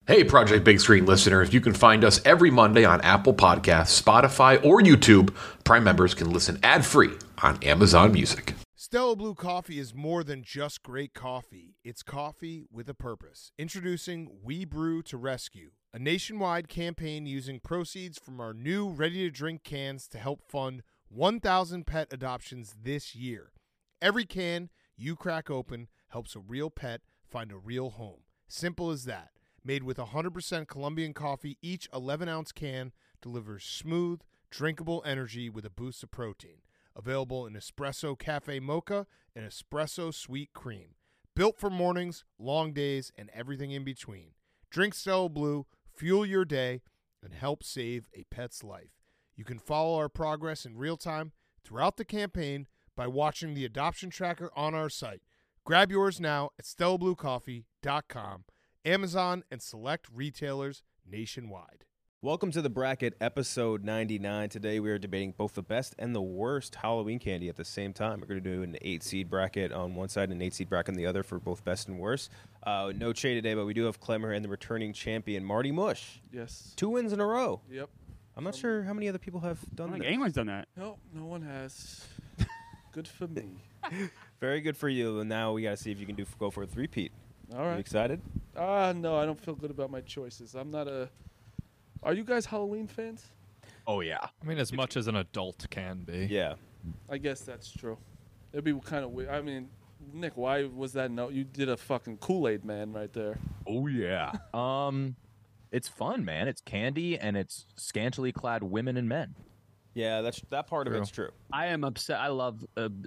Hey, Project Big Screen listeners, you can find us every Monday on Apple Podcasts, Spotify, or YouTube. Prime members can listen ad-free on Amazon Music. Stella Blue Coffee is more than just great coffee. It's coffee with a purpose. Introducing We Brew to Rescue, a nationwide campaign using proceeds from our new ready-to-drink cans to help fund 1,000 pet adoptions this year. Every can you crack open helps a real pet find a real home. Simple as that. Made with 100% Colombian coffee, each 11-ounce can delivers smooth, drinkable energy with a boost of protein. Available in Espresso Cafe Mocha and Espresso Sweet Cream. Built for mornings, long days, and everything in between. Drink Stella Blue, fuel your day, and help save a pet's life. You can follow our progress in real time throughout the campaign by watching the adoption tracker on our site. Grab yours now at StellaBlueCoffee.com. Amazon, and select retailers nationwide. Welcome to the bracket, episode 99. Today we are debating both the best and the worst Halloween candy at the same time. We're going to do an 8-seed bracket on one side and an 8-seed bracket on the other for both best and worst. No Che today, but we do have Clemmer and the returning champion, Marty Mush. Yes. 2 wins in a row. Yep. I'm not sure how many other people have done I don't that. think anyone's done that. No, no one has. Good for me. Very good for you. And now we got to see if you can go for a three-peat. All right. You excited? No, I don't feel good about my choices. I'm not a... Are you guys Halloween fans? Oh, yeah. I mean, as much as an adult can be. Yeah. I guess that's true. It'd be kind of weird. I mean, Nick, why was that no? You did a fucking Kool-Aid man right there. Oh, yeah. It's fun, man. It's candy, and it's scantily clad women and men. Yeah, that part of it's true. I am upset. I love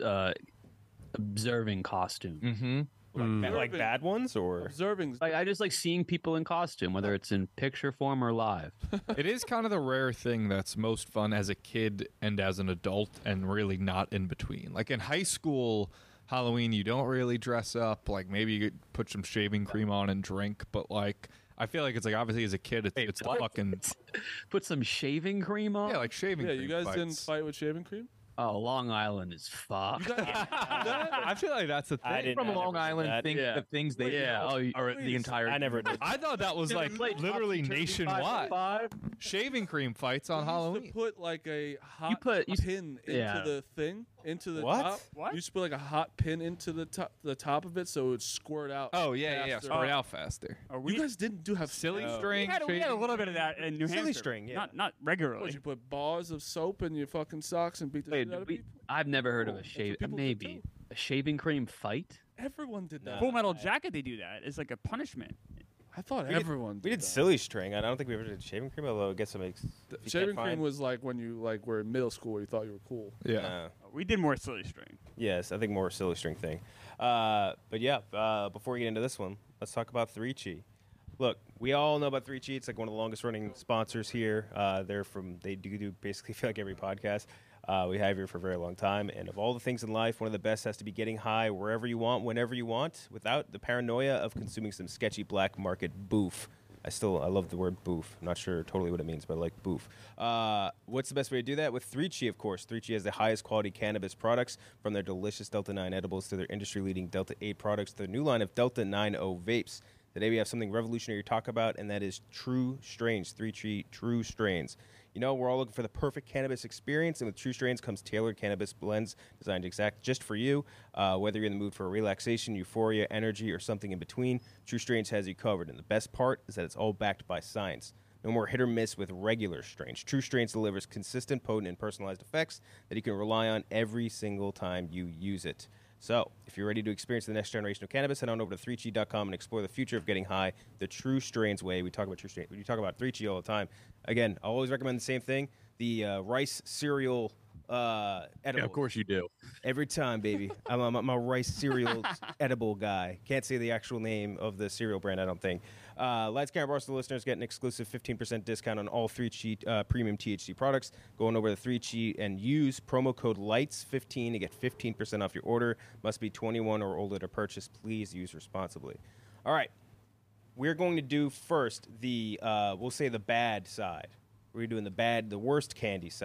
observing costume. Mm-hmm. Like bad ones or Observing. Like I just like seeing people in costume, whether it's in picture form or live. It is kind of the rare thing that's most fun as a kid and as an adult and really not in between. Like in high school, Halloween, you don't really dress up. Like maybe you could put some shaving cream on and drink, but like I feel like it's like obviously as a kid, it's the fucking... Put some shaving cream on? Yeah, like shaving Yeah, cream you guys fights. didn't fight with shaving cream? Oh, Long Island is fucked. You guys, I feel like that's the I thing didn't- from I Long never did Island. that. Think Yeah. the things they yeah, or the entire... I never did. I thought that was like literally nationwide. Shaving cream fights on You used Halloween. to put like a hot put- you- pin into yeah. the thing, into the What? top. What? You used to put like a hot pin into the top of it so it would squirt out. Oh yeah, faster. spread out faster. You guys didn't have Silly No. string. we had a little bit of that in New Silly Hampshire. string, yeah. Not regularly. What, you put bars of soap in your fucking socks and beat the Wait, shit out of people? I've never heard of a That's what shave. people did Maybe too. a shaving cream fight. Everyone did that. No. Full Metal Jacket, they do that. It's like a punishment. I thought did- everyone did We did that. silly string. I don't think we ever did shaving cream, although I guess it makes... if you Shaving can't cream find- was like when you were in middle school, you thought you were cool. Yeah. We did more silly string. Yes, I think more silly string thing. But yeah, before we get into this one, let's talk about 3Chi. Look, we all know about 3Chi. It's like one of the longest running sponsors here. They do basically feel like every podcast. We have here for a very long time. And of all the things in life, one of the best has to be getting high wherever you want, whenever you want, without the paranoia of consuming some sketchy black market boof. I love the word boof. I'm not sure totally what it means, but I like boof. What's the best way to do that? With 3Chi, of course. 3Chi has the highest quality cannabis products, from their delicious Delta 9 edibles to their industry-leading Delta 8 products to their new line of Delta 9.0 vapes. Today we have something revolutionary to talk about, and that is True Strains. 3Chi True Strains. You know, we're all looking for the perfect cannabis experience, and with True Strains comes tailored cannabis blends designed just for you. Whether you're in the mood for relaxation, euphoria, energy, or something in between, True Strains has you covered. And the best part is that it's all backed by science. No more hit or miss with regular strains. True Strains delivers consistent, potent, and personalized effects that you can rely on every single time you use it. So, if you're ready to experience the next generation of cannabis, head on over to 3chi.com and explore the future of getting high the True Strains way. We talk about True Strains. We talk about 3Chi all the time. Again, I always recommend the same thing: the rice cereal edible. Yeah, of course you do. Every time, baby. I'm a rice cereal edible guy. Can't say the actual name of the cereal brand, I don't think. Lights, Camera, Barstool listeners get an exclusive 15% discount on all 3Chi premium THC products. Go on over to 3Chi and use promo code LIGHTS15 to get 15% off your order. Must be 21 or older to purchase. Please use responsibly. All right. We're going to do first we'll say the bad side. We're doing the worst candy side.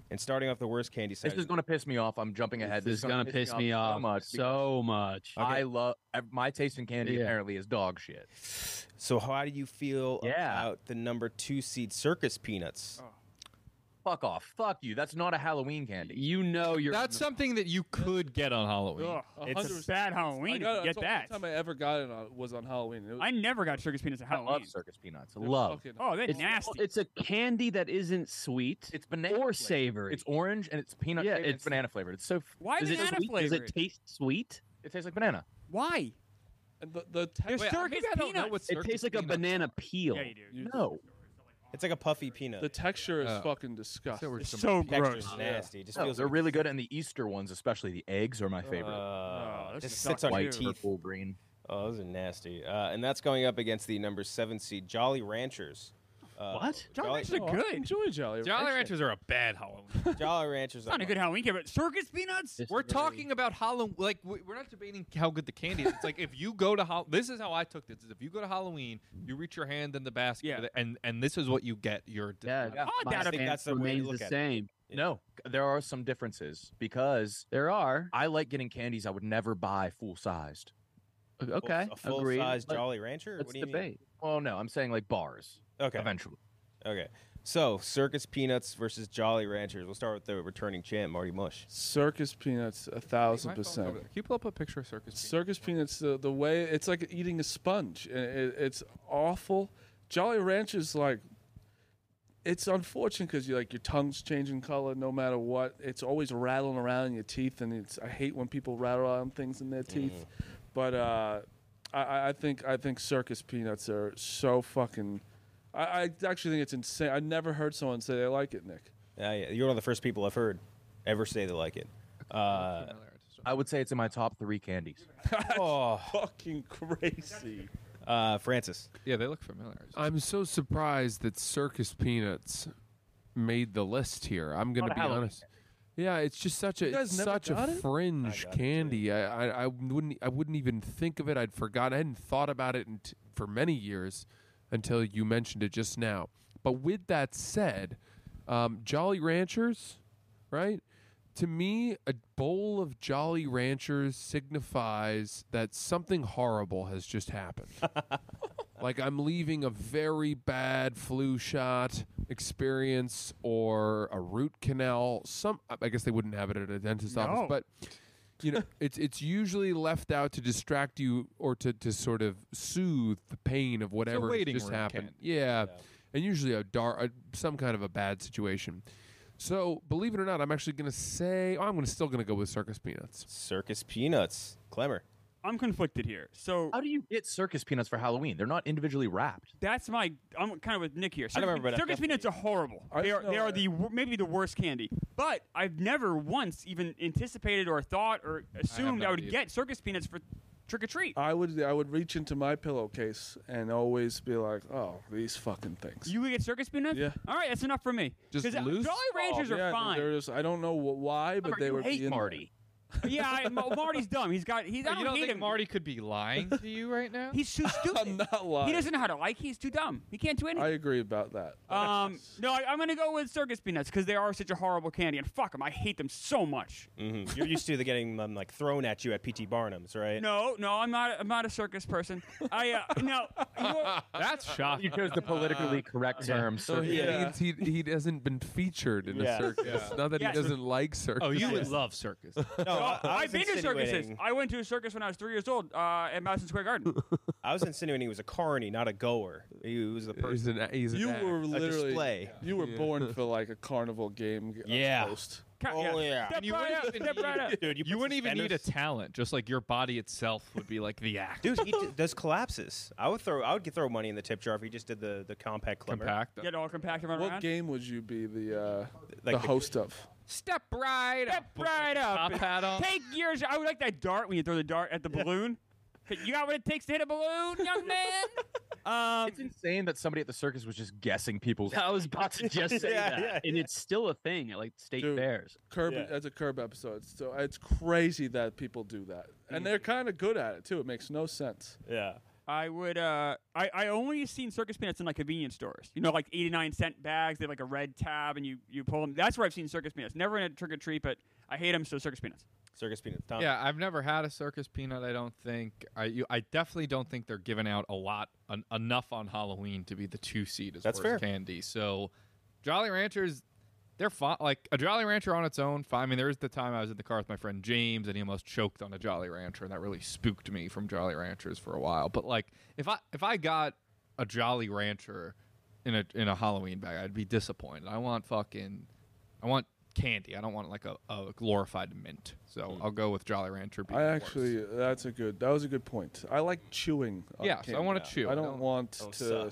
And starting off the worst candy side. This is going to piss me off. I'm jumping ahead. This is gonna piss me off so much. I love my taste in candy. Apparently, is dog shit. So how do you feel about the number 2 seed Circus Peanuts? Fuck off. Fuck you. That's not a Halloween candy. You know you're. That's something that you could get on Halloween. It's a bad Halloween if you get that. The time I ever got it was on Halloween. It was, I never got Circus Peanuts at I Halloween. love Circus Peanuts. Love. Oh, they're nasty. It's a candy that isn't sweet. It's banana or flavored. savory. It's orange and it's peanut. Yeah, flavored, it's banana flavored. It's so. Why Is it banana sweet? Does flavored? it taste sweet? It tastes like banana. Why? and the They're texture, Circus maybe I don't know Peanuts. what It Circus tastes like a Peanuts banana peel. Yeah, you do. No. It's like a puffy peanut. the texture is Oh. fucking disgusting. It's so Texture's gross. nasty. It just No, feels they're like really good, and the Easter ones, especially the eggs, are my favorite. this just sucks sits on your too. teeth. Purple, green. Oh, those are nasty. And that's going up against the number 7 seed Jolly Ranchers. What? Jolly Ranchers are Oh, I good. enjoy Jolly Jolly Ranchers are a bad Halloween. Jolly Ranchers. It's not a good Halloween candy, but Circus Peanuts? We're talking about Halloween. Like we're not debating how good the candy is. It's like if you go to this is how I took this. Is if you go to Halloween, you reach your hand in the basket, Yeah. with it, and this is what you get. You're Yeah, Oh, my I think stance that's the way to remains look the at it. same. No, there are some differences because There are. I like getting candies I would never buy full sized. Okay, A full agreed. size Jolly Rancher? Let's What do you debate. Well, no, I'm saying like bars. mean? Okay. Eventually. Okay. So, Circus Peanuts versus Jolly Ranchers. We'll start with the returning champ, Marty Mush. Circus Peanuts, 1,000%. Can you pull up a picture of Circus? Circus Peanuts, the way it's like eating a sponge. It's awful. Jolly Ranchers, like, it's unfortunate because your tongue's changing color no matter what. It's always rattling around in your teeth, and I hate when people rattle around things in their teeth. But I think Circus Peanuts are so fucking. I actually think it's insane. I never heard someone say they like it, Nick. Yeah, you're one of the first people I've heard ever say they like it. I would say it's in my top 3 candies. Oh, Fucking crazy. Francis. Yeah, they look familiar. I'm so surprised that Circus Peanuts made the list here. I'm going to be honest. Yeah, it's just such a guys never got it? fringe candy. I wouldn't even think of it. I'd forgotten. I hadn't thought about it for many years until you mentioned it just now. But with that said, Jolly Ranchers, right? To me, a bowl of Jolly Ranchers signifies that something horrible has just happened. Like I'm leaving a very bad flu shot experience or a root canal. I guess they wouldn't have it at a dentist's office, but it's usually left out to distract you or to sort of soothe the pain of whatever waiting just room happened. candy. Yeah, and usually some kind of a bad situation. So believe it or not, I'm actually going to say I'm still going to go with Circus Peanuts. Circus Peanuts. Clemmer. I'm conflicted here. So How do you get Circus Peanuts for Halloween? They're not individually wrapped. I'm kind of with Nick here. I don't remember that. Circus Peanuts are horrible. I They know are that. maybe the worst candy. But I've never once even anticipated or thought or assumed I not would either. get Circus Peanuts for trick or treat. I would reach into my pillowcase and always be like, oh, these fucking things. You would get Circus Peanuts? Yeah. All right, that's enough for me. Just 'Cause, loose? Jolly Ranchers Yeah, are fine. they're just, I don't know why, but they you would hate be in Marty. Yeah, Marty's dumb. I You don't don't hate think him. Marty could be lying to you right now? He's too There. stupid. I'm not lying. He doesn't know how to like. He's too dumb. He can't do anything. I agree about that. No, I'm gonna go with Circus Peanuts because they are such a horrible candy, and fuck them, I hate them so much. You're used to getting them like thrown at you at P.T. Barnum's, right? No, I'm not a circus person. That's You shocking. chose the politically correct term. So Circus. he Yeah. means he hasn't been featured in Yeah. a circus. Not that Yes. he doesn't like circus. Oh, you would love circus. No, I've been to circuses. insinuating- I went to a circus when I was 3 years old at Madison Square Garden. I was insinuating he was a carny, not a goer. He was the person. He's an You act. were literally display. you were born for like a carnival game Yeah. host. Oh, yeah. Step You right wouldn't up. even Step right up. Dude, You put wouldn't even need a suspenders- talent. Just like your body itself would be like the act. Dude, he does collapses. I would throw money in the tip jar if he just did the compact Clemmer. Compact. Get all compact and run What around. game would you be the Like the- host of? Step right Step up. right up. Top hat on. Take yours. I would like that dart when you throw the dart at the balloon. You got what it takes to hit a balloon, young man? It's insane that somebody at the circus was just guessing people's. I was about to just say Yeah, that, yeah, and it's still a thing at like state Dude. fairs. Curb. Yeah. That's a Curb episode. So it's crazy that people do that, and they're kind of good at it too. It makes no sense. Yeah. I would. I only seen circus peanuts in like convenience stores. You know, like 89-cent bags. They have like a red tab, and you pull them. That's where I've seen circus peanuts. Never in a trick or treat, but I hate them. So circus peanuts. Circus peanuts. Tom. Yeah, I've never had a circus peanut. I don't think. I definitely don't think they're giving out enough on Halloween to be the 2 seed as That's worst fair. candy. So, Jolly Ranchers, they're fine. Like a Jolly Rancher on its own, fine. I mean, there was the time I was in the car with my friend James, and he almost choked on a Jolly Rancher, and that really spooked me from Jolly Ranchers for a while. But like, if I got a Jolly Rancher in a Halloween bag, I'd be disappointed. I want candy. I don't want like a glorified mint. So I'll go with Jolly Rancher. Being the worst. That was a good point. I like chewing. On Yes, I candy. want to chew. I don't want Don't to.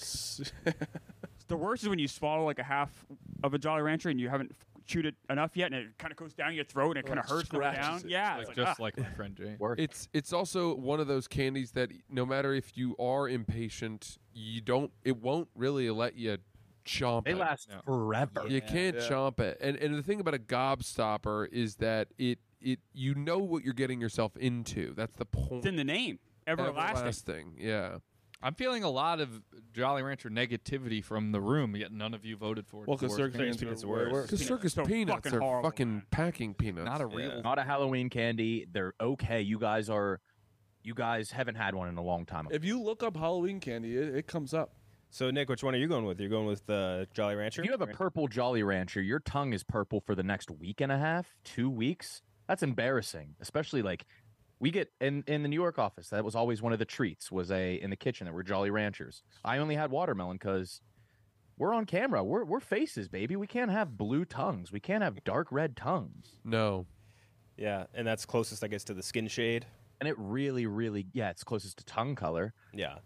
The worst is when you swallow like a half of a Jolly Rancher and you haven't chewed it enough yet, and it kind of goes down your throat and it kind of hurts going down. scratches it. Yeah, Like, it's just ah. like my friend Jay. It's also one of those candies that no matter if you are impatient, it won't really let you chomp They it. last No. forever. You can't chomp it. And the thing about a gobstopper is that it you know what you're getting yourself into. That's the point. It's in the name. Everlasting. Yeah. I'm feeling a lot of Jolly Rancher negativity from the room, yet none of you voted for it. Well, as the because worst circus candy. peanuts are worse. worse. Because Peanuts circus are so peanuts fucking are horrible, fucking man. packing peanuts. Not a real. Not a Halloween candy. They're okay. You guys haven't had one in a long time. If you look up Halloween candy, it comes up. So Nick, which one are you going with? You're going with Jolly Rancher. If you have a purple Jolly Rancher, your tongue is purple for the next week and a half, 2 weeks. That's embarrassing, especially like we get in the New York office. That was always one of the treats. Was in the kitchen that were Jolly Ranchers. I only had watermelon because we're on camera. We're faces, baby. We can't have blue tongues. We can't have dark red tongues. No. Yeah, and that's closest, I guess, to the skin shade. And it really, really, it's closest to tongue color. Yeah.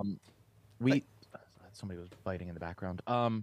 Somebody was biting in the background.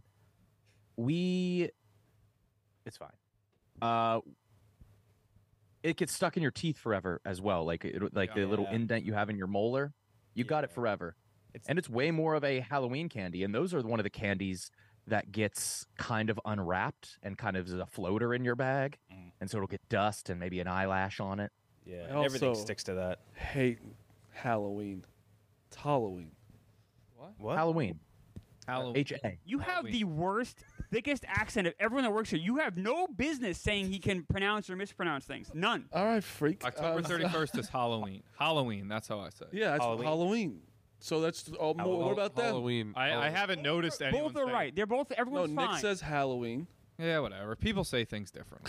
It's fine. It gets stuck in your teeth forever as well. Like the little indent you have in your molar, you got it forever. And it's way more of a Halloween candy. And those are one of the candies that gets kind of unwrapped and kind of is a floater in your bag. And so it'll get dust and maybe an eyelash on it. Yeah, I everything also sticks to that. Hate Halloween. It's Halloween. What? Halloween. Halloween. H-A. You have the worst, thickest accent of everyone that works here. You have no business saying he can pronounce or mispronounce things. None. All right, freak. October 31st is Halloween. Halloween. That's how I say it. Yeah, it's Halloween. Halloween. So that's what about them? Halloween. I haven't noticed anyone. Both are say- right. They're both. No, Everyone's Nick fine. says Halloween. Yeah, whatever. People say things differently.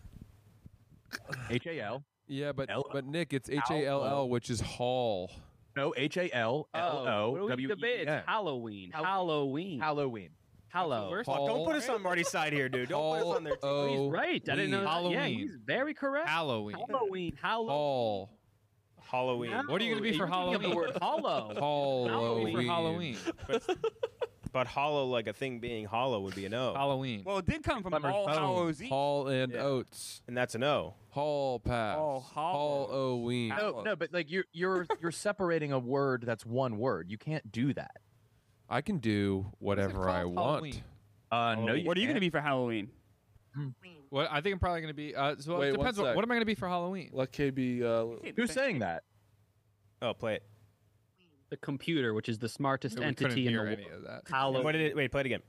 H-A-L. Yeah, but L- Nick, it's Hall, which is Hall. No, H-A-L-L-O. It's Halloween. Halloween. Halloween. Hello. Don't put us on Marty's side here, dude. Don't put us on their team. He's right. I didn't know that. Yeah, Halloween. he's very correct. Halloween. Halloween. Hall. Halloween. What are you going to be for You're thinking of Halloween? the word hollow. For Halloween. Halloween. But hollow, like a thing being hollow, would be a no. Halloween. Well, it did come from Clemmer's All bone. Hallows Eve. Hall and Yeah. Oates. And that's a no. Hall pass. Oh, Hall. Halloween. No, but like you're separating a word that's one word. You can't do that. I can do whatever I called want. Halloween? No, What are you going to be for Halloween? What I think I'm probably going to be. So Wait, it depends. one sec. What am I going to be for Halloween? Let KB. Who's saying that? Oh, play it. The computer, which is the smartest We couldn't entity in the hear world. any of that. What did it? Wait, play it again.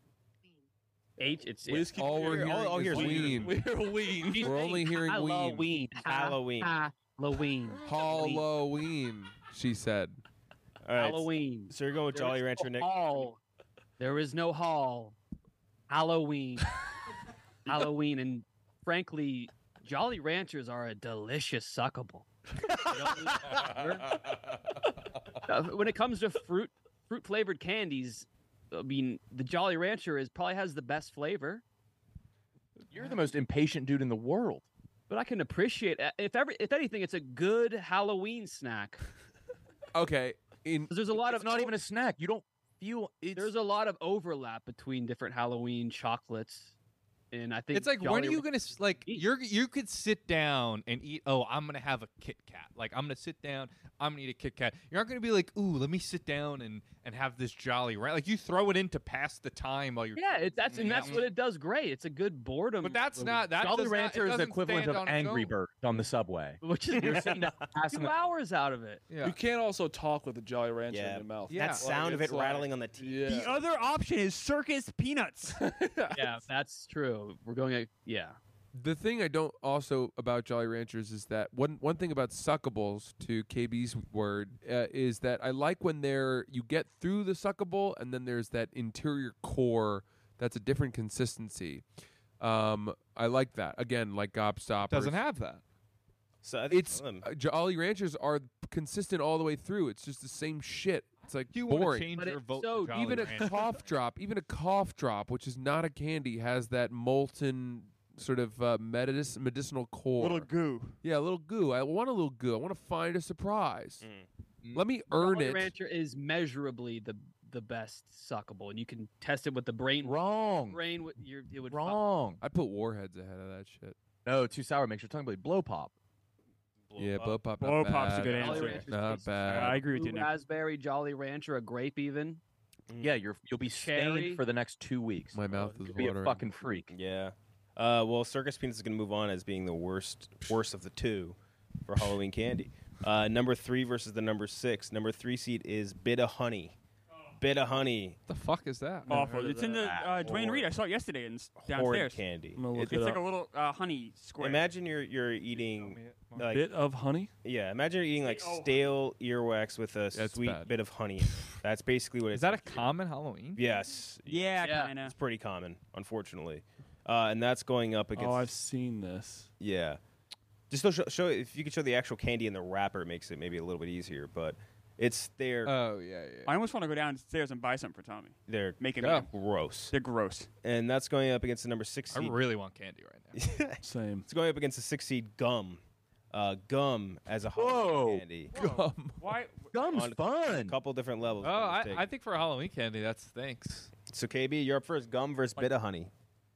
It's We just keep All we're All- hearing all is here's ween. We're ween. She's We're only saying hearing ween. Halloween. Halloween. Halloween. Halloween, she said. All right. Halloween. So you're going with Jolly Rancher, Nick. Hall. There is no hall. Halloween. Halloween. And frankly, Jolly Ranchers are a delicious suckable. They don't lose their flavor. When it comes to fruit flavored candies, I mean, the Jolly Rancher probably has the best flavor. You're the most impatient dude in the world. But I can appreciate if anything, it's a good Halloween snack. Okay. 'Cause there's a lot It's of not even a snack. You don't feel it's there's a lot of overlap between different Halloween chocolates. And I think It's like, when Jolly are you Ra- gonna you could sit down and eat? Oh, I'm gonna have a Kit Kat. Like, I'm gonna sit down. I'm gonna eat a Kit Kat. You're not gonna be like, ooh, let me sit down and have this Jolly Rancher. Like, you throw it in to pass the time while you're. Yeah, that's what it does great. It's a good boredom. But that's not that. Jolly does not- it Rancher is the doesn't equivalent stand of on its Angry own. Bird on the subway. which is You're sitting down passing 2 hours out of it. Yeah. You can't also talk with a Jolly Rancher Yeah. in your mouth. Yeah. That sound of it it's like- rattling on the teeth. Yeah. The other option is circus peanuts. Yeah, that's true. We're going at The thing I don't also about Jolly Ranchers is that one thing about suckables, to KB's word, is that I like when you get through the suckable and then there's that interior core that's a different consistency. I like that. Again, like Gobstoppers. Doesn't have that. So I think It's some of them- Jolly Ranchers are consistent all the way through. It's just the same shit. It's like Do you want to boring. change But your it's vote? so- to Jolly Even a Rancher? cough drop, which is not a candy, has that molten sort of medicinal core. Little goo. Yeah, a little goo. I want a little goo. I want to find a surprise. Mm. Let me earn Jolly it. Rancher is measurably the best suckable, and you can test it with the brain. Wrong. Brain, it would Wrong. I'd put Warheads ahead of that shit. No, too sour. Makes your tongue bleed. Blow pop. Yeah, blow pop. Blow not pop's a bad. good Jolly answer. Rancher's Not tastes bad. I agree with you, blue Nick. raspberry, Jolly Rancher, a grape even. Yeah, you'll be Cherry. stained for the next 2 weeks. My mouth is Be a watering. fucking freak. Yeah. Well, Circus Peanuts is going to move on as being the worst of the two for Halloween candy. Number 3 versus the number 6. Number 3 seed is Bit of Honey. Bit of Honey. the fuck is that? Awful. It's in the Dwayne Horrid. Reed. I saw it yesterday and Horrid downstairs. candy. I'm gonna look It- it It's up. like a little honey square. imagine you're eating like Bit of honey. yeah. Imagine you're eating like stale earwax with a That's sweet bad. bit of honey. That's basically what Is it's. that a common Halloween? Yes, Yeah, Yeah. kind it's of. pretty common, unfortunately, and that's going up against. Oh, I've seen this. Yeah. Just to show if you could show the actual candy in the wrapper, it makes it maybe a little bit easier. But it's they're Oh yeah. I almost want to go downstairs and buy some for Tommy. they're Make him Yeah. eat 'em. gross, They're gross. and that's going up against the number 6 I seed. really want candy right now. Same. It's going up against the 6 seed gum. Gum as a Whoa. Halloween candy. Why? Gum's On a fun. couple different levels. Oh, by mistake. I think for Halloween candy, that stinks. So KB, you're up first. Gum versus Bit of Honey.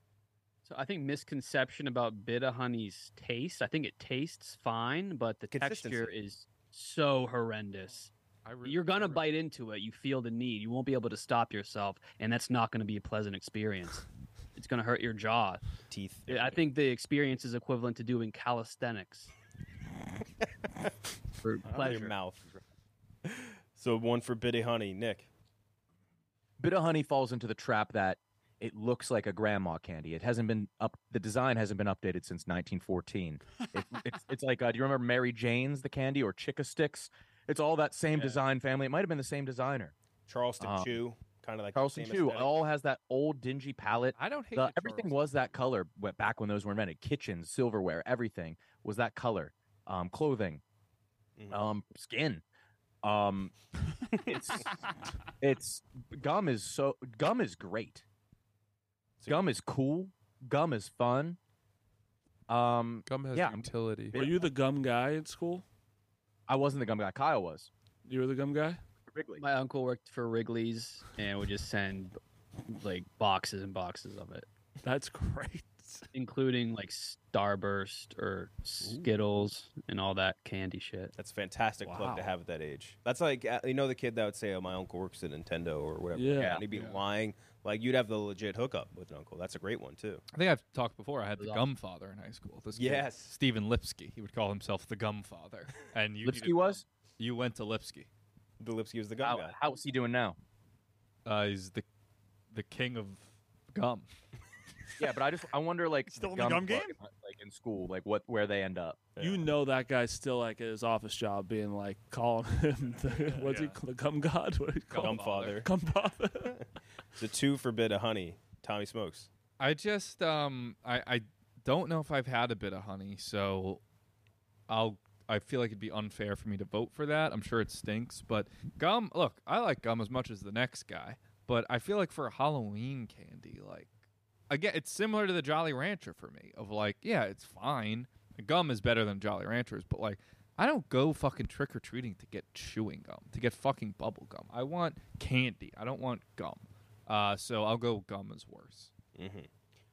So I think misconception about Bit of Honey's taste. I think it tastes fine, but the Consistency. texture is so horrendous. You're gonna bite into it. You feel the need. You won't be able to stop yourself, and that's not going to be a pleasant experience. It's going to hurt your jaw. Teeth. I think the experience is equivalent to doing calisthenics. For Out of pleasure. your mouth. So one for Bit of Honey. Nick. Bit of honey falls into the trap that it looks like a grandma candy. It hasn't been up. The design hasn't been updated since 1914. It's like, do you remember Mary Jane's the candy or Chicka Sticks? It's all that same design family. It might have been the same designer. Charleston Chew. Kind of like Charleston the Chew. same It aesthetic. all has that old dingy palette. I don't hate Everything was that color back when those were invented. Kitchens, silverware, everything was that color. Clothing, Mhm. skin. It's gum is great. Gum is cool. Gum is fun. Gum has Yeah. utility. Were you the gum guy at school? I wasn't the gum guy. Kyle was. You were the gum guy. Wrigley. My uncle worked for Wrigley's and would just send like boxes and boxes of it, That's great. including like Starburst or Skittles and all that candy shit. That's a fantastic plug to Wow. have at that age. That's like the kid that would say, "Oh, my uncle works at Nintendo or whatever." Yeah. and he'd be lying. Like you'd have the legit hookup with an uncle. That's a great one too. I think I've talked before. I had the Awesome. gum father in high school. This kid, Yes. Stephen Lipsky. He would call himself the gum father. And you Lipsky needed- was. You went to Lipsky. The Lipsky was the gum guy. How's he doing now? He's the king of gum. Yeah, but I wonder like Still in the gum club, game? like in school, like where they end up. You know that guy's still like at his office job, being like calling him what's he the gum god? What do you call Gum him? father. Gum father. So 2 for Bit of Honey. Tommy Smokes. I just I don't know if I've had a bit of honey, so I feel like it'd be unfair for me to vote for that. I'm sure it stinks, but gum. Look, I like gum as much as the next guy, but I feel like for a Halloween candy, like again, it's similar to the Jolly Rancher for me. Of like, yeah, it's fine. Gum is better than Jolly Ranchers, but like, I don't go fucking trick or treating to get chewing gum, to get fucking bubble gum. I want candy. I don't want gum. So I'll go gum is worse.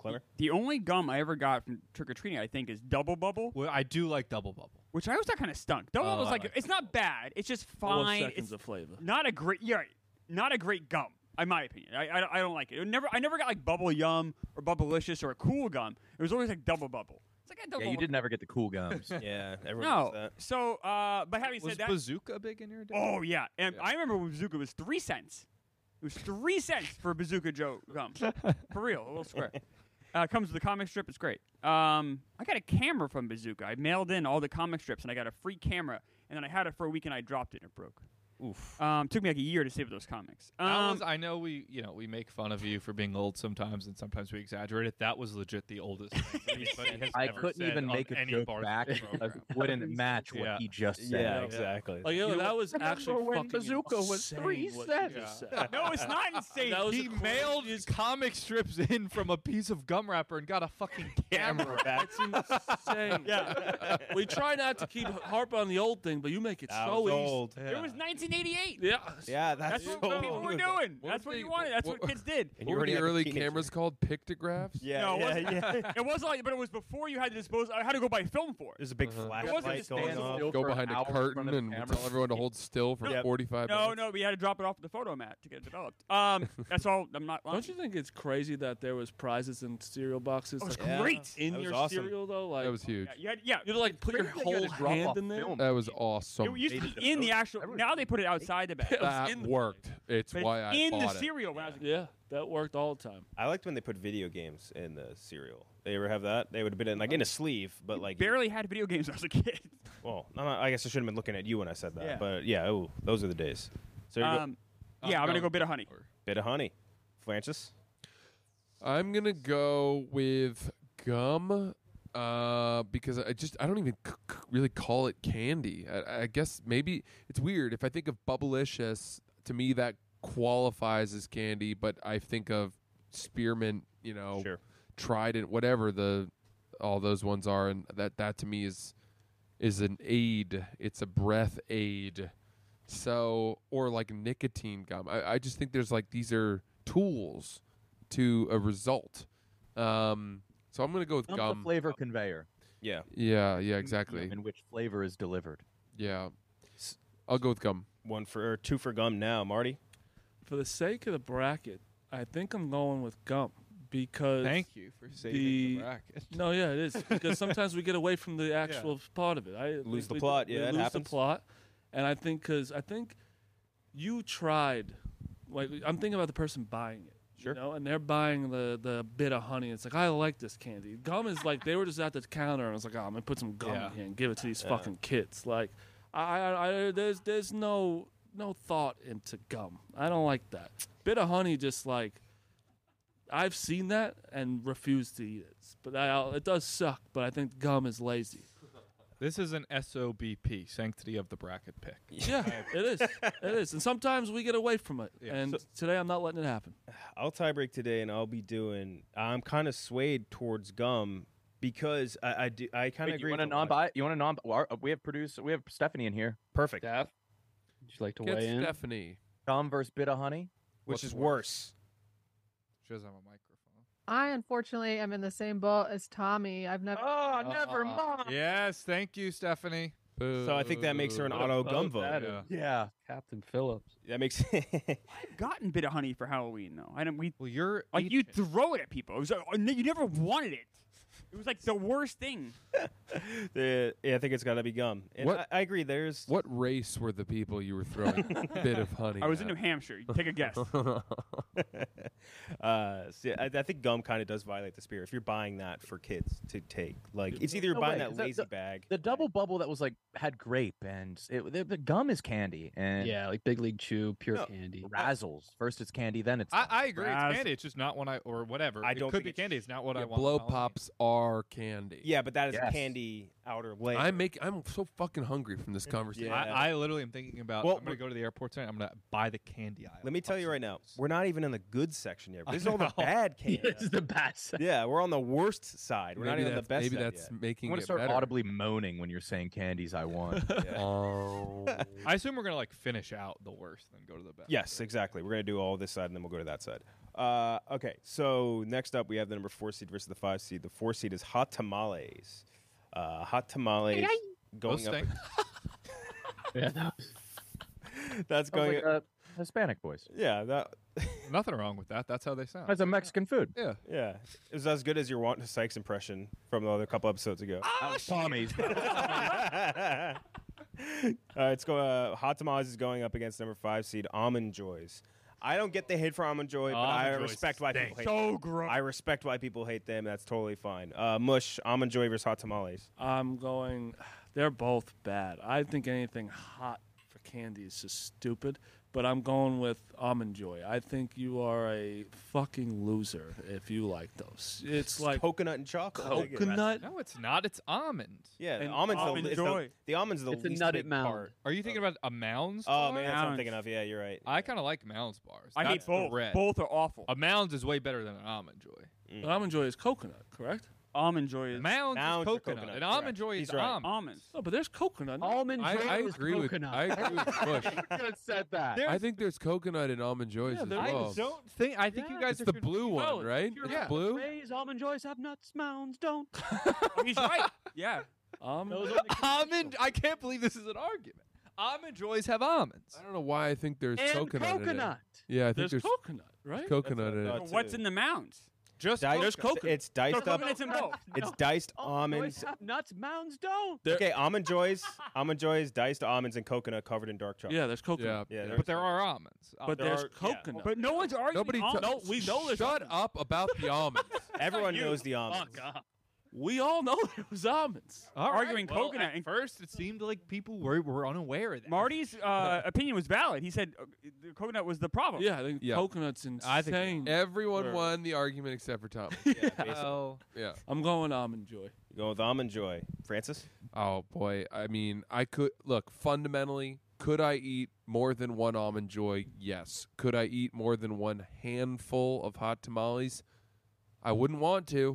Clever. The only gum I ever got from trick or treating, I think, is Double Bubble, Well, I do like Double Bubble. which I always thought kind of stunk. Double Bubble's like it's not bad. It's just 4 fine. seconds It's of flavor. not a great. Yeah, right. Not a great gum, in my opinion. I don't like it. I never got like Bubble Yum or Bubblicious or a cool gum. It was always like Double Bubble. It's like a Double Yeah, you Bubble. did never get the cool gums. Yeah, everyone does No. that. So, but having Was said that, Bazooka big in your day? oh yeah, and I remember when Bazooka was 3 cents. It was 3 cents for a Bazooka Joe gum. For real, a little square. Comes with a comic strip. It's great. I got a camera from Bazooka. I mailed in all the comic strips, and I got a free camera. And then I had it for a week, and I dropped it, and it broke. Oof. Took me like a year to save those comics. I know we make fun of you for being old sometimes, and sometimes we exaggerate it. That was legit the oldest thing anybody has I ever couldn't said even on make a any joke Barstool back program. because it wouldn't match what Yeah. he just said. Yeah, exactly. Like, that was actually when fucking Bazooka was insane 3 what you cents. just said. no, it's not insane. That was He the mailed craziest- comic strips in from a piece of gum wrapper and got a fucking camera. That's insane. Yeah. We try not to keep harp on the old thing, but you make it That so was easy. old. It was 1988. Yeah. Yeah, that's That's so what people were old. doing. What That's were what they- you wanted. That's what- what kids did. And What were already the have a early teenager. cameras called? Pictographs? Yeah, No, it yeah, wasn't. yeah. It wasn't like, but it was before you had to dispose. I had to go buy film for it. There's a big wasn't flashlight just going stand on. still Go for an behind a hour in curtain front of the and camera. tell everyone to hold still for Yep. 45 No, minutes? no, we had to drop it off at the photo mat to get it developed. That's all. I'm not lying. Don't you think it's crazy that there was prizes in cereal boxes? Oh, it's like, Yeah. great. in That was your awesome. cereal though? Like That was huge. Yeah, you had you had to like put your Crazy that you whole had to drop hand off in there. film. That was awesome. It used to be in the actual. Now they put it outside the bag. That in the- worked. It's But why it's I in the bought it. cereal when I was a kid. Yeah, that worked all the time. I liked when they put video games in the cereal. They ever have that? They would have been in, like in a sleeve, but like Barely had video games when I was a kid. Well, I guess I shouldn't have been looking at you when I said that. Yeah. But yeah, ooh, those are the days. So you go, Yeah, I'm gonna go bit of honey. bit of honey, Francis. I'm gonna go with gum because I don't even really call it candy. I guess maybe it's weird if I think of Bubblicious. To me, that qualifies as candy, but I think of Spearmint, Sure. Trident, whatever all those ones are, and that to me is an aid. It's a breath aid. So, or like nicotine gum. I just think there's like these are tools to a result. So I'm gonna go with Gum's gum. a flavor conveyor Yeah. Yeah, exactly. in which flavor is delivered. Yeah, I'll go with gum. Two for gum now, Marty. For the sake of the bracket, I think I'm going with gum because Thank you for saving the- the bracket. No, yeah, it is because sometimes we get away from the actual part of it. Lose the we- plot, we yeah, it lose happens. the plot, and I think you tried. Like I'm thinking about the person buying it, Sure. and they're buying the bit of honey. It's like I like this candy. Gum is like they were just at the counter and I was like, oh, I'm gonna put some gum Yeah. in here and give it to these fucking kids. Like, there's no thought into gum. I don't like that. Bit of honey, just like. I've seen that and refused to eat it, but it does suck. But I think gum is lazy. This is an SOBP, Sanctity of the Bracket pick. Yeah, it is. It is, and sometimes we get away from it. Yeah. And today I'm not letting it happen. I'll tie break today, and I'm kind of swayed towards gum because I kind of Wait, agree. you want a with non-buy? You want a non? We have Stephanie in here. Perfect. Steph, would you like to Get weigh in? Stephanie. Gum versus bit of honey. Which What's is worse? She doesn't have a microphone. I unfortunately am in the same boat as Tommy. I've never. Oh, never mind. Yes, thank you, Stephanie. So I think that makes her an What a auto vote gum vote. that Yeah. Yeah. Captain Phillips. That makes I've gotten bit of honey for Halloween though. I don't. Well, you're Like you throw it at people. It was you never wanted it. It was like the worst thing. yeah, I think it's got to be gum. And What- I agree. There's What race were the people you were throwing bit of honey? I was in at? New Hampshire. Take a guess. I think gum kind of does violate the spirit. If you're buying that for kids to take, like it's either you're No buying way, that 'cause the- lazy bag. The double bubble that was like had grape and the gum is candy and Yeah, like Big League Chew, pure No. candy. razzles. First it's candy, then it's I agree. It's Raz- candy. It's just not what I it don't could think be it's- candy. It's not what I Yeah, want. blow on Halloween. pops are candy. Yeah, but that is Yes. candy outer layer. I'm so fucking hungry from this conversation. Yeah. I literally am thinking about. Well, I'm gonna go to the airport tonight. I'm gonna buy the candy aisle. Let me tell you right now, we're not even in the good section yet. This is all the know. bad candy. This is the bad side. Yeah, we're on the worst side. We're not even on the best Maybe side that's yet. making I'm gonna it start better. audibly moaning when you're saying candies I want. I assume we're gonna like finish out the worst, then go to the best. Yes, exactly. We're going to do all this side, and then we'll go to that side. Okay, so next up, we have the number 4 seed versus the 5 seed. The 4 seed is Hot Tamales. Hot Tamales going Those up. stink. Yeah, that was- That's going. like a Hispanic voice. Yeah, that. Nothing wrong with that. That's how they sound. That's a Mexican food. Yeah. Yeah, it was as good as your Wanda Sykes impression from the other couple episodes ago. Tommy's. It's going. Hot Tamales is going up against number 5 seed Almond Joys. I don't get the hate for Almond Joy, but I Almond Joys respect why people hate. So gross. I respect why people hate them. That's totally fine. Mush, Almond Joy versus Hot Tamales. I'm going. They're both bad. I think anything hot for candy is just stupid. But I'm going with Almond Joy. I think you are a fucking loser if you like those. It's like Coconut and chocolate. coconut. No, it's not. It's almond. Yeah, the And almonds. Almond the, Joy. the almonds are the It's a least nutted big mound. part. Are you thinking about a Mounds? Oh bar? man, that's what I'm Mounds. thinking of. Yeah, you're right. I kind of like Mounds bars. I hate That's the both. red. Both are awful. A Mounds is way better than an Almond Joy. But Almond Joy is coconut, correct? Almond Joy is Mounds Mounds is are coconut. coconut, And Almond correct. Joy is He's right. almond. almonds. No, but there's coconut. Almond Joy I is agree with coconut. I agree with Bush. could have said that. I think there's coconut in Almond Joys as there well. is. I think you guys It's are the blue one, valid. right? You're It's right. blue. Rays, almond joys have nuts, mounds don't. He's right. Yeah. Almond. Almond. I can't believe this is an argument. Almond Joys have almonds. I don't know why I think there's And coconut in it. coconut. Yeah, I think There's there's coconut, right? coconut in That's it. what I What's too. in the mounds? Just Diced, coconut. It's diced up. Coconut's in both. It's diced Almond almonds. joys have nuts, mounds don't. There- Okay, Almond Joys, diced almonds and coconut covered in dark chocolate. Yeah, there's coconut. Yeah, but there are almonds. But There there's are- coconut. But no one's arguing. Nobody. almonds. No, we know there's Shut up about the almonds. Everyone knows the almonds. We all know it was almonds. arguing coconut At and- first, it seemed like people were unaware of that. Marty's opinion was valid. He said the coconut was the problem. Yeah, I think Yeah. coconut's insane. I think Everyone Sure. won the argument except for Tom. Oh, Yeah. I'm going Almond Joy. You go with Almond Joy. Francis? Oh boy. I mean, I could look fundamentally. Could I eat more than one Almond Joy? Yes. Could I eat more than one handful of hot tamales? I wouldn't want to.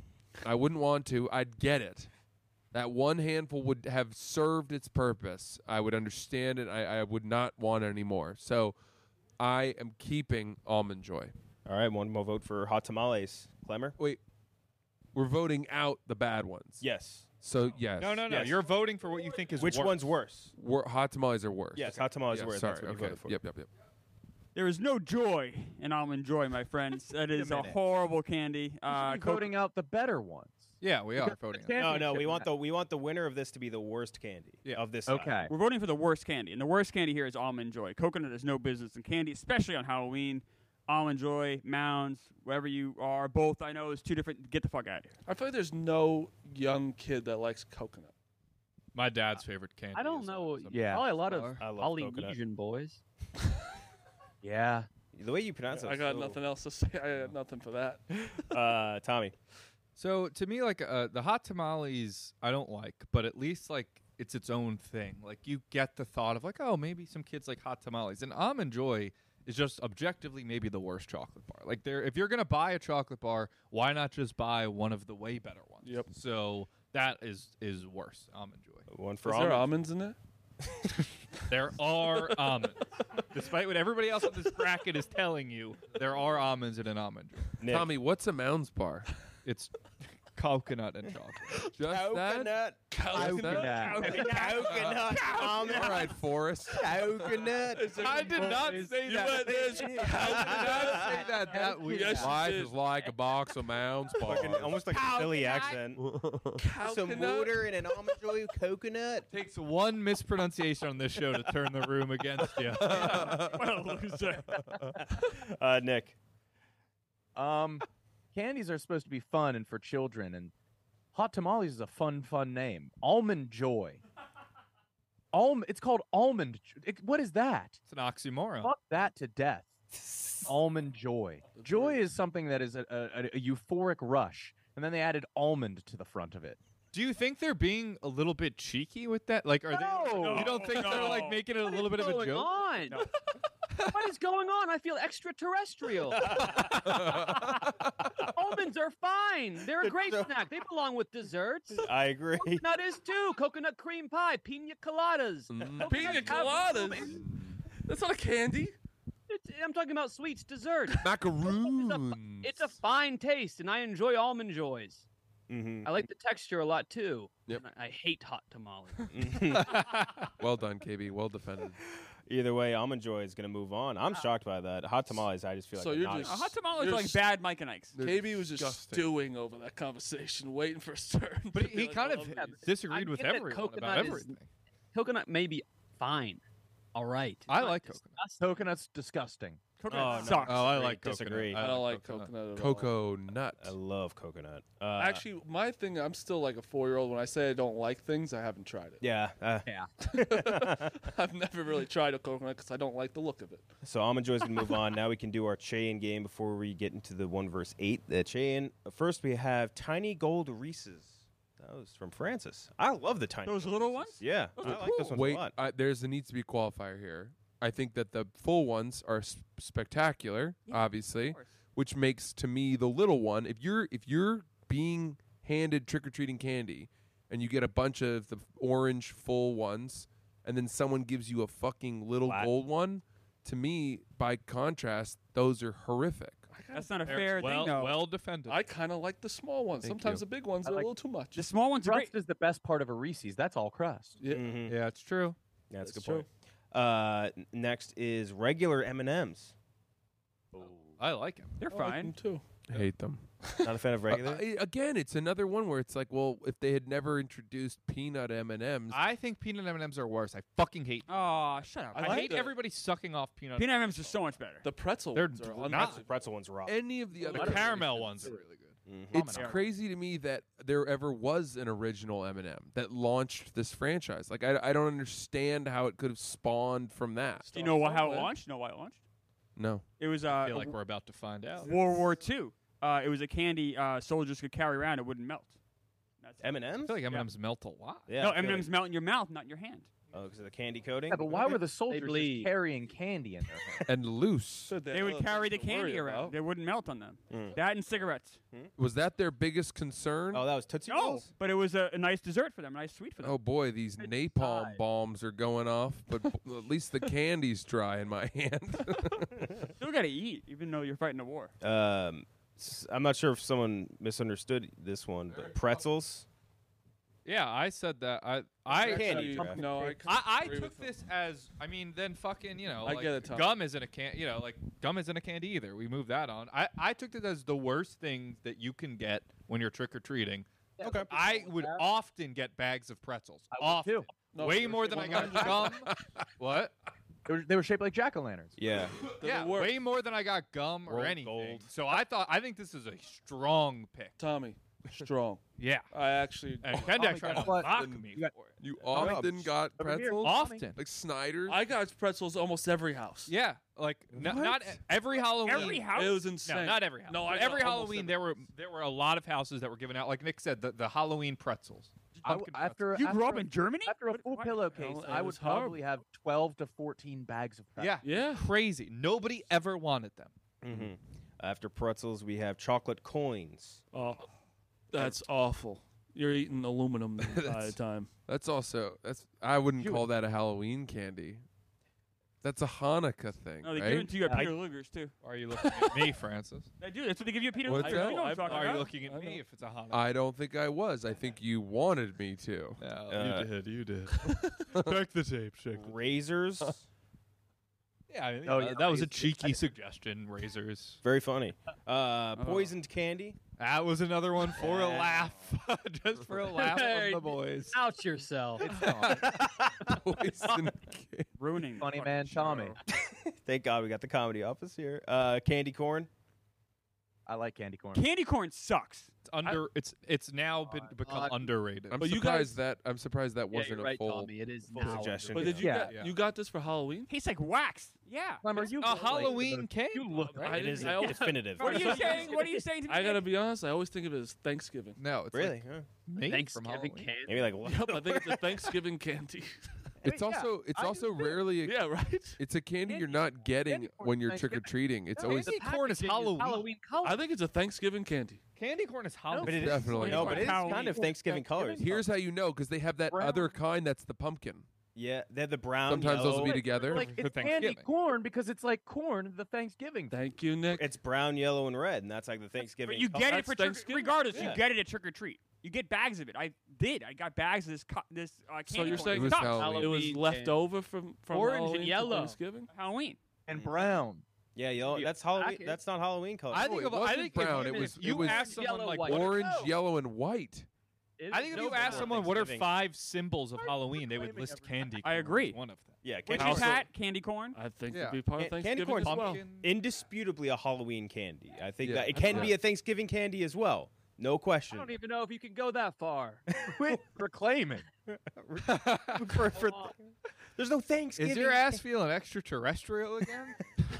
I'd get it. That one handful would have served its purpose. I would understand it. I would not want it anymore. So I am keeping Almond Joy. All right, one more vote for hot tamales. Clemmer? Wait, we're voting out the bad ones. Yes. So yes. no. Yes. You're voting for what you think is Which worse. one's worse? Hot tamales are worse. Yes, hot tamales Yeah, are worse. sorry. That's what you Okay. voted for. Yep. There is no joy in Almond Joy, my friends. That is a minute. horrible candy. voting out the better ones. Yeah, we are voting. No, we want the winner of this to be the worst candy of this side. Okay. We're voting for the worst candy, and the worst candy here is Almond Joy. Coconut has no business in candy, especially on Halloween. Almond Joy, Mounds, wherever you are, both I know is two different. Get the fuck out of here. I feel like there's no young kid that likes coconut. My dad's favorite candy. I don't is know. Yeah. Probably a lot of I love Polynesian boys. Yeah. The way you pronounce it. I got nothing else to say. I got nothing for that. Tommy. So to me, like the hot tamales, I don't like, but at least like it's its own thing. Like you get the thought of like, oh, maybe some kids like hot tamales, and Almond Joy is just objectively maybe the worst chocolate bar. Like if you're gonna buy a chocolate bar, why not just buy one of the way better ones? Yep. So that is worse. Almond Joy. One for Is there almonds in it? There are almonds. Despite what everybody else in this bracket is telling you, there are almonds in an Almond Joy. Nick. Tommy, what's a Mounds bar? It's coconut and chocolate. Just that? Coconut. Almond. All right, Forrest. Coconut. I did not say that. That weird. Yes, Life you is like a box of Mounds bars. Almost like a Philly accent. Some water and an Almond Joy coconut. Takes one mispronunciation on this show to turn the room against you. What a loser. Nick. Candies are supposed to be fun and for children, and hot tamales is a fun name. Almond Joy. It's called Almond. What is that? It's an oxymoron. Fuck that to death. Almond Joy. Joy is something that is a euphoric rush, and then they added almond to the front of it. Do you think they're being a little bit cheeky with that? Like, are No. they? You don't think they're like making it a little bit of a Going joke? on? What is going on? I feel extraterrestrial. Almonds are fine. They're a great snack. They belong with desserts. I agree. Coconut is too. Coconut cream pie, pina coladas. Pina coladas. That's not a candy. I'm talking about sweets, dessert. Macaroons. It's a fine taste, and I enjoy almond joys. Mm-hmm. I like the texture a lot too. Yep. And I hate hot tamales. Well done, KB. Well defended. Either way, Almond Joy is going to move on. I'm shocked by that. Hot tamales, I just feel like So they're you're not- just- Hot tamales You're are like s- bad Mike and Ike's. KB was just disgusting. stewing over that conversation, waiting for his turn. But to he be like, kind "Oh, of please." disagreed I with get that everyone about coconut is- everything. Coconut may be fine. All right. I Not like coconut. disgusting. Coconut's disgusting. Coconut Oh, no. sucks. Oh, I like Disagree. coconut. I don't like coconut at all. Cocoa nut. I love coconut. Actually, my thing, I'm still like a 4-year-old. When I say I don't like things, I haven't tried it. yeah. I've never really tried a coconut because I don't like the look of it. So Almond Joy's going to move on. Now we can do our Cheyenne game before we get into the 1 verse 8. The Cheyenne. First, we have Tiny Gold Reese's. That was from Francis. I love the Tiny Those Gold little Reese's. ones? Yeah. Those I are like this one a Wait, lot. there needs to be a qualifier here. I think that the full ones are spectacular, obviously, course. which makes to me the little one. If you're being handed trick or treating candy, and you get a bunch of the orange full ones, and then someone gives you a fucking little Flat. gold one, to me, by contrast, those are horrific. That's not a fair well, thing, though. well defended. I kind of like the small ones. Thank Sometimes you. the big ones I are like- a little too much. The small ones are great. Crust is the best part of a Reese's. That's all crust. Yeah. Mhm. yeah, it's true. Yeah, that's a That's good point. Next is regular M&Ms. I like him. They're I like fine. them too. I hate them. Not a fan of regular? Again, it's another one where it's like, well, if they had never introduced peanut M&Ms, I think peanut M&Ms are worse. I fucking hate. Oh, shut up. I like hate the- everybody sucking off peanut. Peanut M&M's are so much better. The pretzel They're ones are not- unbelievable. Pretzel one's rough. any of the other The caramel ones are really good. It's Yeah. crazy to me that there ever was an original M&M that launched this franchise. Like, I don't understand how it could have spawned from that. Do you know how it somewhere. launched? You know why it launched? No. It was I feel like we're about to find out. World War II. It was a candy soldiers could carry around. It wouldn't melt. That's it. I M&M's? feel like M&Ms melt a lot. Yeah, No, I feel M&M's melt in your mouth, not in your hand. Oh, because of the candy coating? Yeah, but why were the soldiers just bleed. carrying candy in their hands? And loose. They would carry the candy around. They wouldn't melt on them. Mm. That and cigarettes. Was that their biggest concern? Oh, that was Tootsie No, Rolls? but it was a nice dessert for them, a nice sweet for them. Oh, boy, these napalm die. bombs are going off, but at least the candy's dry in my hand. Still got to eat, even though you're fighting a war. I'm not sure if someone misunderstood this one, but pretzels. Yeah, I said that. I Candy. Actually, no, I, I agree took with them. this as, I mean, then fucking, you know, I like get it, Tom. gum isn't a can, you know, like gum isn't a candy either. We moved that on. I took it as the worst thing that you can get when you're trick or treating. Okay. I would often get bags of pretzels. I would Often. too. No, Way they're more than I got 100%. gum. What? They were shaped like jack-o'-lanterns. Yeah. They're Yeah, the worst. way more than I got gum or World anything. gold. So I think this is a strong pick. Tommy, strong. Yeah. I actually. And Kendak my tried to God. mock me You got- for it. You often got Over here. pretzels? Often. Like Snyder's? I got pretzels almost every house. Yeah, like not What? every Halloween. Every house? It was insane. No, not every house. No, But I got every almost Halloween every there were a lot of houses that were giving out, like Nick said, the Halloween pretzels. Pumpkin pretzels. You grew up in Germany? After a full What? pillowcase, It I would was horrible. probably have 12 to 14 bags of pretzels. Yeah, Yeah. crazy. Nobody ever wanted them. Mm-hmm. After pretzels, we have chocolate coins. Oh, that's awful. You're eating aluminum the entire time. That's I wouldn't call that a Halloween candy. That's a Hanukkah thing, No, they right? give it to you at I- Peter Luger's, too. Why are you looking at me, Francis? They do. That's what they give you at Peter What's Luger's. that? You know what I'm I've- talking Why are you about. looking at I me know. if it's a Hanukkah? I don't think I was. I think you wanted me to. No, Uh, you did. Check the tape. Check. Razors. Yeah, I mean, Oh, yeah, that was a razors. cheeky suggestion. Razors. Very funny. Poisoned candy. That was another one for a laugh, just for a laugh from the boys. Out yourself. Poison candy. Ruining. Funny the man fucking Tommy. show. Thank God we got the comedy office here. Candy corn. I like candy corn. Candy corn sucks. It's under. It's now become underrated. I'm But you surprised that Yeah, wasn't you're a right, full. Tommy. It is full now. suggestion. But did you got this for Halloween? Tastes like wax. Yeah. Clemmer, you A look like Halloween the- candy. You look I It is didn't- I always- definitive. What are you saying? What are you saying to me? I gotta be honest. I always think of it as Thanksgiving. No, it's Really? like Huh. made from Thanksgiving Halloween. candy. Maybe like what? Yep, I think it's a Thanksgiving candy. It's Yeah, also rarely. Yeah, right. It's a candy you're not getting candy corn when you're Thanksgiving. trick or treating. It's No, always Candy corn is Halloween. Halloween color. I think it's a Thanksgiving candy. Candy corn is Halloween. But it is Definitely. no, but it is Halloween. kind of Thanksgiving colors. Here's how you know, because they have that Brown. other kind that's the pumpkin. Yeah, they're the brown. Sometimes those will yellow. be together. Like For it's candy Thanksgiving. corn because it's like corn, the Thanksgiving. Thank you, Nick. It's brown, yellow, and red, and that's like the Thanksgiving. But you color. get it That's for trick, Thanksgiving. regardless. Yeah. You get it at trick or treat. You get bags of it. I did. I got bags of this candy So you're corn. saying It was Sucks. Halloween. it was Halloween left candy. over from Orange and Halloween to yellow. Thanksgiving? Halloween. And brown. Yeah, yellow. You That's Halloween. package. That's not Halloween color. I think it of I wasn't think brown, If it was- you it was ask someone yellow, like white. Orange, No. yellow, and white. I think if you ask someone what are 5 symbols of Halloween, they would list candy. I corn agree. as one of them. yeah, Witch's candy, hat, candy corn. I think Yeah. it'd be part of Candy Thanksgiving corn as well. Pumpkin. indisputably a Halloween candy. I think Yeah. that it can be a Thanksgiving candy as well. No I question. don't even know if you can go that far. Quit proclaiming. There's no Thanksgiving. Is your ass feeling extraterrestrial again?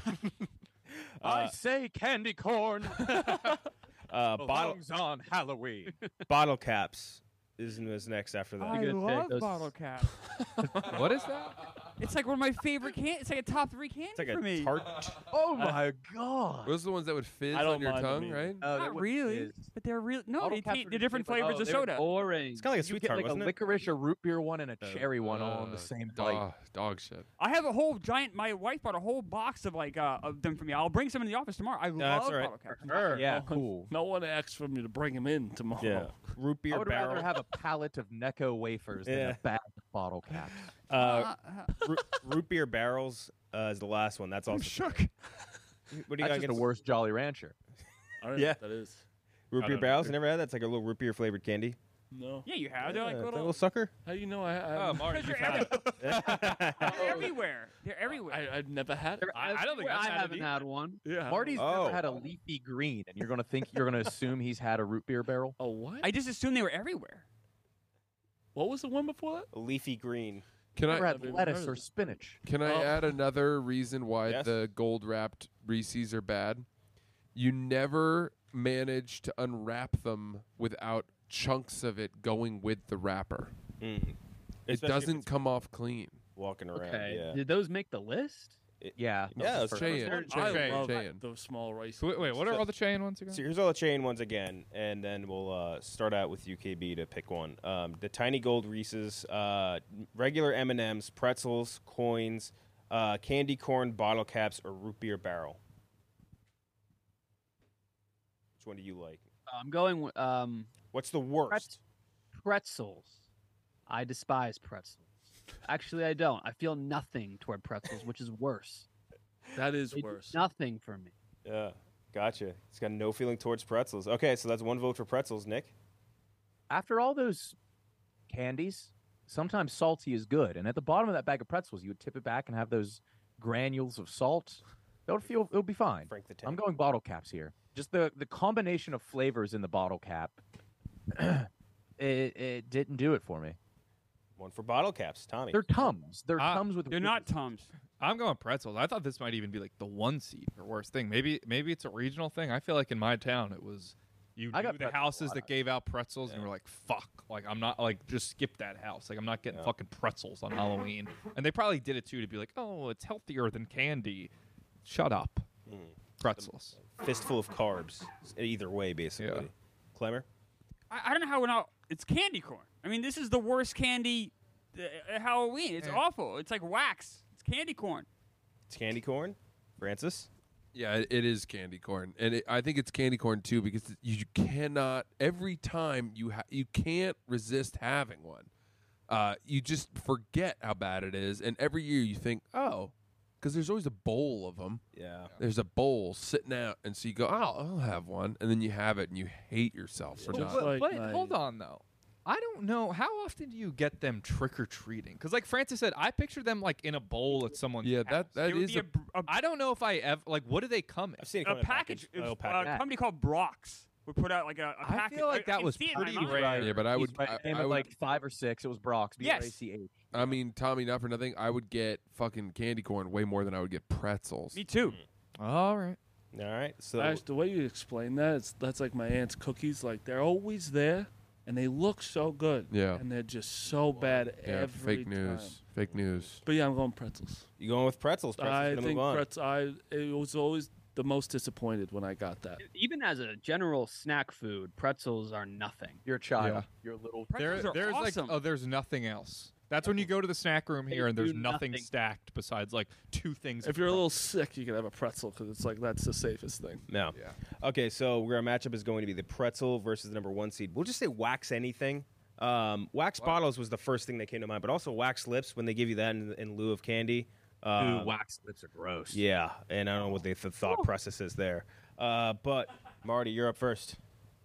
I say candy corn bottle belongs on Halloween. bottle caps is next after that. I gonna love take those- bottle cap. What is that? It's like one of my favorite candy. It's like a top 3 candy It's like for a me. tart. Oh my god. Those are the ones that would fizz I don't on your mind them tongue, either. right? Not really, but they're real. No, Bottle they caps taste are the just different different. flavors of they're soda. Boring. It's kind of like a You sweet get tart, like a wasn't it? licorice, a root beer one, and a cherry one all in the same bite. Dog shit. I have a whole giant. My wife bought a whole box of of them for me. I'll bring some in the office tomorrow. I that's love all right. bottle caps. Yeah, cool. No one asked for me to bring him in tomorrow. Yeah. Root I beer would barrel. rather have a pallet of Necco wafers than Yeah. a bag of bottle caps. Root beer barrels is the last one. That's also shook. What do you That's got just the against worst Jolly Rancher. I don't know Yeah. what that is. root I beer don't barrels? know. You never had that? It's like a little root beer flavored candy. No. Yeah, you have. They're like Yeah, it's a little. little sucker. How do you know I Oh, Marty, Because you've they're had it. They're everywhere. They're everywhere. I've never had it. I don't think I I've had it haven't either. had one. Yeah. Marty's Oh. never had a leafy green, and you're gonna assume he's had a root beer barrel. Oh, what? I just assumed they were everywhere. What was the one before that? A leafy green. Can Never I had I've never lettuce heard or of it. spinach. can I add another reason why Yes. the gold wrapped Reese's are bad? You never manage to unwrap them without chunks of it going with the wrapper. Mm. It Especially if doesn't it's come off clean. walking around. Okay. Yeah. Did those make the list? Yeah. Yeah, those it's are Cheyenne. first. I Cheyenne, love Cheyenne. those small rice. Wait, what are all the chain ones again? So here's all the chain ones again, and then we'll start out with UKB to pick one. The tiny gold Reese's, regular M&Ms, pretzels, coins, candy corn, bottle caps, or root beer barrel. Which one do you like? I'm going with What's the worst? pretzels. I despise pretzels. Actually, I don't. I feel nothing toward pretzels, which is worse. That is They do worse. nothing for me. Yeah, gotcha. He's got no feeling towards pretzels. Okay, so that's one vote for pretzels. Nick? After all those candies, sometimes salty is good. And at the bottom of that bag of pretzels, you would tip it back and have those granules of salt. It would be fine. Frank the Tank. I'm going bottle caps here. Just the combination of flavors in the bottle cap, it didn't do it for me. One for bottle caps. Tommy. They're Tums. They're Ah, Tums with. They're not Reese's. Tums. I'm going pretzels. I thought this might even be like the 1 seed or worst thing. Maybe it's a regional thing. I feel like in my town it was you I knew got the pretzels a houses lot. that gave out pretzels and were like, fuck. Like I'm not like just skip that house. Like I'm not getting fucking pretzels on Halloween. And they probably did it too to be like, oh, it's healthier than candy. Shut up. Pretzels. Fistful of carbs. Either way, basically. Yeah. Clemmer? I don't know how we're not. It's candy corn. I mean, this is the worst candy at Halloween. It's awful. It's like wax. It's candy corn. It's candy corn. Francis? Yeah, it is candy corn, and I think it's candy corn too because you cannot every time you can't resist having one. You just forget how bad it is, and every year you think, oh, because there's always a bowl of them. Yeah. There's a bowl sitting out, and so you go, oh, I'll have one, and then you have it, and you hate yourself for Just not. like But my- hold on though. I don't know. How often do you get them trick or treating? Because, like Francis said, I picture them like in a bowl at someone's Yeah, house. that It would is be I don't know if I ever like. What do they come in? I've seen it a come in package. a little A package. company called Brock's would put out like a I package. feel like that can was see it in my pretty mind. rare. Yeah, but I would. Name I of would like 5 or 6. It was Brock's. Yes. BRACH. I mean, Tommy, not for nothing. I would get fucking candy corn way more than I would get pretzels. Me too. All right. All right. So Actually, the way you explain that, that's like my aunt's cookies. Like they're always there, and they look so good. Yeah. And they're just so bad Yeah, every fake news. time. Fake news. But yeah, I'm going pretzels. you going with pretzels? Pretzels I gonna think move on. it was always the most disappointed when I got that. Even as a general snack food, pretzels are nothing. You're a child. Yeah. You're a little. Pretzels are There's awesome. like there's nothing else. That's when you go to the snack room here and there's do nothing nothing. stacked besides like 2 things. If you're a little sick, you can have a pretzel because it's like that's the safest thing. No. Yeah. Okay, so our matchup is going to be the pretzel versus the number 1 seed. We'll just say wax anything. Wax bottles was the first thing that came to mind, but also wax lips when they give you that in lieu of candy. Dude, wax lips are gross. Yeah, and I don't know what the thought process is there. But Marty, you're up first.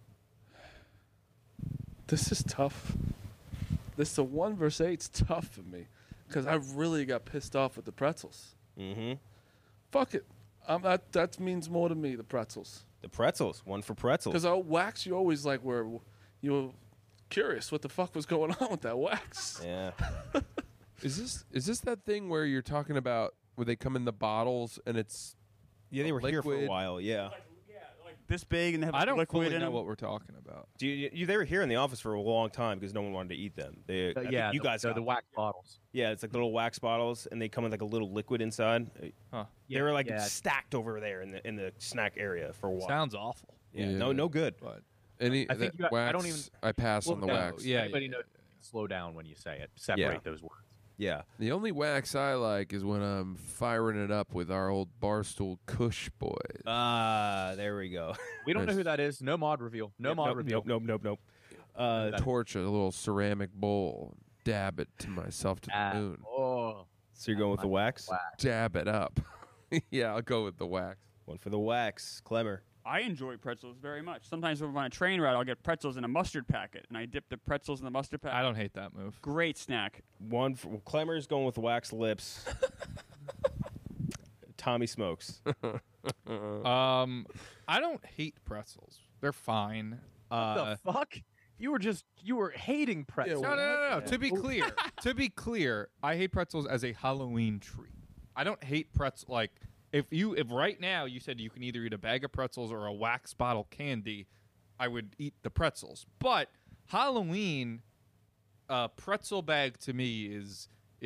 This is tough. This the 1 versus 8's tough for me because I really got pissed off with the pretzels. Mm-hmm. Fuck it. That means more to me. The pretzels. The pretzels, 1 for pretzels. Because wax, you always like were you were curious what the fuck was going on with that wax. Yeah. Is this that thing where you're talking about where they come in the bottles and it's Yeah, they were here for a liquid? while. Yeah. Like this big and they have I don't liquid fully in know them. what we're talking about. They were here in the office for a long time because no one wanted to eat them. I think Yeah, you guys the got wax bottles. Yeah, it's like little wax bottles, and they come with like a little liquid inside. Huh. They were like Yeah. stacked over there in the snack area for a while. Sounds awful. yeah, Yeah. no good. But any I think that you got- I wax? don't even- I pass on the No, wax. yeah, Anybody yeah. knows, slow down when you say it. Separate those words. Yeah, The only wax I like is when I'm firing it up with our old Barstool Kush boys. there we go. We don't know Nice. who that is. No mod reveal. No mod reveal. Nope. Torch a little ceramic bowl, dab it to myself to the moon, Oh, So you're going with the wax? dab it up. Yeah, I'll go with the wax. 1 for the wax. Clemmer. I enjoy pretzels very much. Sometimes if I'm on a train ride, I'll get pretzels in a mustard packet, and I dip the pretzels in the mustard packet. I don't hate that move. Great snack. 1 for Clemmer's going with wax lips. Tommy smokes. I don't hate pretzels. They're fine. the fuck? You were hating pretzels. No. To be clear, I hate pretzels as a Halloween treat. I don't hate pretzels. Like if right now you said you can either eat a bag of pretzels or a wax bottle candy, I would eat the pretzels. But Halloween, pretzel bag to me is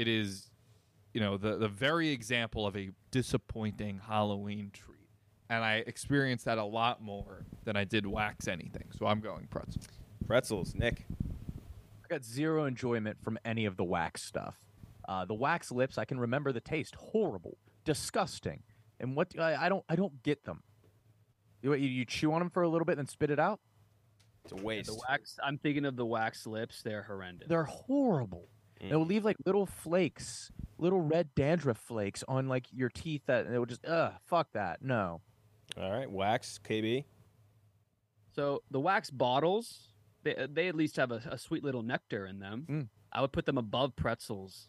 the very example of a disappointing Halloween treat, and I experienced that a lot more than I did wax anything. So I'm going pretzels. Pretzels. Nick. I got zero enjoyment from any of the wax stuff. The wax lips, I can remember the taste. Horrible, disgusting, and what I don't get them. You chew on them for a little bit and then spit it out. It's a waste. The wax. I'm thinking of the wax lips. They're horrendous. They're horrible. It'll leave like little flakes, little red dandruff flakes on like your teeth that it will just fuck that. No. All right. Wax. KB. So the wax bottles, they at least have a sweet little nectar in them. I would put them above pretzels.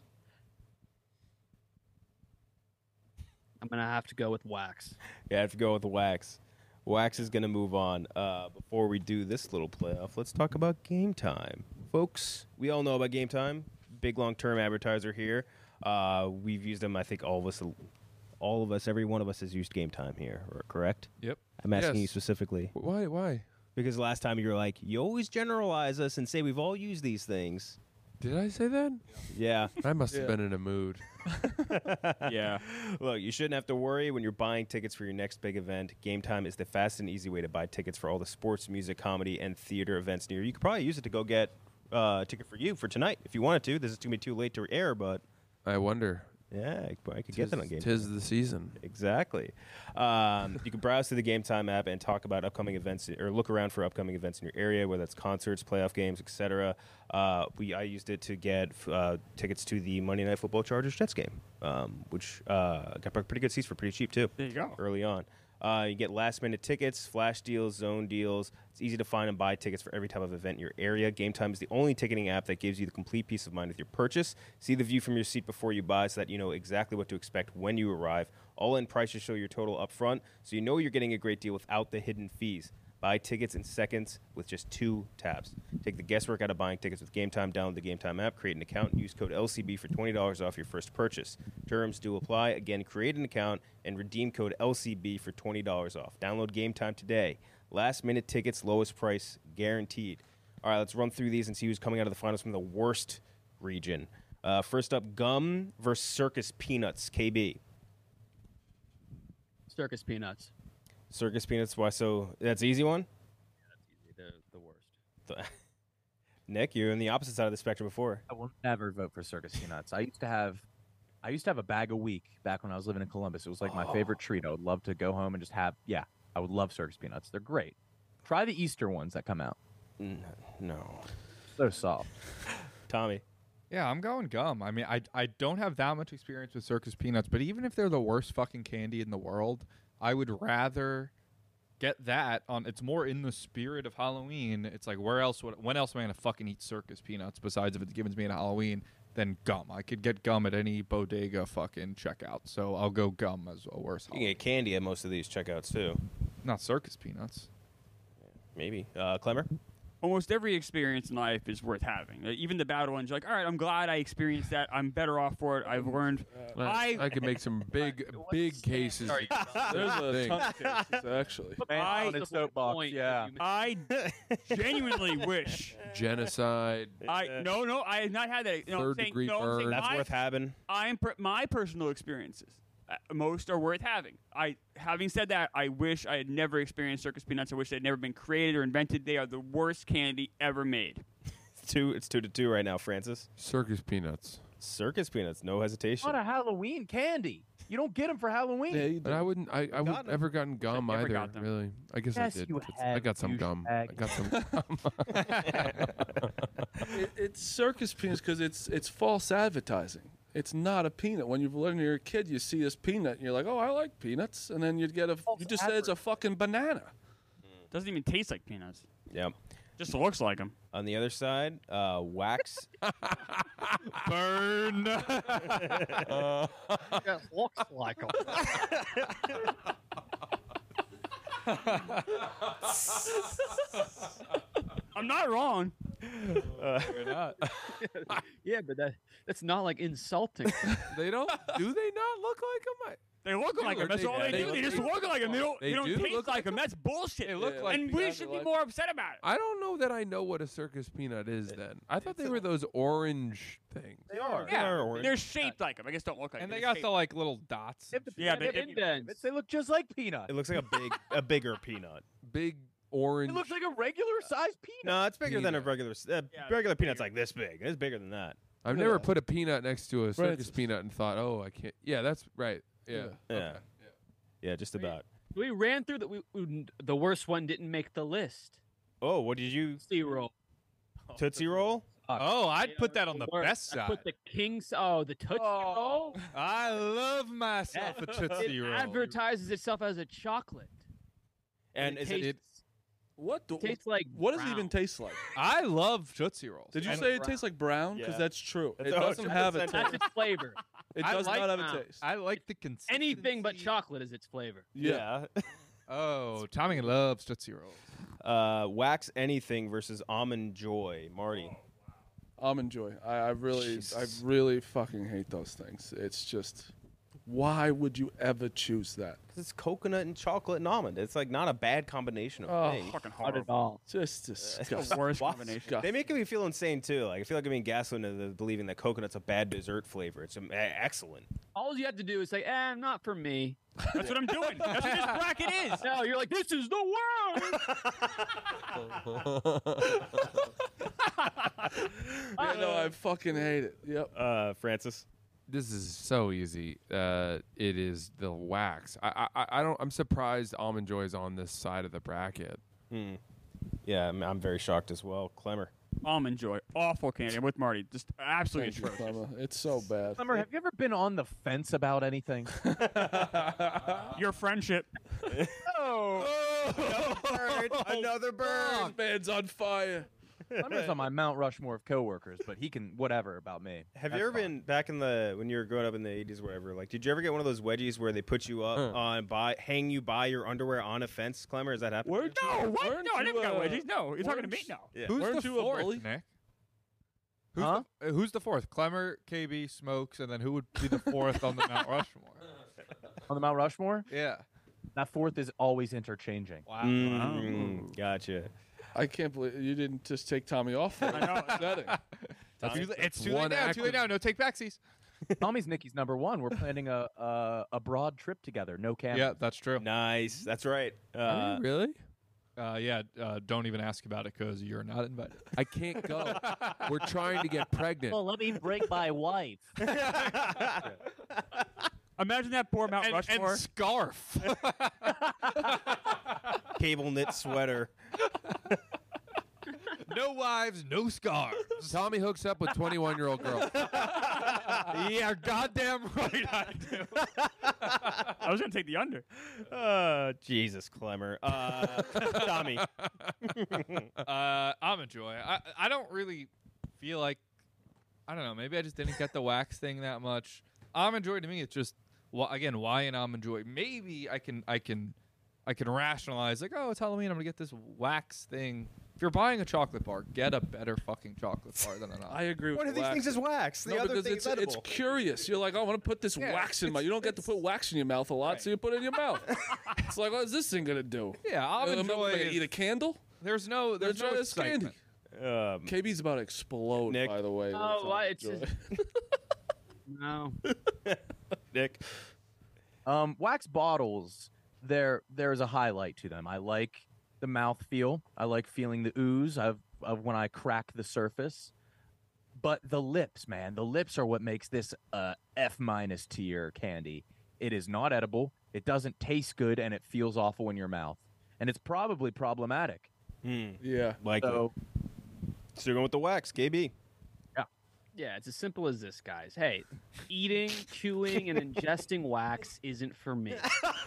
I'm gonna have to go with wax. Yeah, I have to go with the wax. Wax is going to move on. Before we do this little playoff, let's talk about Game Time. Folks, we all know about Game Time. Big long-term advertiser here. We've used them, I think all of us, every one of us has used Game Time here, correct? Yep. I'm asking Yes. you specifically. Why? Because last time you were like, you always generalize us and say we've all used these things. Did I say that? Yeah. I must have been in a mood. Yeah. Look, you shouldn't have to worry when you're buying tickets for your next big event. Game Time is the fast and easy way to buy tickets for all the sports, music, comedy, and theater events near you. You could probably use it to go get a ticket for you for tonight if you wanted to. This is going to be too late to air, but I wonder. yeah, I could get that on Game Time. Tis the season. Exactly. You can browse through the Game Time app and talk about upcoming events or look around for upcoming events in your area, whether that's concerts, playoff games, etc. I used it to get tickets to the Monday Night Football Chargers Jets game, which got pretty good seats for pretty cheap too. There you go. Early on. You get last-minute tickets, flash deals, zone deals. It's easy to find and buy tickets for every type of event in your area. Game Time is the only ticketing app that gives you the complete peace of mind with your purchase. See the view from your seat before you buy so that you know exactly what to expect when you arrive. All-in prices show your total up front, so you know you're getting a great deal without the hidden fees. Buy tickets in seconds with just 2 taps. Take the guesswork out of buying tickets with Game Time. Download the Game Time app, create an account, and use code LCB for $20 off your first purchase. Terms do apply. Again, create an account and redeem code LCB for $20 off. Download Game Time today. Last-minute tickets, lowest price, guaranteed. All right, let's run through these and see who's coming out of the finals from the worst region. First up, Gum versus Circus Peanuts. KB. Circus Peanuts. Circus Peanuts, why so? That's an easy one? They're the worst. Nick, you're on the opposite side of the spectrum before. I will never vote for Circus Peanuts. I used to have a bag a week back when I was living in Columbus. It was like my favorite treat. I would love to go home and just have. Yeah, I would love Circus Peanuts. They're great. Try the Easter ones that come out. No. So soft. Tommy. Yeah, I'm going Gum. I mean, I don't have that much experience with Circus Peanuts, but even if they're the worst fucking candy in the world, I would rather get that on. It's more in the spirit of Halloween. It's like, when else am I going to fucking eat Circus Peanuts besides if it's given to me at Halloween than Gum? I could get Gum at any bodega fucking checkout, so I'll go Gum as a worse. You can get candy at most of these checkouts, too. Not Circus Peanuts. Maybe. Clemmer? Almost every experience in life is worth having. Even the bad ones, you're like, all right, I'm glad I experienced that. I'm better off for it. I've learned. I could make some big cases. There's a ton of cases, actually. I genuinely wish. Genocide. No, I have not had that. Third-degree burn. That's worth having. My personal experiences. Most are worth having. Having said that, I wish I had never experienced Circus Peanuts. I wish they had never been created or invented. They are the worst candy ever made. It's 2-2 right now, Francis. Circus Peanuts. Circus Peanuts, no hesitation. What a Halloween candy! You don't get them for Halloween. Yeah, But I wouldn't. I would never gotten gum never either. got them. Really, I guess Yes, I did. you I have, got some you gum. shag. I got some gum. It's Circus Peanuts because it's false advertising. It's not a peanut. When when you're a kid, you see this peanut, and you're like, "Oh, I like peanuts," and then you just said it's a fucking banana. Doesn't even taste like peanuts. Yep. Just looks like them. On the other side, Wax. Burn. It looks like them. I'm not wrong. You're not. Yeah, but that's not like insulting. They don't. Do they not look like them? They look like them. That's all they do. They just look like them. They don't do taste look like them. That's bullshit. They look like and we should be more upset about it. I don't know that I know what a circus peanut is. Then I thought they were those orange things. They are. Yeah, they're shaped like them. I guess don't look like And them. they got the like little dots. Yeah, They but look just like peanuts. It looks like a bigger peanut. Big orange. It looks like a regular sized peanut. No, it's bigger than a regular. Regular peanut's like this big. It's bigger than that. I've never put a peanut next to a circus peanut and thought, oh, I can't. Yeah, that's right. Yeah. Yeah. Yeah, just about. We ran through the worst one didn't make the list. Oh, what did you? Tootsie Roll. Tootsie Roll? Oh, I'd put that on the Worst. best I side. put the King's. Oh, the Tootsie Roll. I love myself a Tootsie It Roll. advertises itself as a chocolate. And is it? What? Tastes like What does it brown. even taste like? I love Tootsie Rolls. Did you And say it tastes like brown? Because Yeah. that's true. It That's doesn't have a 100% taste. That's its flavor. It I does like not have brown. a taste. I like the consistency. Anything but chocolate is its flavor. Yeah. Oh, Tommy loves Tootsie Rolls. Wax anything versus Almond Joy. Marty. Almond Joy. I Jesus. really fucking hate those things. It's just, why would you ever choose that? Because it's coconut and chocolate and almond. It's like not a bad combination of things. fucking Not at horrible. all. Just It's disgusting. the worst What? combination. They make me feel insane too. Like I feel like I'm being gaslit into believing that coconut's a bad dessert flavor. It's excellent. All you have to do is say, not for me. That's what I'm doing. That's what this bracket is. No, you're like, this is the worst. Yeah, no, I fucking hate it. Yep. Francis. This is so easy. It is the Wax. I don't. I'm surprised Almond Joy is on this side of the bracket. Yeah, I'm very shocked as well. Clemmer. Almond Joy. Awful candy. I'm with Marty. Just absolutely Thank you, atrocious. Clemmer. It's so bad. Summer, have you ever been on the fence about anything? Your friendship. Another bird. Man's on fire. Hunter's on my Mount Rushmore of coworkers, but he can whatever about me. Have That's you ever fine. been back in when you were growing up in the 80s, whatever? Like, did you ever get one of those wedgies where they put you up hang you by your underwear on a fence, Clemmer? Has that happened? No, what? weren't No, I never you, got wedgies. No, you're talking to me now. Yeah. Who's Weren't the you a fourth, bully? Nick? Who's the fourth? Clemmer, KB, Smokes, and then who would be the fourth on the Mount Rushmore? On the Mount Rushmore? Yeah. That fourth is always interchanging. Gotcha. I can't believe you didn't just take Tommy off. I know. It's too one late now. act Too late now. No take backsies. Tommy's Nikki's number one. We're planning a broad trip together. No camera. Yeah, that's true. Nice. That's right. Are you really? Yeah. Don't even ask about it because you're not invited. I can't go. We're trying to get pregnant. Well, let me bring my wife. Imagine that poor Mount And Rushmore. scarf. Cable knit sweater. No wives, no scars. Tommy hooks up with 21-year-old girls. Yeah, goddamn right I do. I was gonna take the under. Jesus, Clemmer. Tommy. Almond Joy. I don't really feel like, I don't know, maybe I just didn't get the wax thing that much. Almond Joy to me, it's just, again, why an Almond Joy? Maybe I can rationalize, like, oh, it's Halloween, I'm going to get this wax thing. If you're buying a chocolate bar, get a better fucking chocolate bar than an I almond. agree with One of these wax. things is wax. The No, other because thing it's is edible. curious. You're like, oh, I want to put this wax in my. You don't get to put wax in your mouth a lot, so you put it in your mouth. It's like, what is this thing gonna do? Yeah, Almond Am I Joy gonna is- eat a candle? There's no It's excitement. candy. KB's about to explode. Nick? By the way. with Oh, Almond it's Joy. No. Nick. Wax bottles. There's a highlight to them. I like the mouth feel. I like feeling the ooze of when I crack the surface. But the lips, man, the lips are what makes this F- tier candy. It is not edible. It doesn't taste good, and it feels awful in your mouth. And it's probably problematic. Yeah. Like, So so you're going with the wax, KB. Yeah, it's as simple as this, guys. Hey, eating, chewing, and ingesting wax isn't for me.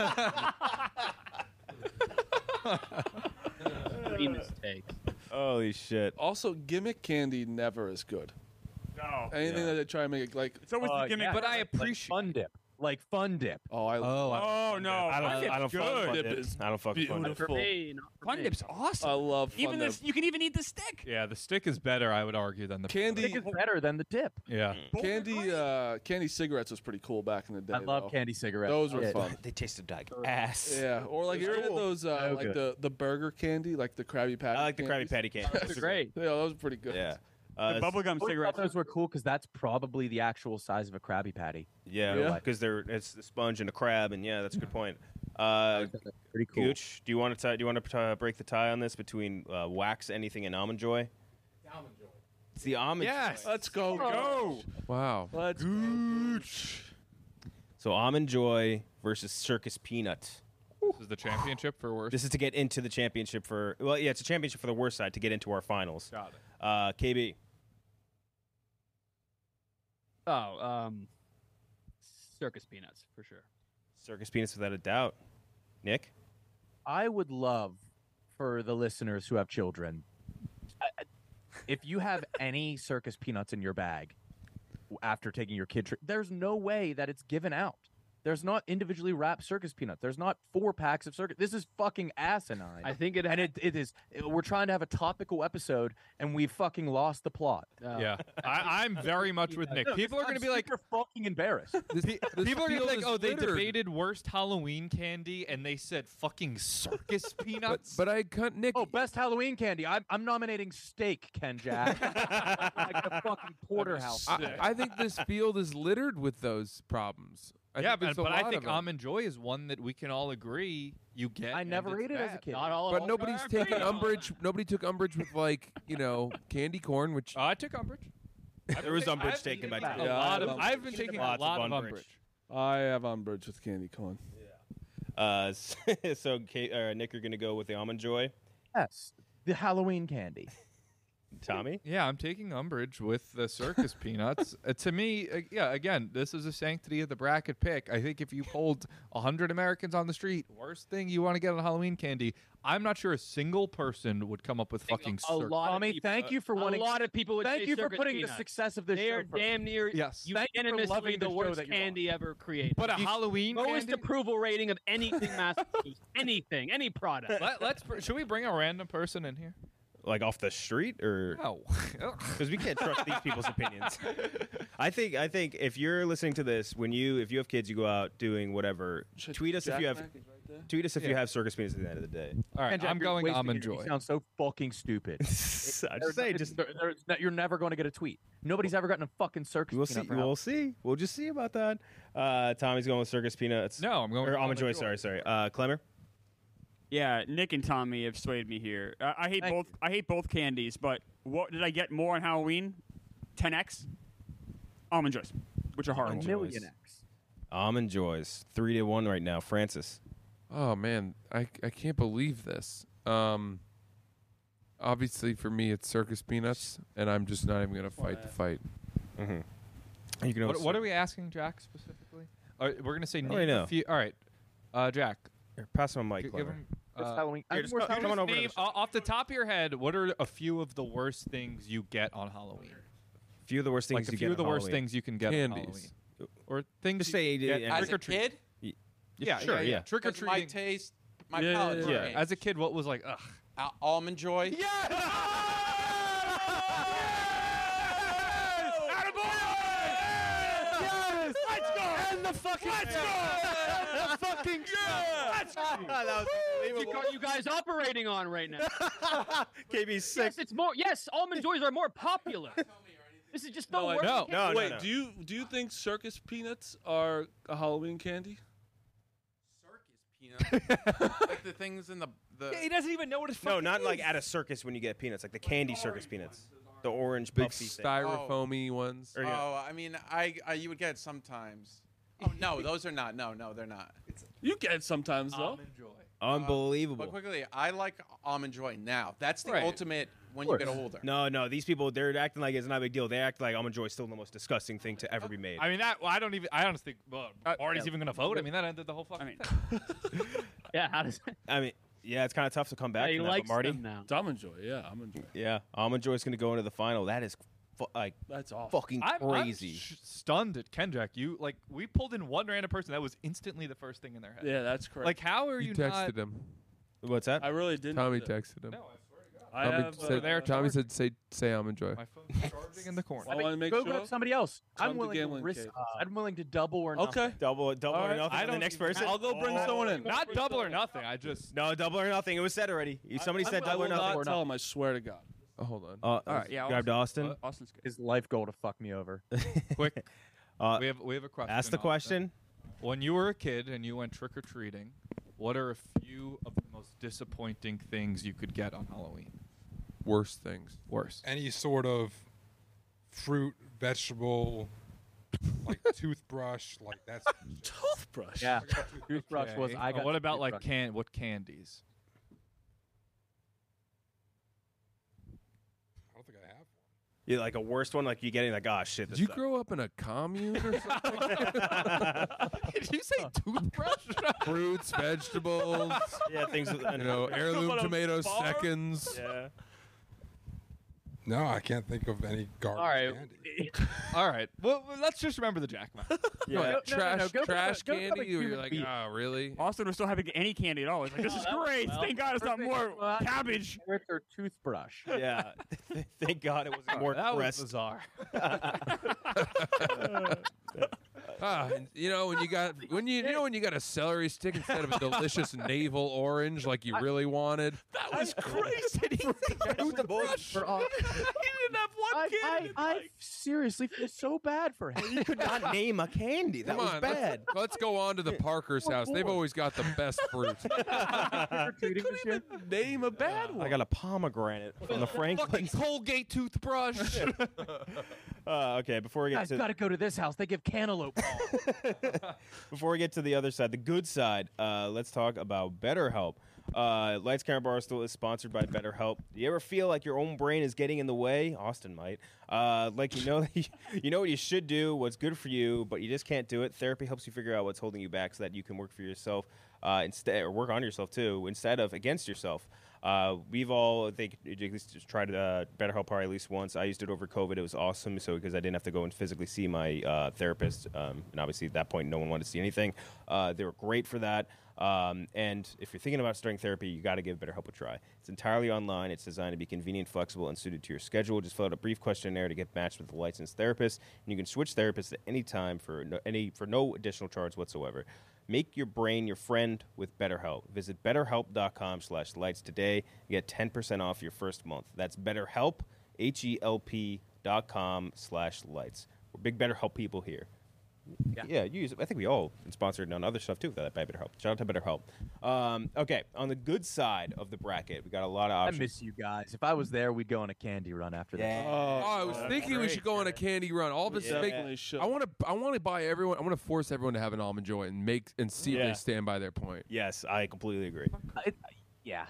Three mistakes. Holy shit. Also, gimmick candy never is good. No. Anything that they try to make it like. It's always the gimmick. yeah. But I like appreciate. Fun Dip. Like Fun Dip. Oh, I. Oh no. I don't fuck good. Fun Dip Dip. is I don't fuck Fun beautiful. Dip. For me, not for Fun me. Dip's awesome. I love fun Even dip. this, you can even eat the stick. Yeah, the stick is better, I would argue, than the Candy. Dip is better than the dip. Yeah. Candy cigarettes was pretty cool back in the day. I love though. candy cigarettes. Those were Yeah. fun. They tasted like ass. Yeah, or like you ever had those like the burger candy, like the Krabby Patty. I like the Krabby candies? Patty candy. Those are great. Yeah, those were pretty good. Yeah. The bubblegum I always cigarettes. thought those were cool because that's probably the actual size of a Krabby Patty. Yeah, Yeah. because it's the sponge and a crab, and yeah, that's a good point. Pretty cool. Gooch, do you want to break the tie on this between wax, anything, and Almond Joy? Almond Joy. It's the Almond Yes. Joy. Let's go. Go. Wow. Let's So Almond Joy versus Circus Peanut. This is the championship for worst. This is to get into the championship for. Well, yeah, it's a championship for the worst side to get into our finals. Got it. KB. Oh, circus peanuts for sure. Circus Peanuts without a doubt. Nick. I would love for the listeners who have children, if you have any circus peanuts in your bag after taking your kid trip, there's no way that it's given out. There's not individually wrapped circus peanuts. There's not 4 packs of circus. This is fucking asinine. I think it. and it is. We're trying to have a topical episode, and we fucking lost the plot. Yeah. I'm very much with Nick. People are going to be like, super fucking embarrassed. people are going to be field like, is oh, they littered. debated worst Halloween candy, and they said fucking circus peanuts. But I can't, Nick. Oh, best Halloween candy. I'm nominating steak, Ken Jack. Like the fucking porterhouse. I think this field is littered with those problems. I yeah, think there's but a I lot think of them. Almond Joy is one that we can all agree you get. I and never it's ate it as a bad. kid. Not all. But of nobody's them. taken umbrage. Nobody took umbrage with candy corn, which I took umbrage. There was umbrage taken by A Jay. Yeah, lot I of. have I've been taking a Lots of lot of umbrage. umbrage. I have umbrage with candy corn. So Nick, you're going to go with the Almond Joy. Yes, the Halloween candy. Tommy? Yeah, I'm taking umbrage with the circus peanuts. To me, again, this is a sanctity of the bracket pick. I think if you polled 100 Americans on the street, worst thing you want to get on Halloween candy, I'm not sure a single person would come up with fucking A circus. lot of Tommy, people, thank you for wanting. A lot of people would Thank say you for circus putting peanuts. the success of this They are show first. damn near Yes. Thank you for unanimously loving the the show worst that you're on. candy ever created. But a Halloween lowest candy? approval rating of anything mass-produced, anything, any product. Should we bring a random person in here? Like off the street, or No. because we can't trust these people's opinions. I think if you're listening to this, if you have kids, you go out doing whatever. Tweet us if you have. Tweet us if you have circus peanuts at the end of the day. All right, And Jack, I'm you're going wasting almond it. You joy. sound so fucking stupid. I just say, You're never going to get a tweet. Nobody's ever gotten a fucking circus we'll peanut see. for We'll Halloween. see. We'll just see about that. Tommy's going with circus peanuts. No, I'm going or with almond joy. Almond Joy. Sorry. Clemmer. Yeah, Nick and Tommy have swayed me here. I hate Thank both. I hate both candies, but what did I get more on Halloween? 10x almond joys, which are horrible. Almond Million Joys. X. Almond joys 3-1 right now. Francis. Oh man, I can't believe this. Obviously for me it's circus peanuts, and I'm just not even gonna fight the fight. Mm-hmm. You can. What are we asking Jack specifically? We're going to say don't name really a know. few. All right, Jack. Here, pass him a mic, Give Clemmer. him, It's Halloween. Here, just come on over. to name, the- off the top of your head, what are a few of the worst things you get on Halloween? few of the worst things Like a you few get of the on worst Halloween. things you can get Candies. on Halloween, or things Just say you get yeah, As trick or a treat. kid, Yeah, sure, yeah. Trick or 'cause my treating. taste, my Yeah, palate yeah, yeah. changed. As a kid, what was like, ugh. Almond Joy. Let's go! And the fucking Let's go! The fucking Let's go! that was unbelievable. You guys operating on right now? KB sick. Yes, it's more. Yes, almond joys are more popular. This is just the worst. No. No, Wait, no. do you think circus peanuts are a Halloween candy? Circus peanuts. Like the things in the. He doesn't even know what it's. No, not like at a circus when you get peanuts, like the candy circus peanuts, the orange Big puffy thing. styrofoamy ones. Or, yeah. Oh, I mean, I you would get sometimes. Oh no, those are not. No, they're not. You get it sometimes though. Unbelievable. But quickly, I like almond joy now. That's the Right. ultimate when you get older. No, these people, they're acting like it's not a big deal. They act like almond joy is still the most disgusting thing to ever be made. I mean, I honestly think, Marty's even going to vote. I mean, that ended the whole fucking thing. Yeah, how does? I mean, yeah, it's kind of tough to come back Yeah, he from that, likes but Marty. them now. It's almond joy, yeah, almond joy. Yeah, almond joy is going to go into the final. That is That's awful. fucking I'm crazy. stunned at Kendrick. We pulled in one random person that was instantly the first thing in their head. Yeah, that's correct. Like, how are You you texted not? him. What's that? I really didn't. Tommy do that. texted him. No, I swear to God. I Tommy have. said, there Tommy charged. said say almond joy. My phone's charging in the corner. I want to make Go sure. grab somebody else. Come I'm to willing to gambling risk. cave. I'm willing to double or nothing. Okay. Double All or right. nothing I for the don't next even- person? I'll go bring someone in. Not double or nothing. I just. No, double or nothing. It was said already. Somebody said I double or will nothing. not tell him. I swear to God. Oh, hold on. All right, yeah, Grabbed Austin. Austin's good. His life goal to fuck me over. Quick. Uh, we have a question. Ask the Austin. question. When you were a kid and you went trick or treating, what are a few of the most disappointing things you could get on Halloween? Worst things. Worse. Any sort of fruit, vegetable, like toothbrush, like that's Toothbrush. Yeah. Toothbrush was. Okay. I got. What about like toothbrush. what candies? I don't think I have one. Yeah, like a worst one, like you getting like, oh shit. Did This you sucks. grow up in a commune or something? Did you say toothbrush? Fruits, vegetables, Yeah, things. you know, heirloom What a tomato bar? seconds. Yeah. No, I can't think of any garbage All right. candy. All right. Well, let's just remember the jackman. Yeah. Trash, Go trash grab a candy. Where you're human like, being. oh, really? Austin was still having any candy at all. He's like, this is great. Thank God it's not more cabbage. Carrots or toothbrush. Yeah. Thank God it wasn't more that was crest. bizarre. And, you know when you got when you got a celery stick instead of a delicious navel orange like you really wanted. That was crazy. For all, He didn't have one candy. I seriously feel so bad for him. You could not name a candy. That Come was on, bad. Let's go on to the Parker's house. They've always got the best fruit. Trick-or-treating this year. Name a bad one. I got a pomegranate from the Franklin. Colgate toothbrush. Okay, before we get Guys, to gotta go to this house. They give cantaloupe. before we get to the other side, the good side, let's talk about BetterHelp. Lights Camera Barstool is sponsored by BetterHelp. Do you ever feel like your own brain is getting in the way? Austin might. Like you know what you should do, what's good for you, but you just can't do it. Therapy helps you figure out what's holding you back so that you can work for yourself instead, or work on yourself too, instead of against yourself. We've all, I think, at least just tried BetterHelp probably at least once. I used it over COVID. It was awesome. So because I didn't have to go and physically see my therapist, and obviously at that point no one wanted to see anything. They were great for that. And if you're thinking about starting therapy, you got to give BetterHelp a try. It's entirely online. It's designed to be convenient, flexible, and suited to your schedule. Just fill out a brief questionnaire to get matched with a licensed therapist, and you can switch therapists at any time for no additional charge whatsoever. Make your brain your friend with BetterHelp. Visit BetterHelp.com/lights today. You get 10% off your first month. That's BetterHelp, HELP.com/lights. We're big BetterHelp people here. Yeah, you use it. I think we all been sponsored on other stuff too by BetterHelp. Shout out to BetterHelp. Okay, on the good side of the bracket, we got a lot of options. I miss you guys. If I was there, we'd go on a candy run after that. Yeah. I was thinking we should go on a candy run. All this Definitely should. I want to buy everyone. I want to force everyone to have an almond joy and see if they stand by their point. Yes, I completely agree. Yeah.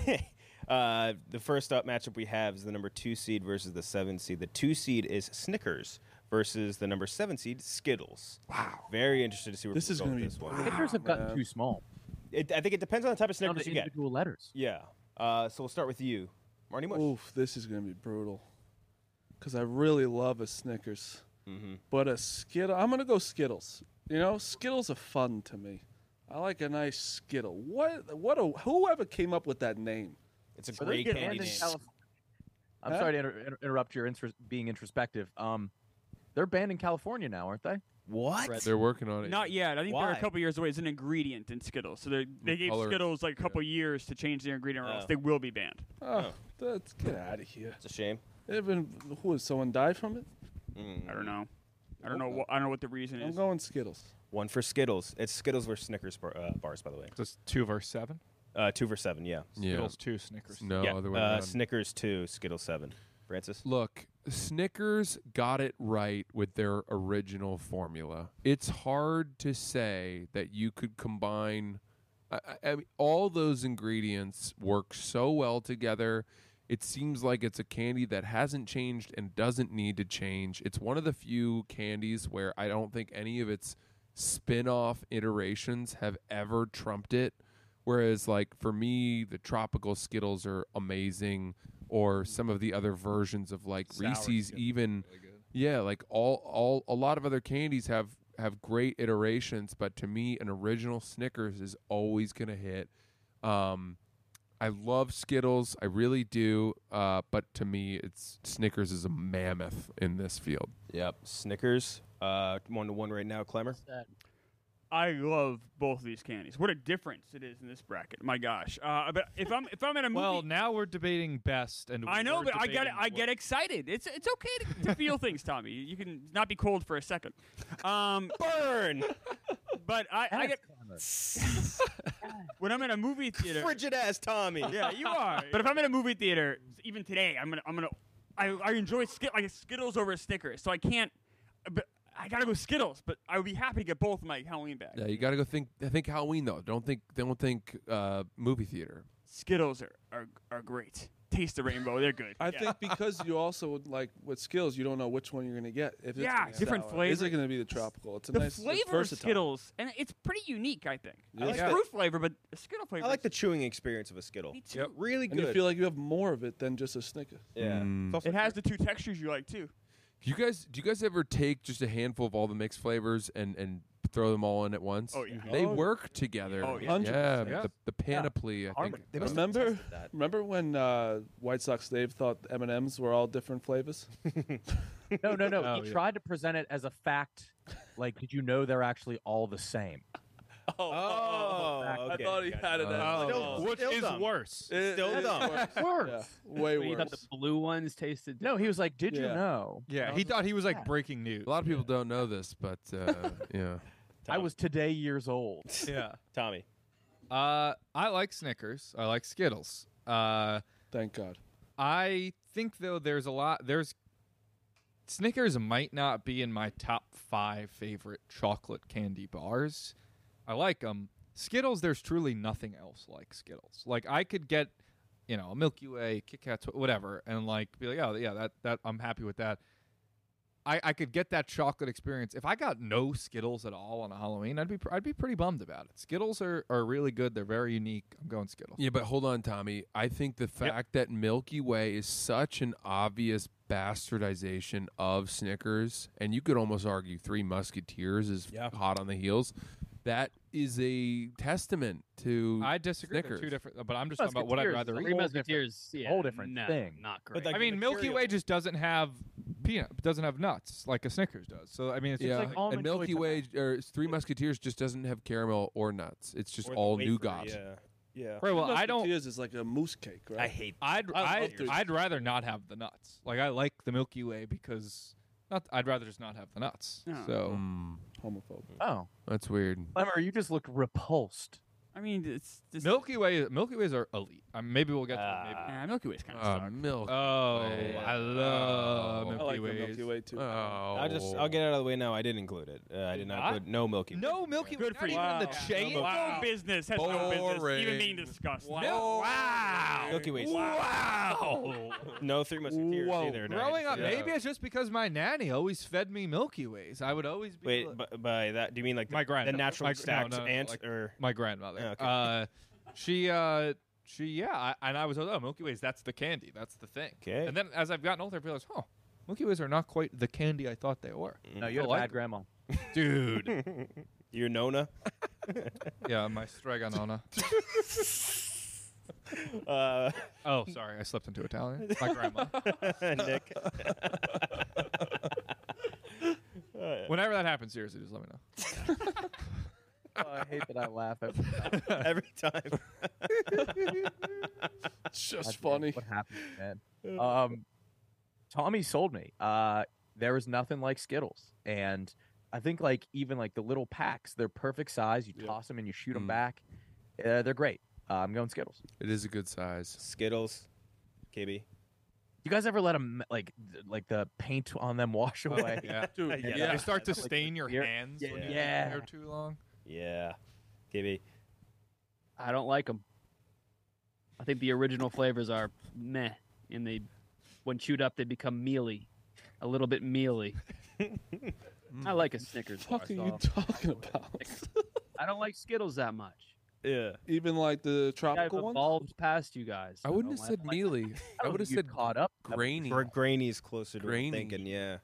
The first up matchup we have is the number 2 seed versus the 7 seed. The 2 seed is Snickers versus the number 7 seed, Skittles. Wow. Very interested to see where This is going gonna to be this one. Snickers have gotten too small. I think it depends on the type of Down Snickers to you get. individual letters. Yeah. So we'll start with you, Marty Mush. Oof, this is going to be brutal. Because I really love a Snickers. Mm-hmm. But a Skittle, I'm going to go Skittles. You know, Skittles are fun to me. I like a nice Skittle. Whoever came up with that name? It's a So they're great getting candy in name. I'm sorry to interrupt your being introspective. They're banned in California now, aren't they? What? They're working on it. Not yet. I think they're Why? a couple years away. It's an ingredient in Skittles. So they gave color. Skittles like a couple years to change their ingredient, or else they will be banned. Oh, let's get out of here. It's a shame. Someone died from it? I don't know. I don't know. I don't know what the reason I'm is. going Skittles. One for Skittles. It's Skittles versus Snickers bars, by the way. Just 2 versus 7. 2 for 7, yeah. Yeah. Skittles 2, Snickers. No, yeah. other way around. Snickers 2, Skittles 7. Francis? Look, Snickers got it right with their original formula. It's hard to say that you could combine I mean, all those ingredients work so well together. It seems like it's a candy that hasn't changed and doesn't need to change. It's one of the few candies where I don't think any of its spin-off iterations have ever trumped it. Whereas, like, for me, the tropical Skittles are amazing, or some of the other versions of, like, Sour Reese's Skittles even. are really good. Yeah, like, a lot of other candies have great iterations, but to me, an original Snickers is always going to hit. I love Skittles, I really do, but to me, Snickers is a mammoth in this field. Yep, Snickers. 1-1 right now, Clemmer. I love both of these candies. What a difference it is in this bracket. My gosh. But if I'm in a movie, Well, now we're debating best, and I know, we're but I get debating excited. It's okay to feel things, Tommy. You can not be cold for a second. Burn! But I get when I'm in a movie theater. Frigid ass Tommy. Yeah, you are. But if I'm in a movie theater, even today, I enjoy Skittles over Snickers, so I can't. But I gotta go Skittles, but I would be happy to get both of my Halloween bags. Yeah, you got to go think Halloween though. Don't think movie theater. Skittles are great. Taste the rainbow, they're good. I think because you also would, like with Skittles, you don't know which one you're going to get. If it's Yeah, gonna be different sour. flavors. Is it going to be the tropical? It's a The nice flavor of versatile. Skittles, and it's pretty unique, I think. Yeah. It's Yeah. fruit flavor, but the Skittle flavor. I like the chewing experience of a Skittle. Me too. Really And good. you feel like you have more of it than just a Snicker. yeah. It's also It has the two textures you like too. Do you guys ever take just a handful of all the mixed flavors and throw them all in at once? Oh, yeah. They Oh. work together. Oh, yeah. 100%. Yeah, the panoply. I think. They must have Remember, tested that. remember when White Sox Dave thought M&Ms were all different flavors? No. Oh, He yeah. tried to present it as a fact. Like, did you know they're actually all the same? Oh, I okay. thought he had it. Still- Which still is dumb. worse? Still dumb. Worse. Yeah, way You thought worse. the blue ones tasted. No, he was like, "Did you Yeah. know?" Yeah, he thought he was like breaking news. A lot of people don't know this, but yeah. I was today years old. Yeah. Tommy. I like Snickers. I like Skittles. Thank God. I think though there's Snickers might not be in my top 5 favorite chocolate candy bars. I like them, Skittles, there's truly nothing else like Skittles. Like I could get, a Milky Way, Kit Kat, whatever, and like be like, oh yeah, that I'm happy with that. I could get that chocolate experience. If I got no Skittles at all on a Halloween, I'd be pretty bummed about it. Skittles are really good. They're very unique. I'm going Skittles. Yeah, but hold on, Tommy. I think the fact that Milky Way is such an obvious bastardization of Snickers, and you could almost argue Three Musketeers is hot on the heels. That is a testament to I disagree. Snickers. They're two different, but I'm just talking about what I'd rather eat. Three Musketeers, yeah, whole different thing. Not great. like, I mean, Milky Way just doesn't have doesn't have nuts like a Snickers does. So I mean, it's Yeah, just like and Milky Way or Three Musketeers just doesn't have caramel or nuts. It's just all nougat. Yeah. Right, well, I don't. Musketeers is like a mousse cake, right? I hate. I'd rather not have the nuts. Like I like the Milky Way because I'd rather just not have the nuts. No. So Homophobe. Oh, That's weird. Clemmer, you just looked repulsed. I mean, it's just Milky Ways are elite. Maybe we'll get to it. Maybe. Milky Way's kind of stuck. Milk. Oh, Way. I love I Milky like the Ways. Milky Way too. Oh. I'll get it out of the way now. I didn't include it. I did not put no Milky Way. No Milky Way. Good for Not you. even the Wow. chain. No business. Has no business. Boring. Even being discussed. Wow. Milky Way. Wow. No Three Musketeers either. no. Growing up, maybe it's just because my nanny always fed me Milky Ways. I would always be. Wait, by that, do you mean like My the grandmother. naturally stacked No, ant? like Or my grandmother. Okay. And I was like, oh, Milky Ways, that's the candy. That's the thing. Okay. And then as I've gotten older, I realized, Milky Ways are not quite the candy I thought they were. No, you had a like bad grandma. Dude. Your Nona? Yeah, my Streganona. Oh, sorry, I slipped into Italian. My grandma. Nick. Whenever that happens, seriously, just let me know. I hate that I laugh every time. Every time. It's just funny. What happened, man? Tommy sold me. There was nothing like Skittles, and I think like even like the little packs, they're perfect size. You toss them and you shoot them back. They're great. I'm going Skittles. It is a good size. Skittles. KB. You guys ever let them like the paint on them wash away? Yeah. Dude, Yeah. They start to stain your hands when you Yeah. there too long. Yeah. KB. I don't like them. I think the original flavors are meh, and when chewed up, they become mealy, a little bit mealy. I like a Snickers. What the fuck bar, are you so talking about? I don't like Skittles that much. Yeah. Even like the I've tropical ones? evolved past you guys. I wouldn't have don't said like- mealy. I would have You said caught up. grainy. Grainy's closer to what I'm Grainy. thinking, yeah.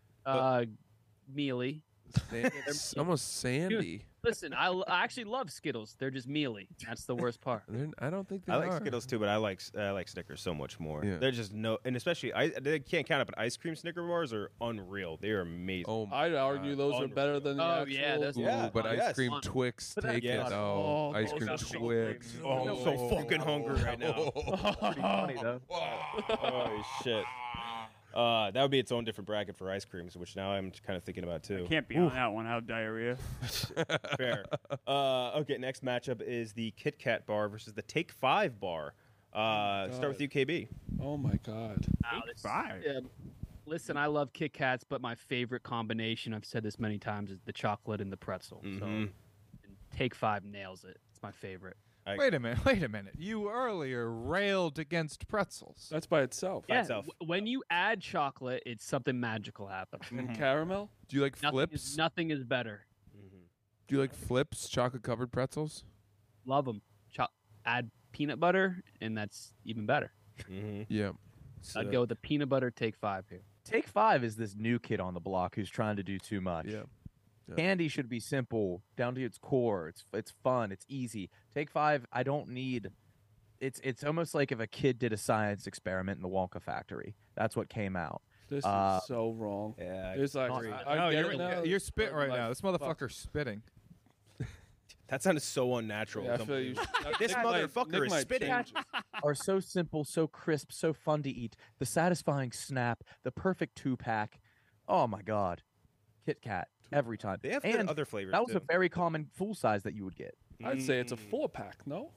mealy. It's almost sandy. Listen, I actually love Skittles. They're just mealy. That's the worst part. I don't think they I like are. Skittles too, but I like Snickers so much more. Yeah. They're just and especially they can't count it, but ice cream Snicker bars are unreal. They are amazing. Oh, I'd argue those are better than the Oh, actual. yeah, those- Ooh, Yeah. but ice Yes. cream Twix, take Yes. it. Oh, ice cream those are so Twix. good. Oh, I'm so fucking hungry right now. Pretty funny though. Oh shit. That would be its own different bracket for ice creams, which now I'm kind of thinking about too. Can't be on that one. How diarrhea. Fair. Okay, next matchup is the Kit Kat bar versus the Take 5 bar. Start with you, KB. Oh my god. Wow, this- 5. Listen, I love Kit Kats, but my favorite combination, I've said this many times, is the chocolate and the pretzel. So Mhm. Take 5 nails it. It's my favorite. Wait a minute. You earlier railed against pretzels. That's by itself. Yeah, itself. when you add chocolate, it's something magical happens. And caramel? Do you like flips? Nothing is better. Do you like flips, chocolate covered pretzels? Love them. Add peanut butter, and that's even better. Mm-hmm. Yeah. I'd go with the peanut butter Take 5 here. Take 5 is this new kid on the block who's trying to do too much. Yeah. Candy should be simple, down to its core. It's fun. It's easy. Take 5. I don't need. It's almost like if a kid did a science experiment in the Wonka factory. That's what came out. This Uh, is so wrong. Yeah, It's like I No, get it now. you're spitting right Like, now. This fuck. motherfucker's spitting. that sounded so unnatural. Yeah, I feel you. This Nick might- motherfucker Nick is might spitting. change it. Are so simple, so crisp, so fun to eat. The satisfying snap, the perfect 2-pack. Oh my god, Kit Kat every time. They have and other flavors. that was too. a very common full size that you would get. I'd say it's a 4-pack. No.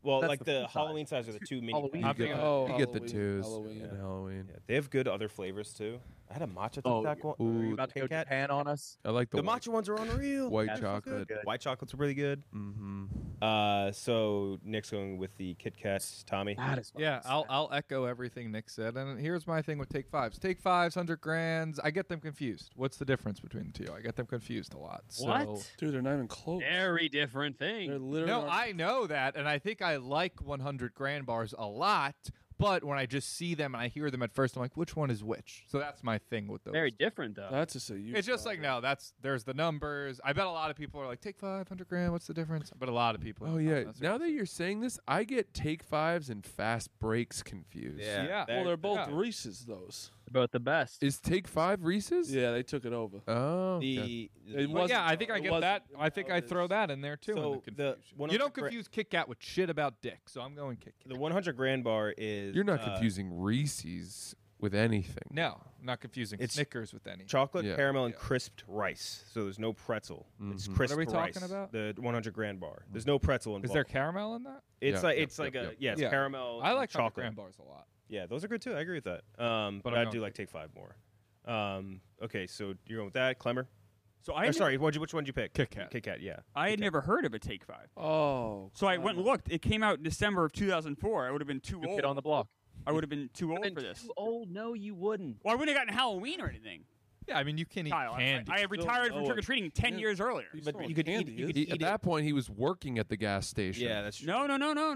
Well, That's like the the full size. Halloween size are the 2 mini Halloween. packs. You get, Oh, you get the Halloween, 2s Halloween. in Halloween. Yeah, they have good other flavors too. I had a matcha Tic Oh, Tac one. Are you Ooh, about to Kit go Kat. Japan on us? I like The white, matcha ones are unreal. white That's chocolate. good. White chocolates are really good. Mm-hmm. So Nick's going with the Kit Kats. Tommy. That is Yeah, I'll echo everything Nick said. And here's my thing with Take Fives. Take Fives, 100 grands. I get them confused. What's the difference between the two? I get them confused a lot. So, What? Dude, they're not even close. Very different They're thing. literally No, not- I know that, and I think I like 100 grand bars a lot. But when I just see them and I hear them at first, I'm like, which one is which? So that's my thing with those. Very different though. That's just a huge It's just like, no, there's the numbers. I bet a lot of people are like, take 500 grand. What's the difference? But a lot of people. Oh yeah. Now that you're saying this, I get Take Fives and Fast Breaks confused. Yeah. Well, they're both yeah. Reese's, those. They're both the best. Is Take 5 Reese's? Yeah, they took it over. Oh. Okay. It Well, wasn't, yeah, I think I it get wasn't- that. I think I throw it's- that in there too. So in the the confusion. 100 You don't gra- confuse Kit Kat with shit about dick, so I'm going Kit Kat. The 100 grand bar is. You're not confusing Reese's with anything. No, I'm not confusing It's Snickers with any. Chocolate, Yeah. caramel, and crisped rice. So there's no pretzel. It's Mhm. crisp What are we rice. talking about? The 100 grand bar. There's no pretzel involved. Is there caramel in that? It's Yeah, like yep, it's like yep, a yep. yeah, it's Yeah. caramel. I like and 100 chocolate. grand bars a lot. Yeah, those are good too. I agree with that. But I'm I going do like Take 5 more. Okay, so you're going with that, Clemmer. So Or, sorry, which one did you pick? Kit Kat. Kit Kat, yeah. I had never heard of a Take 5. Oh. So I went and looked. It came out in December of 2004. I would have been too New old. kid on the block. I would have been too old Been for this. too old? No, you wouldn't. Well, I wouldn't have gotten Halloween or anything. Yeah, I mean, you can eat Kyle, candy. I retired from know trick or treating 10 Yeah. years earlier. You But saw you what could eat. candy You could is. eat At it. that point, he was working at the gas station. Yeah, that's true. No.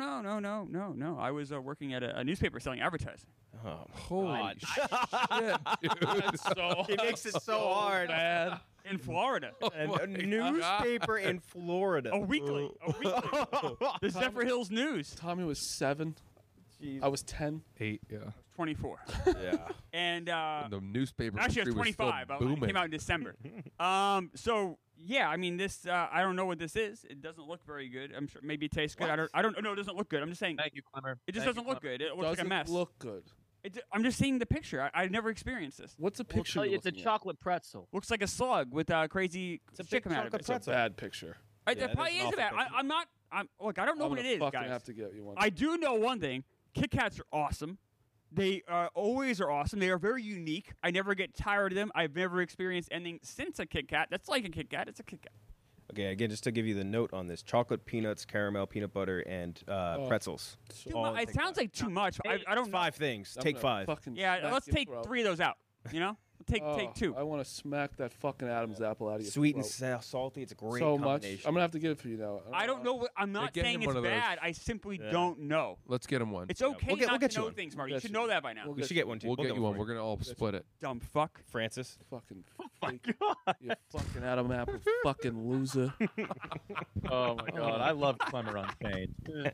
I was working at a newspaper selling advertising. Oh, Holy God. shit, dude. So He makes it so hard. bad. In Florida. A newspaper in Florida. A weekly. The Zephyr Hills News. Tommy was 7. I was 10. 8, yeah. 24. Yeah. And The newspaper actually, I was industry was 25. still It booming. came out in December. So yeah, I mean this. I don't know what this is. It doesn't look very good. I'm sure maybe it tastes good. I don't know. It doesn't look good. I'm just saying. Thank you, Clemmer. It just Thank doesn't you, look good. It looks like a Doesn't mess. look good. I'm just seeing the picture. I've never experienced this. What's the We'll picture? tell you you're it's a looking at? chocolate pretzel. Looks like a slug with crazy It's a shit big coming out of chocolate it. It's a bad picture. It it probably is an is awful bad. picture. I'm not. Look, I don't know I'm what gonna it is, fucking guys. have to get you one. I do know one thing. Kit Kats are awesome. They always are awesome. They are very unique. I never get tired of them. I've never experienced anything since a Kit Kat that's like a Kit Kat. It's a Kit Kat. Okay, again, just to give you the note on this: chocolate, peanuts, caramel, peanut butter, and pretzels. All It Take sounds 5. like too much. I It's don't know. 5 things. I'm Take gonna 5. fucking Yeah, smack let's your take throat. 3 of those out. You know, take 2. I want to smack that fucking Adam's apple out of your Sweet and throat. salty. It's a great so much. combination. I'm gonna have to get it for you now. I don't know. I'm not get saying him it's one of those. bad. I simply Yeah. don't know. Let's get him one. It's okay We'll not get to you know one. things, Marty. We'll You get should you know that by now. We'll We get should get one too. We'll get you one. for We're gonna all split it. Dumb fuck. Francis. Fucking. You fucking Adam apple. Fucking loser. Oh my God, I love Clemmer Unchained.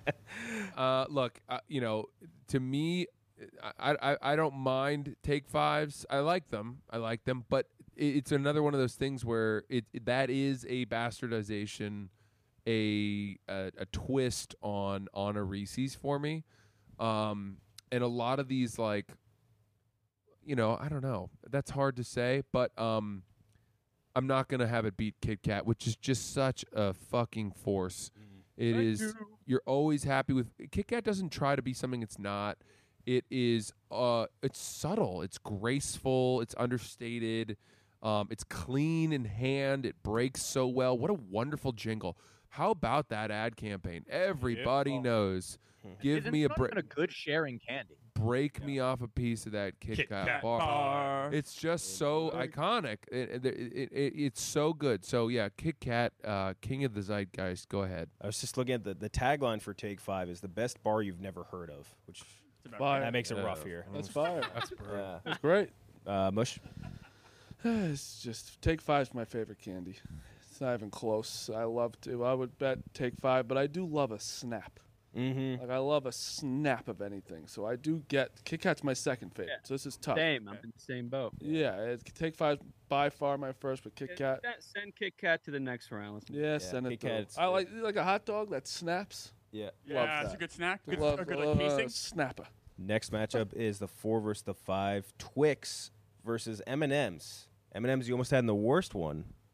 Look, to me, I don't mind Take Fives. I like them, but it's another one of those things where that is a bastardization, a twist on a Reese's for me, and a lot of these I don't know. That's hard to say, but I'm not gonna have it beat Kit Kat, which is just such a fucking force. It is. You're always happy with Kit Kat. Doesn't try to be something it's not. It is. It's subtle. It's graceful. It's understated. It's clean in hand. It breaks so well. What a wonderful jingle. How about that ad campaign? Everybody knows. Give Isn't me a Trump break. been a good sharing candy? Break me off a piece of that Kit Kat bar. It's just so iconic. It's so good. So yeah, Kit Kat, king of the zeitgeist. Go ahead. I was just looking at the tagline for Take 5 is the best bar you've never heard of, which Fire. that makes it rough here. That's fire. Yeah. That's great. Mush. It's just Take 5's my favorite candy. It's not even close. I would bet Take 5, but I do love a snap. Mm-hmm. Like I love a snap of anything. So I do get Kit Kat's my second favorite. Yeah. So this is tough. Same. I'm in the same boat. Yeah, Take 5 by far my first, but Kit Kat. Send Kit Kat to the next round. Yeah, send it Kit through. Kat's I like a hot dog that snaps. Yeah. Yeah, it's a that. good snack. Good, Love, a good like, casing. snapper. Next matchup is the 4 versus the 5. Twix versus M&M's. M&M's you almost had in the worst one.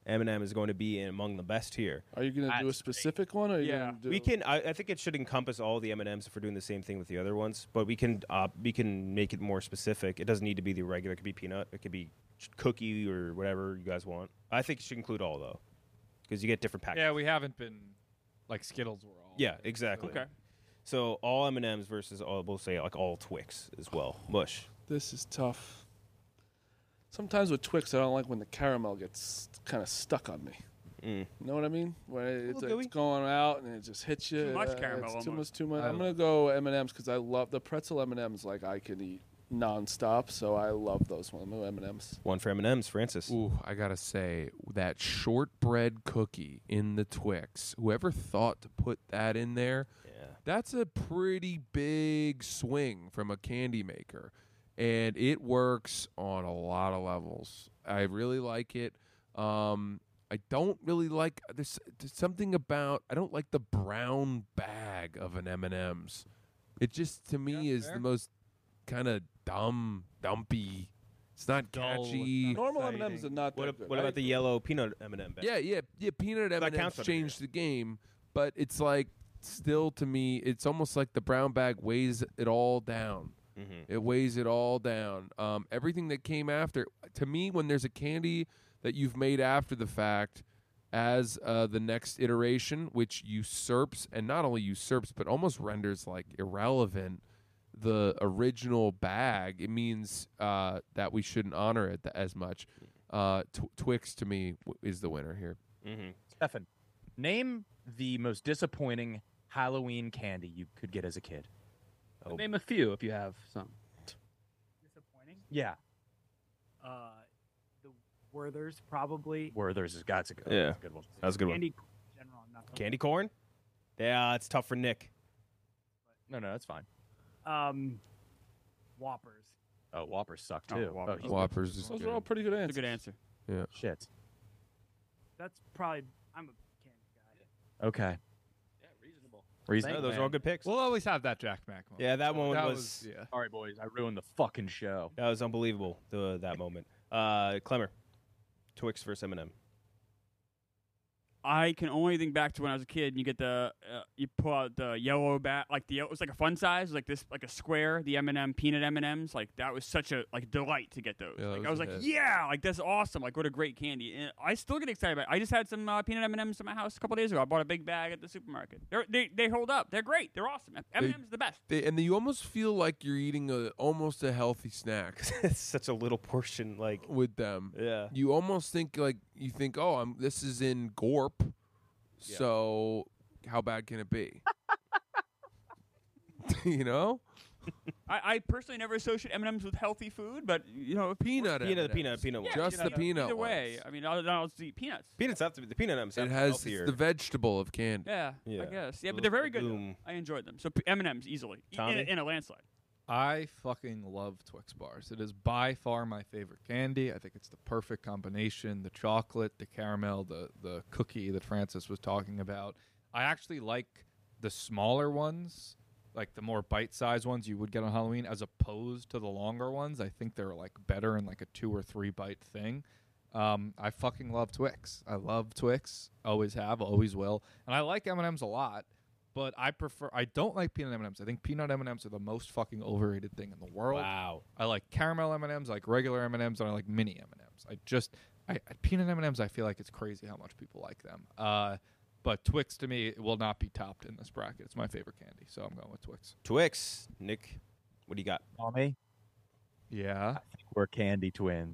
M&M is going to be among the best here. Are you going to do a specific one? Or are you gonna do... We can. I think it should encompass all the M&Ms if we're doing the same thing with the other ones. But we can make it more specific. It doesn't need to be the regular. It could be peanut. It could be cookie or whatever you guys want. I think it should include all though, because you get different packages. Yeah, we haven't been like Skittles were all. Yeah, exactly. Okay. So all M&Ms versus all, we'll say like all Twix as well. Mush. This is tough. Sometimes with Twix, I don't like when the caramel gets kind of stuck on me. You know what I mean? When it's going out and it just hits you. Too much caramel. It's too much. I'm gonna go M&Ms because I love the pretzel M&Ms. Like I can eat nonstop, so I love those ones. M&Ms. One for M&Ms, Francis. Ooh, I gotta say that shortbread cookie in the Twix. Whoever thought to put that in there? Yeah. That's a pretty big swing from a candy maker, and it works on a lot of levels. I really like it. I don't really like there's something about I don't like the brown bag of an M&Ms. It just to me is the most kind of dumpy. It's not catchy. Normal M&Ms are not that good. What about the yellow peanut M&M bag? Yeah. Peanut That M&Ms counts under changed the game, but it's like still to me, it's almost like the brown bag weighs it all down. It weighs it all down. Everything that came after, to me, when there's a candy that you've made after the fact as the next iteration, which usurps, and not only usurps, but almost renders like irrelevant the original bag, it means that we shouldn't honor it as much. Twix, to me, is the winner here. Stefan, name the most disappointing Halloween candy you could get as a kid. Name a few if you have some. Disappointing. Yeah. The Werther's probably. Werther's has got to go. Yeah. That's a good one. That was a good Candy one. in general, I'm not Candy corn? Yeah, it's tough for Nick. No, that's fine. Whoppers. Oh, Whoppers suck too. Whoppers is Those good. are all pretty good answers. That's a good answer. Yeah. Shit. That's probably. I'm a candy guy. Okay. Yeah, reasonable. Reasonable. Those are all good picks. We'll always have that Jack Mac moment. Yeah, that one That was. yeah. All right, boys. I ruined the fucking show. That was unbelievable. That moment. Clemmer, Twix versus M&M. I can only think back to when I was a kid. And you get you pull out the yellow bat, like it was like a fun size, like this, like a square. The M&M peanut M&Ms, like that was such a delight to get those. Yeah, like I was like, yeah, like that's awesome. Like what a great candy. And I still get excited about it. I just had some peanut M&Ms in my house a couple days ago. I bought a big bag at the supermarket. They hold up. They're great. They're awesome. M&M's the best. And you almost feel like you're eating almost a healthy snack. It's such a little portion, like with them. Yeah. You almost think oh, this is in Gorp. Yeah. So how bad can it be? You know? I personally never associate M&Ms with healthy food, but peanut peanut M&Ms. one. Just the peanut Either way, ones. I mean, I'll just eat peanuts. Peanuts have to be the peanut M&Ms. It has the vegetable of candy. Yeah, Yeah. I guess. Yeah, but they're very good. Boom. I enjoyed them. So M&Ms easily Tommy? in a landslide. I fucking love Twix bars. It is by far my favorite candy. I think it's the perfect combination. The chocolate, the caramel, the cookie that Francis was talking about. I actually like the smaller ones, like the more bite-sized ones you would get on Halloween, as opposed to the longer ones. I think they're like better in like a 2 or 3 bite thing. I fucking love Twix. I love Twix. Always have, always will. And I like M&Ms a lot. But I don't like peanut M&Ms. I think peanut M&Ms are the most fucking overrated thing in the world. Wow. I like caramel M&Ms, I like regular M&Ms, and I like mini M&Ms. Peanut M&Ms, I feel like it's crazy how much people like them. But Twix, to me, will not be topped in this bracket. It's my favorite candy, so I'm going with Twix. Twix. Nick, what do you got? Tommy, Yeah. I think we're candy twins.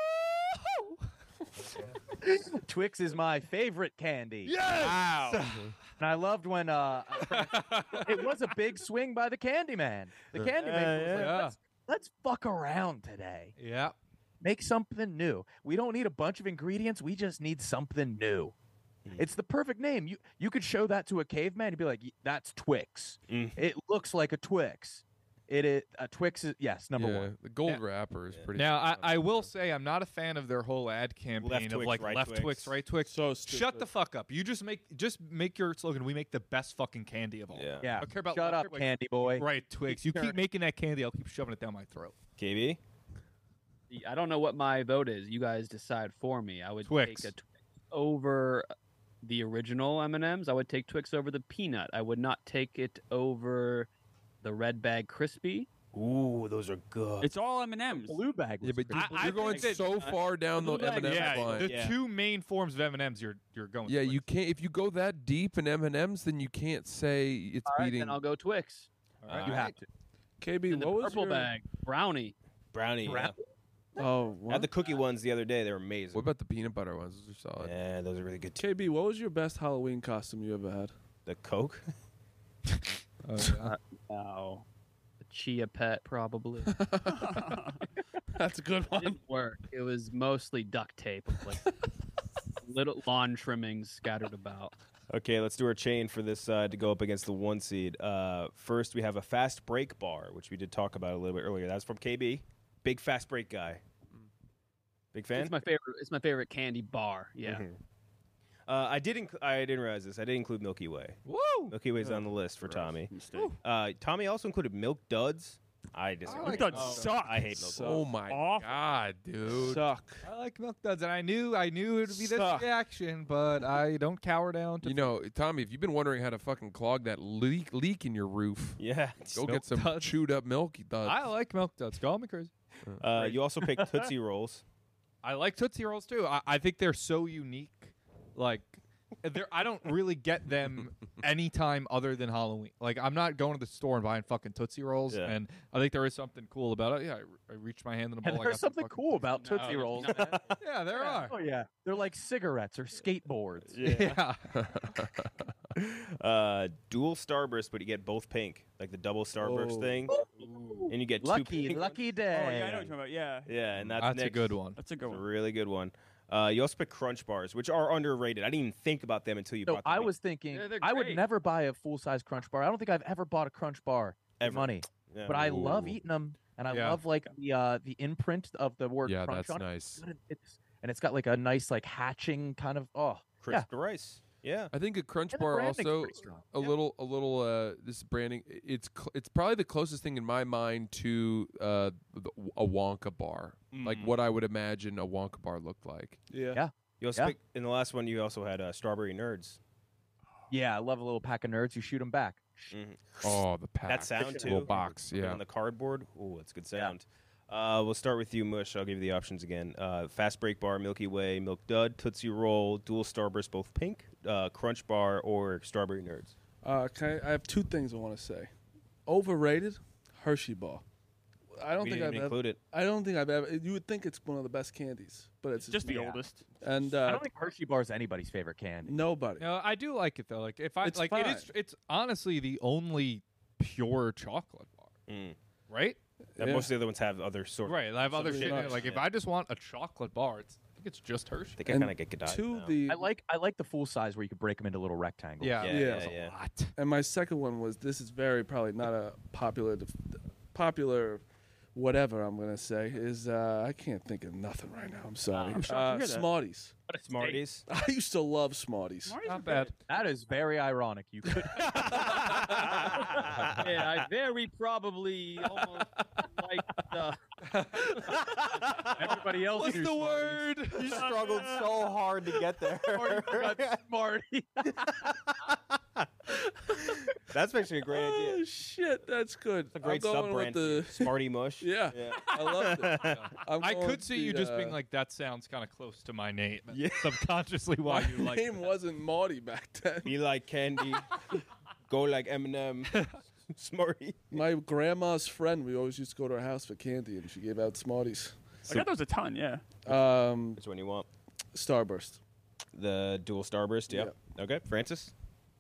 Twix is my favorite candy. Wow. And I loved when it was a big swing by the Candyman. The Candyman was like, let's fuck around today. Yeah. Make something new. We don't need a bunch of ingredients. We just need something new. It's the perfect name. You could show that to a caveman. He'd be like, that's Twix. It looks like a Twix. It is a Twix is number one. The gold wrapper is pretty. Now I will say I'm not a fan of their whole ad campaign of like left Twix, right Twix. So shut the fuck up. You just make your slogan. We make the best fucking candy of all. Yeah. Yeah. I don't care about Shut left, up, like, candy boy. Right, Twix. You keep making that candy, I'll keep shoving it down my throat. KB? I don't know what my vote is. You guys decide for me. I would Twix. take a Twix. over the original M&Ms. I would take Twix over the peanut. I would not take it over the red bag crispy. Ooh, those are good. It's all M&Ms. Blue bag. Yeah, but I you're going think so far down the Blue bag, M&M Yeah, line. the two main forms of M&Ms you're going. Yeah, Twix. you can't. If you go that deep in M&Ms, then you can't say it's All right, beating. then I'll go Twix. All right. You have to. KB, And the what was purple your... bag brownie. Brownie. Yeah. Oh, I had what? the cookie ones the other day. They were amazing. What about the peanut butter ones? Those are solid. Yeah, those are really good too. KB, what was your best Halloween costume you ever had? The Coke. Oh, the chia pet probably. That's a good It one. didn't work. It was mostly duct tape, with, like little lawn trimmings scattered about. Okay, let's do our chain for this to go up against the 1 seed. First, we have a fast break bar, which we did talk about a little bit earlier. That's from KB. Big fast break guy. Big fan? It's my favorite. It's my favorite candy bar. Yeah. Mhm. I didn't realize this. I did include Milky Way. Woo! Milky Way's on the list for Tommy. Mistake. Tommy also included Milk Duds. I disagree. Milk Duds suck. I hate Milk Duds. Oh my Awful. god, dude! Suck. I like Milk Duds, and I knew it would be this Suck. reaction, but I don't cower down to. You know, Tommy, if you've been wondering how to fucking clog that leak in your roof, Yeah. go Milk get some Duds. chewed up Milky Duds. I like Milk Duds. Call me crazy. You also picked Tootsie Rolls. I like Tootsie Rolls too. I think they're so unique. Like, I don't really get them anytime other than Halloween. Like, I'm not going to the store and buying fucking Tootsie Rolls. Yeah. And I think there is something cool about it. Yeah, I reached my hand in a bowl. And I there's got some something fucking cool about Tootsie- Tootsie No, Rolls. Yeah, there are. Oh yeah, they're like cigarettes or skateboards. Yeah. Dual Starburst, but you get both pink, like the double Starburst Oh. thing, and you get two Lucky, pink lucky Oh, day. yeah, I know what you're talking about. Yeah. Yeah, and that's That's a next. good one. That's a good It's a one. really good one. You also pick Crunch Bars, which are underrated. I didn't even think about them until you So brought them I up. was thinking Yeah, they're I would great. never buy a full size Crunch Bar. I don't think I've ever bought a Crunch Bar for Ever. money, Yeah. but I love eating them, and I Yeah. love like the imprint of the word yeah, Crunch that's on it. nice. And it's got like a nice like hatching kind of Crisp rice. Yeah. I think a Crunch And the Bar branding's also pretty strong. a little this branding. It's probably the closest thing in my mind to a Wonka bar, like what I would imagine a Wonka bar looked like. Yeah. You also picked, in the last one, you also had Strawberry Nerds. Yeah, I love a little pack of nerds. You shoot them back. Oh, the pack. That sound too. Little box, Put it yeah. On the cardboard. Ooh, that's good sound. We'll start with you, Mush. I'll give you the options again. Fast Break Bar, Milky Way, Milk Dud, Tootsie Roll, Dual Starburst, both pink, Crunch Bar, or Strawberry Nerds. I have two things I want to say. Overrated, Hershey bar. I don't We think didn't I've even ever. include it. I don't think I've ever. You would think it's one of the best candies, but it's Just the not. oldest. And I don't think Hershey bar is anybody's favorite candy. nobody. No, I do like it though. Like if I It's like fine. it's honestly the only pure chocolate bar, right? And most of the other ones have other sort of. Right. I have other Something shit. in it. nuts. Like if I just want a chocolate bar, I think it's just Hershey. I think I And kind of get Godiva to now. the I like the full size where you could break them into little rectangles. Yeah. Yeah. And my second one was this is very probably not a popular whatever I'm gonna say is I can't think of nothing right now. I'm sorry. I'm shocked to hear that. Smarties. Smarties. I used to love Smarties. Not bad. That is very ironic. You could. Yeah, I very probably almost like Everybody else. What's knew the Smarties. word? You struggled so hard to get there. Smarty. That's actually a great idea. Oh shit, that's good. It's a great I'm going sub brand. with the Smarty Mush. yeah. Yeah. I love it. I'm I going could with see you the, just being like, that sounds kind of close to my name. Yeah. Subconsciously why my you like name wasn't Marty back then. Be like candy. Go like Eminem. Smarty. My grandma's friend, we always used to go to her house for candy, and she gave out Smarties. I got those a ton. Yeah. Which one you want? Starburst. The Dual Starburst. Yep. Okay, Francis.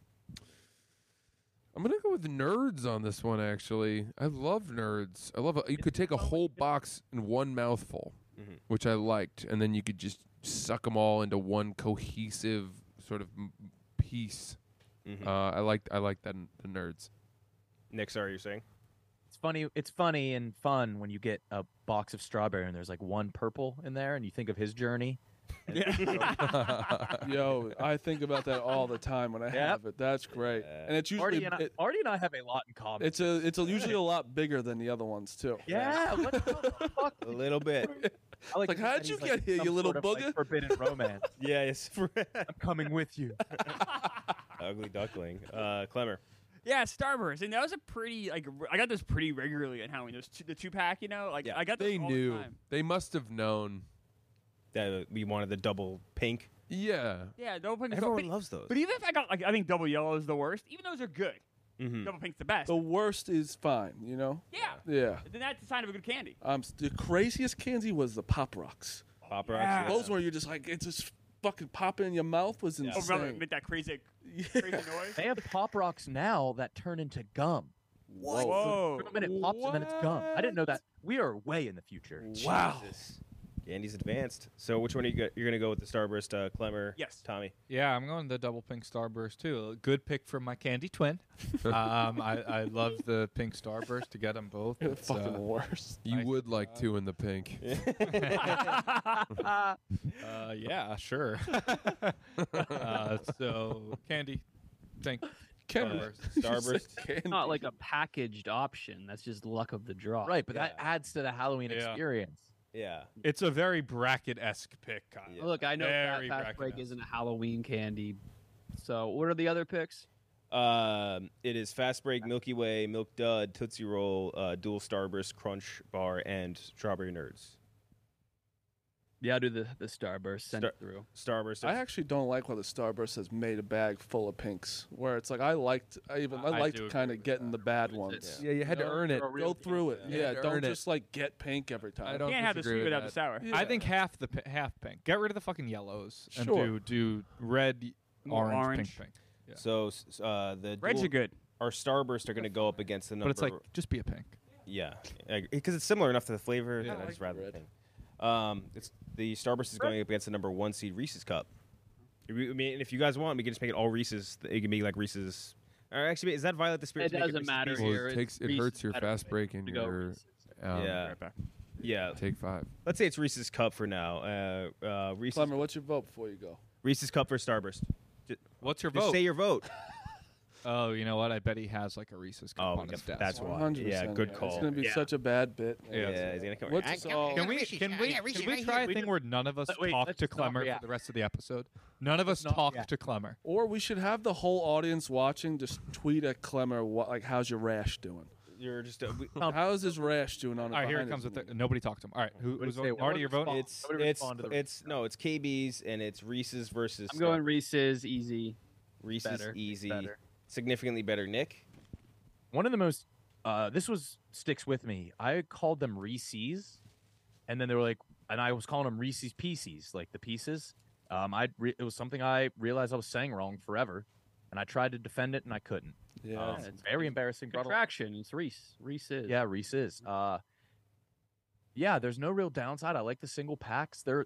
I'm gonna go with Nerds on this one. Actually, I love Nerds. I love it. You could take a whole box in one mouthful, which I liked, and then you could just suck them all into one cohesive sort of piece. I like that the Nerds. Nick, sorry, you're saying? It's funny and fun when you get a box of strawberry and there's like one purple in there, and you think of his journey, Yo, I think about that all the time when I have it. That's great, and it's usually Artie and I have a lot in common. it's usually a lot bigger than the other ones too. Yeah, what the fuck? A little bit. I Like, to how'd pretend you he's like get here, some you little sort of, like, booger? forbidden romance. Yeah, it's I'm coming with you. ugly duckling. Clemmer. Yeah, Starburst, and that was a pretty I got those pretty regularly at Halloween. The 2-pack, like I got those They all knew. the time. They must have known. That we wanted the double pink. Yeah. Yeah, double pink. Everyone loves those. But even if I got I think double yellow is the worst. Even those are good. Mm-hmm. Double pink's the best. The worst is fine, you know. Yeah. Yeah. Then that's a sign of a good candy. The craziest candy was the Pop Rocks. Pop Rocks. Yeah. Those where you're just like it's just fucking popping in your mouth was Oh, insane. brother, make that crazy noise. They have Pop Rocks now that turn into gum. Whoa. For a minute it pops and then it's gum. I didn't know that. We are way in the future. Wow. Candy's advanced. So which one are you're going to go with the Starburst, Clemmer? Yes. Tommy. Yeah, I'm going the double pink Starburst too. A good pick from my candy twin. I love the pink Starburst to get them both. You're the It's, fucking worst. You would like two in the pink. yeah, sure. So candy, pink. Starburst. It's not like a packaged option. That's just luck of the draw. Right, but that adds to the Halloween Yeah. experience. Yeah. It's a very bracket-esque pick, kind of. Look, I know Very Fast Break bracket-esque. isn't a Halloween candy. So, what are the other picks? It is Fast Break, Milky Way, Milk Dud, Tootsie Roll, Dual Starburst, Crunch Bar, and Strawberry Nerds. Yeah, I'll do the Starburst. Send it through. Starburst. I actually don't like when the Starburst has made a bag full of pinks, where it's like I liked do kind agree of getting the bad ones. Yeah, you had to earn it. Go through it. You Yeah, had to don't earn it. just like get pink every time. I don't Can't have the disagree sweet with without the that. sour. I think half pink. Get rid of the fucking yellows and Sure. do red, More orange, orange. pink. Yeah. So the Reds are good. Our Starburst are going to go up against the number. But it's like just be a pink. Yeah, because it's similar enough to the flavor. Yeah, that I I like just rather red. pink. It's the Starburst is going up against the number 1 seed Reese's Cup. I mean, if you guys want, we can just make it all Reese's. It can be like Reese's. Or actually, is that Violet the Spirit? It doesn't matter Well, here. it hurts your fast break and to go your Reese's. Yeah. Right back. Yeah. take 5. Let's say it's Reese's Cup for now. Reese's, Clemmer, what's your vote before you go? Reese's Cup for Starburst. What's your Just vote? say your vote. Oh, you know what? I bet he has like a Reese's cup Oh, on his desk. that's why. 100%. Yeah, good It's call. gonna be such a bad bit. Yeah, he's gonna come. What's this all? Can we try a thing where none of us Wait, talk let's to just not Clemmer react. for the rest of the episode? None of us not talk react. to Clemmer. Or we should have the whole audience watching just tweet at Clemmer like, how's your rash doing? You're just. How's his rash doing on? All right, here it comes with the nobody talked to him. All right, who's say, voting? Marty, your vote? It's Nobody respond to the it's KB's and it's Reese's versus. I'm going Reese's, easy. Reese's better, easy, better. significantly better. Nick. One of the most sticks with me. I called them Reese's, and then they were like, and I was calling them Reese's Pieces, like the pieces. It was something I realized I was saying wrong forever, and I tried to defend it and I couldn't. Yeah, It's very embarrassing. Brought a- Contraction. It's Reese. Reese's. Yeah, Reese's. Yeah, there's no real downside. I like the single packs. They're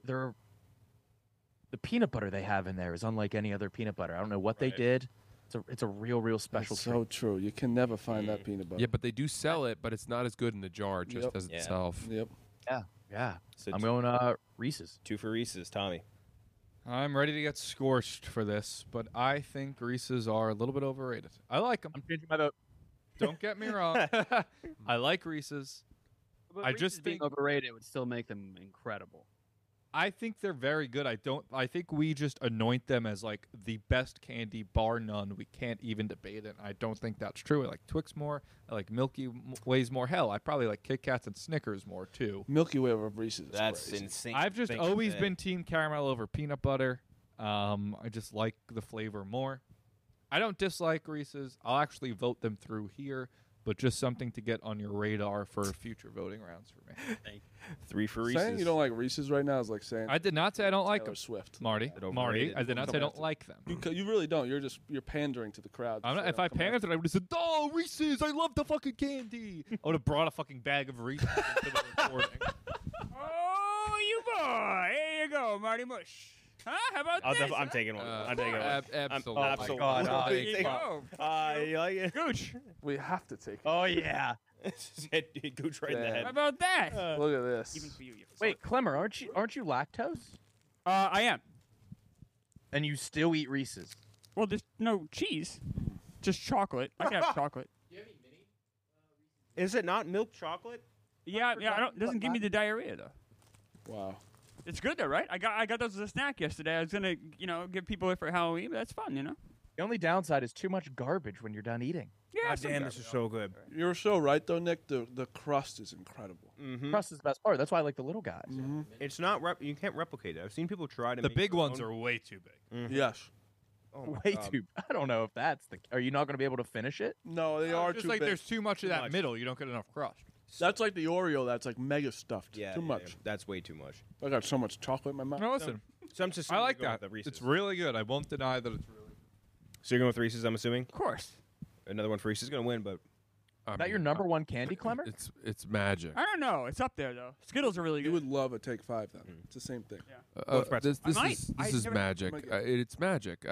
the peanut butter they have in there is unlike any other peanut butter. I don't know what they did. It's a real special That's so true. You can never find that peanut butter. Yeah, but they do sell it, but it's not as good in the jar just Yep. as Yeah. itself. Yep. Yeah. So I'm going Reese's. 2 for Reese's. Tommy. I'm ready to get scorched for this, but I think Reese's are a little bit overrated. I like them. I'm changing my vote. Don't get me wrong. I like Reese's. But I Reese's just being think- overrated would still make them incredible. I think they're very good. I think we just anoint them as like the best candy, bar none. We can't even debate it. I don't think that's true. I like Twix more. I like Milky Ways more. Hell, I probably like Kit Kats and Snickers more too. Milky Way over Reese's. Is That's crazy. insane. I've just Think always that- been team caramel over peanut butter. I just like the flavor more. I don't dislike Reese's. I'll actually vote them through here, but just something to get on your radar for future voting rounds for me. 3 for Reese's. Saying you don't like Reese's right now is like saying I did not say I don't like Taylor them, Swift. Marty. Overrated. Marty, I did not say I don't like them. You really don't. You're pandering to the crowd. I'm not, if I pandered, I would have said, "Oh, Reese's! I love the fucking candy." I would have brought a fucking bag of Reese's into the recording. Oh, you boy! Here you go, Marty Mush. Huh? How about this? I'm taking one. I'm taking one. Absolutely. Absolutely. God, There you go. You like it? Gooch. We have to take it. Oh yeah. Gooch right in the Yeah. head. How about that? Look at this. Even for you. Wait, Clemmer, aren't you lactose? I am. And you still eat Reese's. Well, there's no cheese, just chocolate. I can have chocolate. Is it not milk chocolate? Yeah. It doesn't give me the diarrhea though. Wow. It's good though, right? I got those as a snack yesterday. I was gonna, give people it for Halloween, but that's fun, The only downside is too much garbage when you're done eating. Yeah. God damn, this is so good. You're so right, though, Nick. The crust is incredible. Crust is the best part. That's why I like the little guys. It's not. You can't replicate it. I've seen people try to. The make big their ones own. are way too big. Yes. Oh my Way God. too. I don't know if that's the. Are you not going to be able to finish it? No, they are Just too like big. there's too much of that middle. You don't get enough crust. That's like the Oreo. That's like mega stuffed. Yeah, too yeah, much. yeah. That's way too much. I got so much chocolate in my mouth. No, listen. So I'm just. I like going that. with the Reese's. It's really good. I won't deny that it's really good. So you're going with Reese's, I'm assuming. Of course. Another one for Reese's is going to win, but Is that your number one candy, Clemmer? It's magic. I don't know. It's up there though. Skittles are really good. You would love a Take 5 then. It's the same thing. Both pretzels. This I might. is I this is never- magic. It's magic.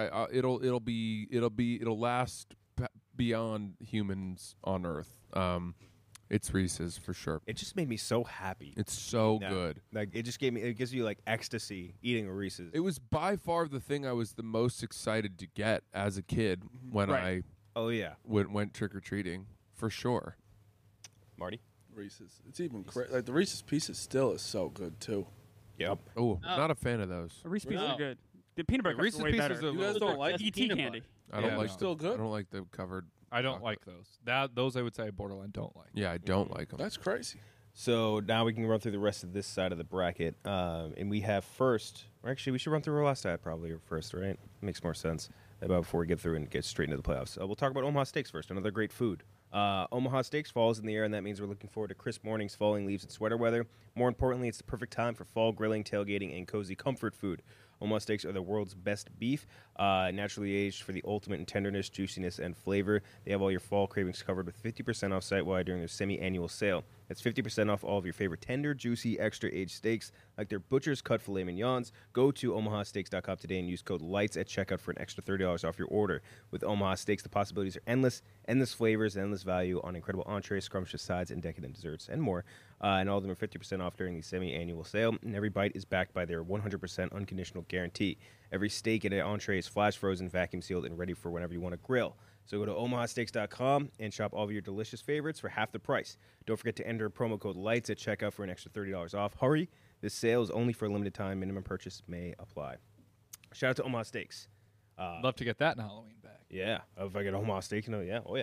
It'll last beyond humans on Earth. It's Reese's for sure. it just made me so happy. It's so Yeah. good. Like it just it gives you like ecstasy eating a Reese's. It was by far the thing I was the most excited to get as a kid when Right. Oh yeah, went trick or treating for sure. Marty. Reese's. It's even like the Reese's Pieces still is so good too. Yep. Oh, not a fan of those. The Reese's Pieces No. are good. The peanut butter cups Reese's are way Pieces better. are You guys don't like ET peanut candy. I don't Yeah, like no. Still good? I don't like the covered. I don't chocolate. like those. Those I would say borderline don't like. Yeah, I don't like them. That's crazy. So now we can run through the rest of this side of the bracket, and we have first. Or actually, we should run through our last side probably first, right? Makes more sense before we get through and get straight into the playoffs. We'll talk about Omaha Steaks first. Another great food. Omaha Steaks falls in the air, and that means we're looking forward to crisp mornings, falling leaves, and sweater weather. More importantly, it's the perfect time for fall grilling, tailgating, and cozy comfort food. Omaha Steaks are the world's best beef, naturally aged for the ultimate in tenderness, juiciness, and flavor. They have all your fall cravings covered with 50% off site-wide during their semi-annual sale. That's 50% off all of your favorite tender, juicy, extra-aged steaks, like their Butcher's Cut filet mignons. Go to omahasteaks.com today and use code LIGHTS at checkout for an extra $30 off your order. With Omaha Steaks, the possibilities are endless. Endless flavors, endless value on incredible entrees, scrumptious sides, and decadent desserts, and more. And all of them are 50% off during the semi-annual sale. And every bite is backed by their 100% unconditional guarantee. Every steak and entree is flash frozen, vacuum sealed, and ready for whenever you want to grill. So go to omahasteaks.com and shop all of your delicious favorites for half the price. Don't forget to enter promo code LIGHTS at checkout for an extra $30 off. Hurry! This sale is only for a limited time. Minimum purchase may apply. Shout out to Omaha Steaks. Love to get that in Halloween bag. Yeah, if I get Omaha Steak, yeah, oh yeah.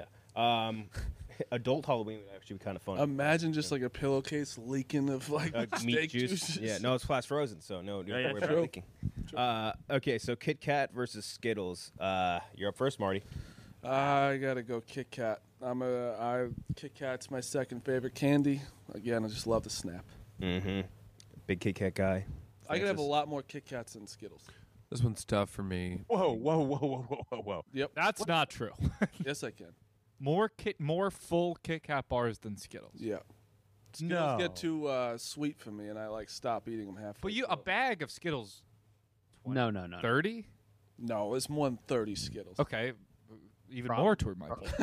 Adult Halloween would actually be kind of fun. Imagine just like a pillowcase leaking of like meat steak juice. juices. Yeah, no, it's flash frozen, so no, you don't yeah, worry about true. leaking. Okay, so Kit Kat versus Skittles. You're up first, Marty. I gotta go Kit Kat. Kit Kat's my second favorite candy. Again, I just love the snap. Mm-hmm. Big Kit Kat guy. I could have a Francis? lot more Kit Kats than Skittles. This one's tough for me. Whoa. Yep. That's not true. Yes, I can. More full Kit Kat bars than Skittles. Yeah. Skittles get too sweet for me, and I stop eating them halfway. But a bag of Skittles, No. 30? No, it's more than 30 Skittles. Okay, even more toward my point.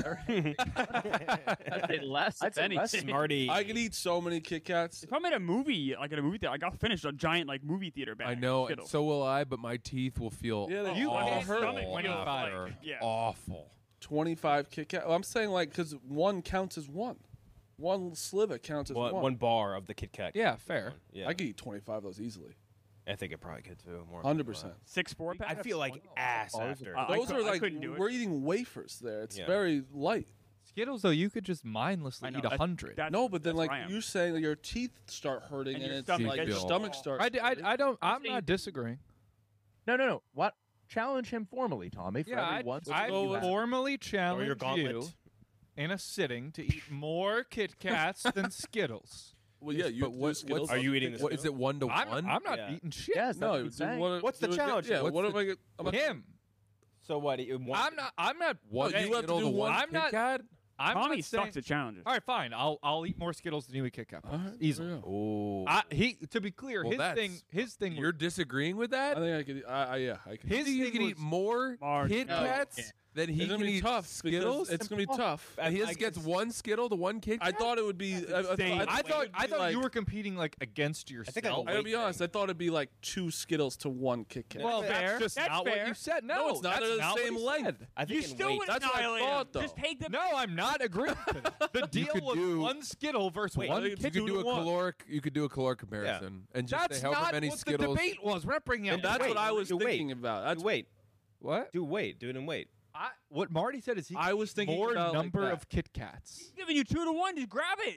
I'd say less, if anything. Marty. I could eat so many Kit Kats. If I'm at a movie, like at a movie theater, I'll finish a giant movie theater bag. I of know, and Skittles. so will I. But my teeth will feel Yeah, they You all can't hurt. stomach When feels you're like- yeah. awful. 25 Kit Kat. I'm saying because one counts as one. One sliver counts as one bar of the Kit Kat. Yeah, fair. Yeah, I could eat 25 of those easily. I think it probably could too. More 100%. 6 4-pack. I feel like ass after. Those are like couldn't do it. we're eating wafers there. It's Yeah. very light. Skittles, though, you could just mindlessly I know, eat that's- 100. that's- No, but then that's where I am. you're saying that your teeth start hurting And and, your it's stomach like gets your all- stomach starts. I don't. I'm not disagreeing. No. What? Challenge him formally, Tommy. For Yeah, every once I you have. formally challenge you gauntlet. in a sitting to eat more Kit Kats than Skittles. Well, yeah, you But what- Skittles. what's- Are you eating What is it? 1 to 1? I'm not Yeah. eating shit. Yes, No, that's what I'm saying. What's the challenge? Yeah, What's what the- am I? I'm not- Him. So what? I'm not. One you have to Skittle do to one one- I'm Kit not- Kat? I'm Tommy not saying, sucks at challenges. All right, fine. I'll eat more Skittles than you eat Kit Kat bars. All right, Easily. there you go. Oh. To be clear, Well, his thing. You're disagreeing with that? I think I could. Yeah, I could. His You thing can was- eat more Marge, Kit no, Kats? Then he It's can gonna be eat tough. Skittles. It's gonna be tough. And he just gets one Skittle to one Kit Kat? I thought it would be. I thought you were competing like against yourself. I'm gonna be honest. I thought it'd be like 2 Skittles to 1 Kit Kat. Well, that's just not what you said. No, it's not that's at the not same what he length. said. I think You still would That's what I annihilate thought, him. though. Just take the. No, I'm not agreeing. The deal could was do- 1 Skittle versus Wait, 1 you Kit could do a Kat. caloric. You could do a caloric comparison and just That's say however not many what Skittles. the debate was. We're not bringing up. And that's what I was thinking about. That's Wait. What? Do wait. Do it and wait. What Marty said is he. I was thinking more about number like that. of Kit Kats. Giving you 2 to 1. Just grab it.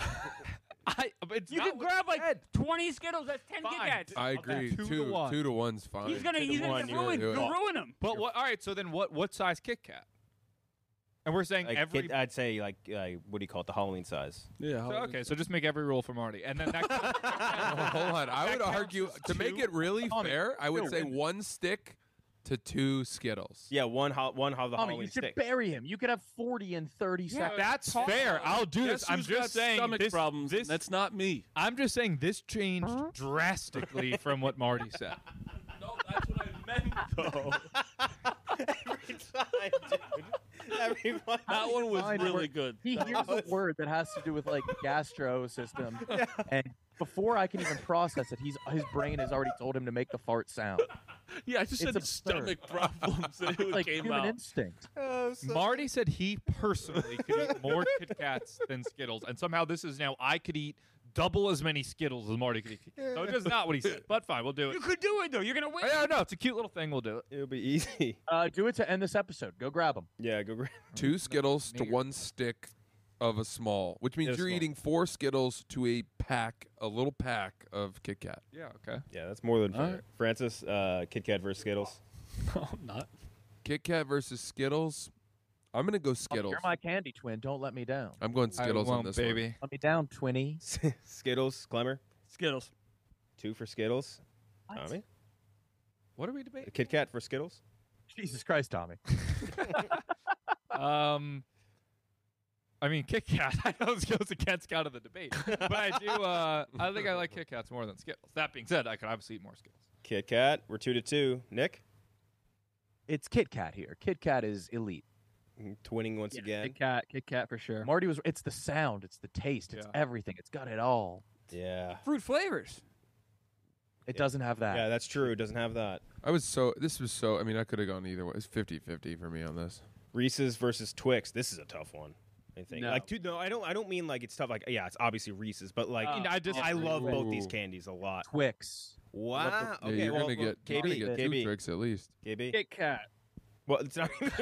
You can grab like 20 Skittles. That's 10 Kit Kats. I agree. 2 to Two 1. 2 to 1's fine. He's gonna ruin. Do it. You'll ruin him. But what? All right. So then, what size Kit Kat? And we're saying Like every. I'd say like what do you call it? The Halloween size. Yeah. So, okay, so just make every rule for Marty, and then that. Hold on. I would argue to make it really fair. I would say 1 stick to 2 Skittles. Yeah, one the Tommy, Halloween you should stick. bury him. You could have 40 in 30 seconds. That's fair. I'll do this. Guess I'm who's just got saying stomach this. problems. This That's not me. I'm just saying this changed drastically from what Marty said. No, that's what I meant though. Every time, dude. Everyone. That one was Fine, really we're- good. He hears a word that has to do with like gastro system, and before I can even process it, his brain has already told him to make the fart sound. Yeah, I just It's said absurd. stomach problems and it Like came human out. instinct. Marty said he personally could eat more Kit Kats than Skittles, and somehow this is now I could eat double as many Skittles as Marty could eat. So it's just not what he said, but fine, we'll do You it. could do it though. You're gonna win. Yeah, no, it's a cute little thing. We'll do it. It'll be easy. Do it to end this episode. Go grab him. Yeah, go grab. 2 Skittles to 1 stick of a small, which means Yeah, you're small. eating 4 Skittles to a little pack of Kit Kat. Yeah, okay. Yeah, that's more than fair. Alright. Francis, Kit Kat versus Skittles. No, I'm not. Kit Kat versus Skittles. I'm gonna go Skittles. You're my candy twin. Don't let me down. I'm going Skittles I on won't, this baby. one. Let me down, twinny. Skittles, Clemmer. Skittles. 2 for Skittles. Tommy. What are we debating? Kit Kat for Skittles. Jesus Christ, Tommy. I mean, Kit Kat. I know this goes against kind of the debate, but I do. I think I like Kit Kats more than Skittles. That being said, I could obviously eat more Skittles. Kit Kat. We're 2 to 2. Nick. It's Kit Kat here. Kit Kat is elite. Twinning once again. Kit Kat for sure. Marty was. It's the sound. It's the taste. It's Yeah. everything. It's got it all. Yeah. Fruit flavors. It doesn't have that. Yeah, that's true. It doesn't have that. This was so, I mean, I could have gone either way. It's 50-50 for me on this. Reese's versus Twix. This is a tough one. I think. No. Like, dude, no, I don't mean like it's tough. Like, yeah, it's obviously Reese's, but like, I love both these candies a lot. Twix. Wow. Yeah, Okay, you're well, gonna get, you're gonna KB, get 2 KB, tricks at least. KB. Kit Kat. Well, it's not even.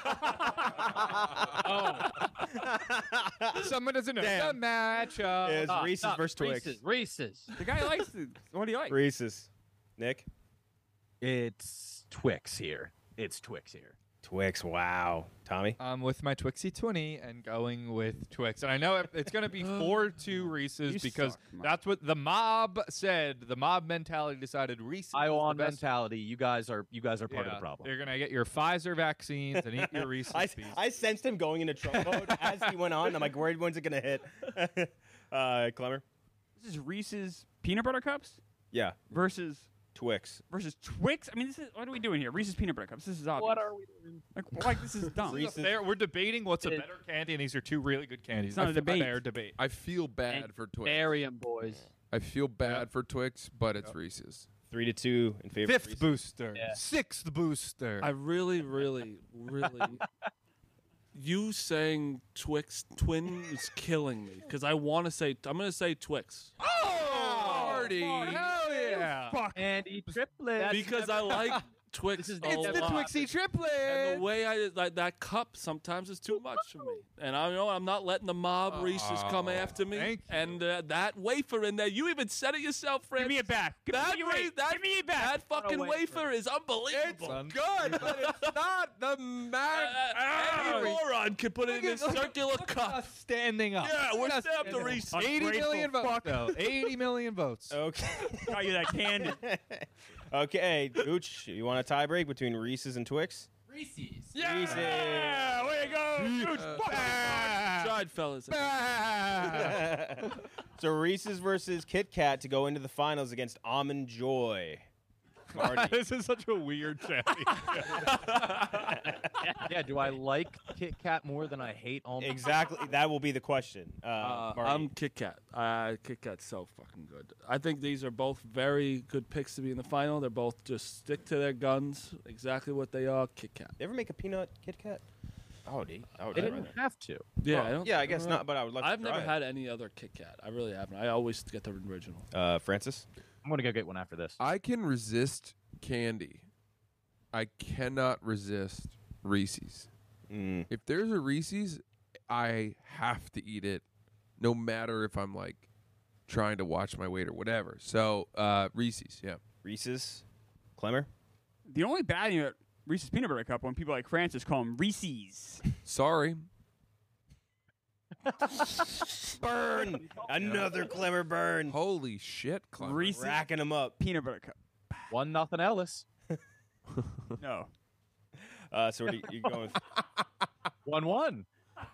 Someone doesn't know Damn. the matchup. It's Reese's versus Twix. Reese's. The guy likes the. What do you like? Reese's. Nick. It's Twix here. It's Twix here. Twix. Wow. Tommy. I'm with my Twixie 20 and going with Twix. And I know it's going to be 4-2 Reese's You because suck, Mark. that's what the mob said. The mob mentality decided Reese's is Ion the best. mentality. You guys are part of the problem. You're going to get your Pfizer vaccines and eat your Reese's Pieces. I sensed him going into Trump mode as he went on. I'm like, when's it gonna hit? Clemmer. This is Reese's peanut butter cups Yeah. versus Twix. Twix. I mean, this is what are we doing here? Reese's peanut butter cups. This is obvious. What are we doing? Like this is dumb. This is a fair- we're debating what's a better candy, and these are 2 really good candies. It's not a debate. Fair debate. I feel bad for Twix. Bury 'em, boys. I feel bad for Twix, but it's Reese's. 3-2 in favor. of 5th Reese's. booster. Yeah. 6th booster. I really, really, really. You saying Twix twin is killing me because I want to say I'm going to say Twix Marty. Hell yeah. And eat triplets. because I like Twix. This is a It's the lot. Twixie triplet. And the way I like that cup sometimes is too much for me, and I know I'm not letting the mob Reese's come after me. thank you. And that wafer in there, you even said it yourself, Francis. Give me it back. Give That me wa- it that Give me it back. That fucking wafer is unbelievable. Good, but it's not the Any moron can put it in a circular cup. Standing up. Yeah, we're Just stabbed to standing up. Reese's. 80 million Ungrateful votes, though. 80 million votes. Okay. Got you that candy. Okay, Gooch, you want a tie break between Reese's and Twix? Reese's. Reese's. Yeah, way to go. Dude, Tried, fellas. So Reese's versus Kit Kat to go into the finals against Almond Joy. Marty. This is such a weird champion. Yeah, do I like Kit Kat more than I hate almond? Exactly. That will be the question. Marty. I'm Kit Kat. Kit Kat's so fucking good. I think these are both very good picks to be in the final. They're both just stick to their guns, exactly what they are. Kit Kat. You ever make a peanut Kit Kat? They didn't have to. Yeah, I guess not. But I would like. I've to try never it. had any other Kit Kat. I really haven't. I always get the original. Francis. I'm gonna go get one after this. I can resist candy. I cannot resist Reese's. If there's a Reese's, I have to eat it, no matter if I'm like trying to watch my weight or whatever. So Reese's, yeah. Reese's. Clemmer. The only bad thing about Reese's Peanut Butter Cup when people like Francis call them Reese's. Sorry. Burn. Another Clemmer burn. Holy shit, Clemmer. Reese's Racking them up. Peanut Butter Cup. 1-0 Ellis. No. So what are you going with? 1-1.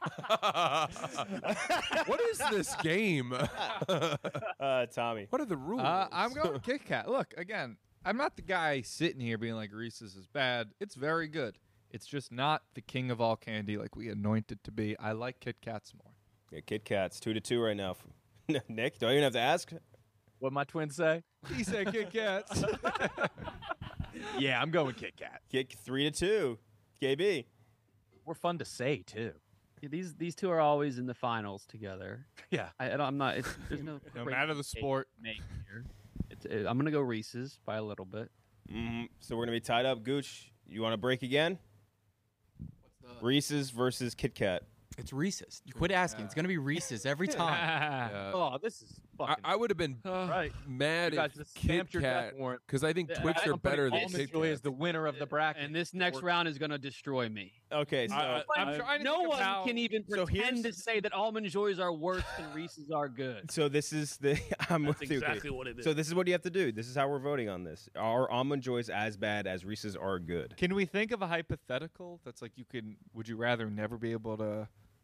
What is this game? Tommy. What are the rules? I'm going Kit Kat. Look, again, I'm not the guy sitting here being like Reese's is bad. It's very good. It's just not the king of all candy like we anoint it to be. I like Kit Kats more. Yeah, Kit Kats 2-2 right now. Nick, do I even have to ask? What my twins say? He said Kit Kats. Yeah, I'm going Kit Kat. Kit 3-2. KB. We're fun to say too. Yeah, these two are always in the finals together. Yeah, I'm not. There's no. No crazy matter the sport. make here. I'm gonna go Reese's by a little bit. So we're gonna be tied up. Gooch, you want to break again? Reese's versus Kit Kat. It's Reese's. You quit asking. It's gonna be Reese's every time. Oh, this is fucking. I would have been right. mad You guys if just Kit stamped your death Kat, warrant. because I think Twix I'm are better putting than Kit Almond Joy Kat. as the winner of the bracket. And this next round is gonna destroy me. Okay, so I'm trying to No think of one how- can even So pretend here's- to say that almond joys are worse than Reese's are good. So this is the. I'm That's with you, exactly Kate. what it is. So this is what you have to do. This is how we're voting on this. Are almond joys as bad as Reese's are good? Can we think of a hypothetical that's like would you rather never be able to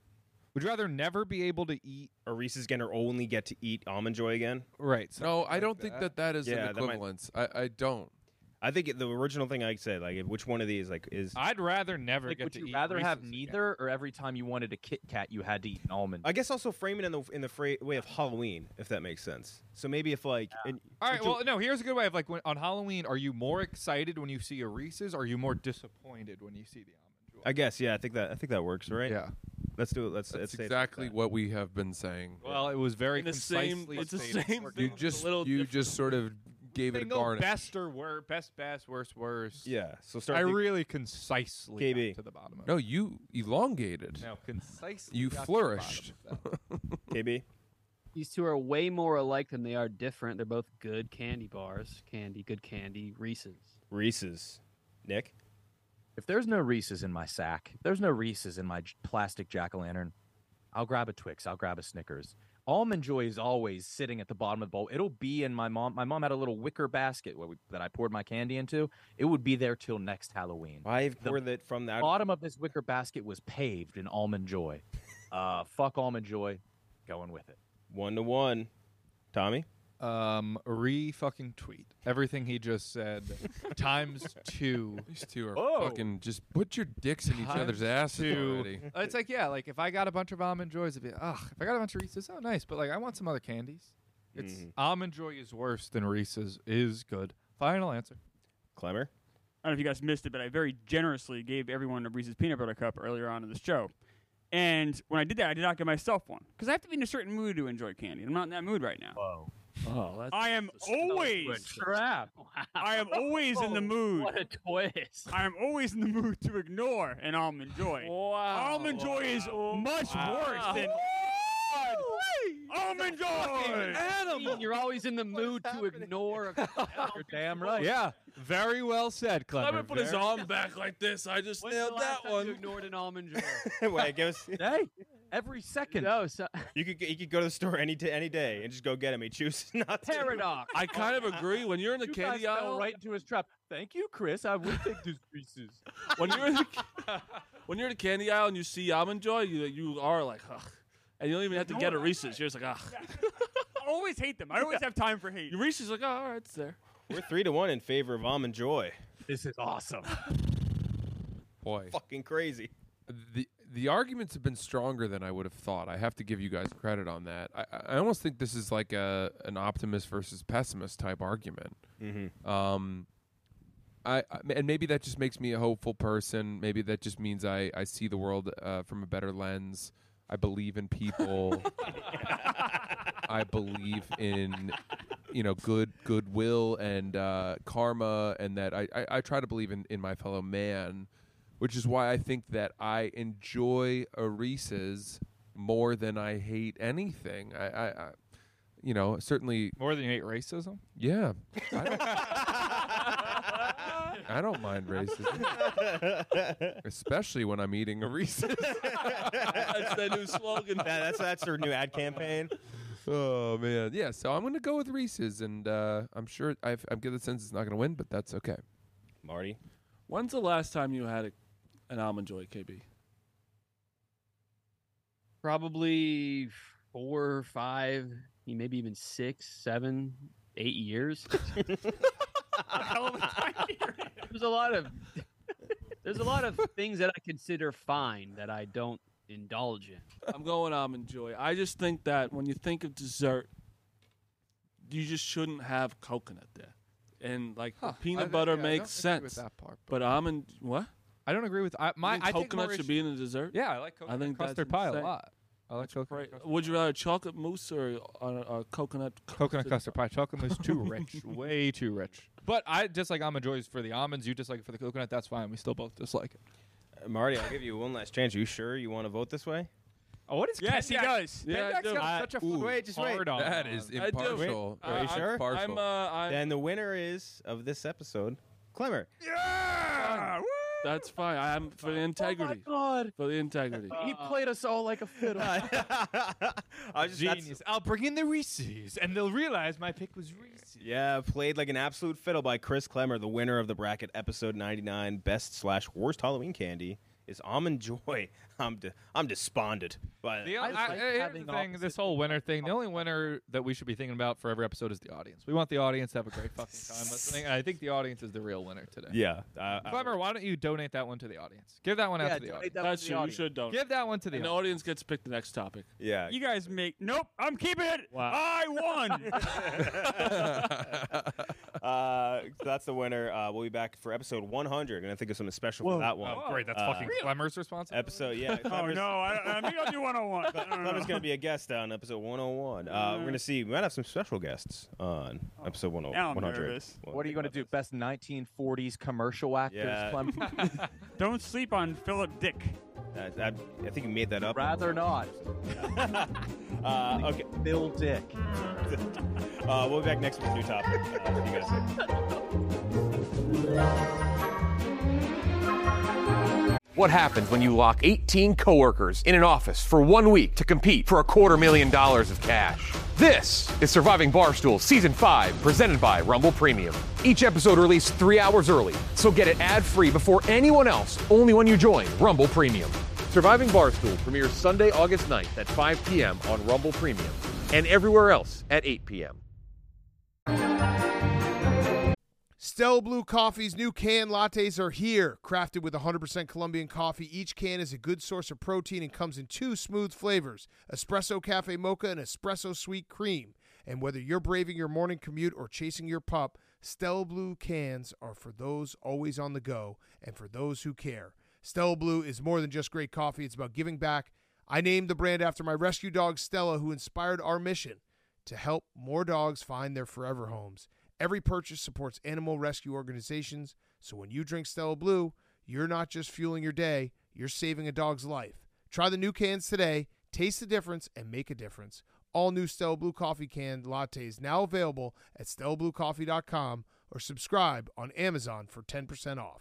eat? Or Reese's gonna only get to eat almond joy again? Right. No, I don't think that is Yeah, an that might- equivalence. I don't. I think the original thing I said, like, which one of these, like, is? I'd rather never Like, get would to you eat rather have Reese's neither, or every time you wanted a Kit Kat, you had to eat an almond? I guess also frame it in the way of Halloween, if that makes sense. So maybe if like, All right. Well, no. Here's a good way of like on Halloween. Are you more excited when you see a Reese's? Or are you more disappointed when you see the almond joy? I guess I think that works, right? Yeah. Let's do it. Let's That's say it like exactly that. what we have been saying. Well, it was very In the same- concisely it's the stated. same We're thing. You going just a little you different. just sort of gave it a single garnish. best or worst, best, worst. Yeah. So start. I the- really concisely KB. got to the bottom of it. No, you elongated. No, concisely. You got to the flourished. bottom of that. KB. These two are way more alike than they are different. They're both good candy bars. Good candy. Reese's. Nick. If there's no Reese's in my sack, if there's no Reese's in my plastic jack-o'-lantern, I'll grab a Twix. I'll grab a Snickers. Almond Joy is always sitting at the bottom of the bowl. It'll be in my mom. My mom had a little wicker basket that I poured my candy into. It would be there till next Halloween. I've poured it from that. Bottom of this wicker basket was paved in Almond Joy. Fuck Almond Joy. Going with it. 1-1. Tommy. Fucking tweet everything he just said times 2. These two are Oh. fucking just put your dicks in each other's asses already. It's like like if I got a bunch of almond joys, it'd be if I got a bunch of Reese's, oh nice, but like I want some other candies. It's almond joy is worse than Reese's is good. Final answer. Clemmer. I don't know if you guys missed it, but I very generously gave everyone a Reese's Peanut Butter Cup earlier on in the show. And when I did that, I did not give myself one because I have to be in a certain mood to enjoy candy. I'm not in that mood right now. Whoa. Oh, that's I am always Trap. I am always in the mood. What a twist! I am always in the mood to ignore an almond joy. wow. Almond joy is much worse than almond joy. You're always in the mood to ignore. You're damn right. Yeah, very well said, Clemmer. Clemmer put his arm back like this. I just When's the nailed last that time one. You ignored an almond joy. Wait, give us. Hey, every second. No, so, You could go to the store any day and just go get him. He chooses not to. paradox. I kind of agree. When you're in the You guys candy fell aisle, right into his trap. Thank you, Chris. I would take this Reese's. when you're in the candy aisle and you see almond joy, you are like, ugh. And you don't even have to get a Reese's. You're just like, ugh. I always hate them. I always have time for hate. Your Reese's like, oh, all right, it's there. We're 3-1 in favor of Almond Joy. This is awesome. Boy, Fucking crazy. The arguments have been stronger than I would have thought. I have to give you guys credit on that. I almost think this is like an optimist versus pessimist type argument. Mm-hmm. And maybe that just makes me a hopeful person. Maybe that just means I see the world from a better lens. I believe in people. I believe in goodwill and karma, and that I try to believe in my fellow man, which is why I think that I enjoy a Reese's more than I hate anything. I certainly More than you hate racism? yeah. I don't mind racism, especially when I'm eating a Reese's. That's their new slogan. That's their new ad campaign. Oh man, yeah. So I'm going to go with Reese's, and I'm sure I'm getting the sense it's not going to win, but that's okay. Marty, When's the last time you had an Almond Joy, KB? Probably 4 or 5, maybe even 6, 7, 8 years. There's a lot of things that I consider fine that I don't indulge in. I'm going Almond Joy. I just think that when you think of dessert, you just shouldn't have coconut there. And like peanut butter makes sense. With that part, but almond, what? I don't agree with I think coconut should be in a dessert. Yeah, I like coconut. I think custard that's pie insane. a lot. I like coconut. Would you rather chocolate mousse or coconut? Coconut custard pie. Chocolate mousse too rich, way too rich. But I dislike Almond Joys for the almonds. You dislike it for the coconut. That's fine. We still both dislike it. Marty, I'll give you one last chance. Are you sure you want to vote this way? Oh, what is Yes, he does. Yeah, I do. got such a Wait, just wait. hard on. That is I do. impartial. Are you sure? Partial. Then the winner is of this episode, Clemmer. Yeah! Woo! That's fine. I'm for the integrity. God. For the integrity. He played us all like a fiddle. Genius. I'll bring in the Reese's, and they'll realize my pick was Reese's. Yeah, played like an absolute fiddle by Chris Clemmer, the winner of the bracket, episode 99, best/worst Halloween candy is Almond Joy. I'm despondent. But Here's the thing, this whole winner thing, the only winner that we should be thinking about for every episode is the audience. We want the audience to have a great fucking time listening, and I think the audience is the real winner today. Yeah. Clemmer, why don't you donate that one to the audience? Give that one out to the audience. That's true. You should donate. Give that one to the And the audience. audience gets to pick the next topic. Yeah. You guys make nope. I'm keeping it. Wow. I won. So that's the winner. We'll be back for episode 100, and I think it's something special for that one. Oh, great. That's fucking Clemmer's responsibility. Episode, yeah. Oh no, I think I'll do 101. Clemmer's going to be a guest on episode 101. We're going to see. We might have some special guests on episode 100. Now I'm nervous. What are you going to do? Best 1940s commercial actors? Yeah. Clem? Don't sleep on Philip Dick. I think you made that up. Rather not. Okay. Bill Dick. We'll be back next week with a new topic. See you guys. What happens when you lock 18 coworkers in an office for 1 week to compete for $250,000 of cash? This is Surviving Barstool Season 5, presented by Rumble Premium. Each episode released 3 hours early, so get it ad-free before anyone else, only when you join Rumble Premium. Surviving Barstool premieres Sunday, August 9th at 5 p.m. on Rumble Premium, and everywhere else at 8 p.m. Stella Blue Coffee's new canned lattes are here. Crafted with 100% Colombian coffee, each can is a good source of protein and comes in 2 smooth flavors, Espresso Cafe Mocha and Espresso Sweet Cream. And whether you're braving your morning commute or chasing your pup, Stella Blue cans are for those always on the go and for those who care. Stella Blue is more than just great coffee. It's about giving back. I named the brand after my rescue dog, Stella, who inspired our mission to help more dogs find their forever homes. Every purchase supports animal rescue organizations, so when you drink Stella Blue, you're not just fueling your day, you're saving a dog's life. Try the new cans today, taste the difference, and make a difference. All new Stella Blue Coffee canned lattes now available at StellaBlueCoffee.com or subscribe on Amazon for 10% off.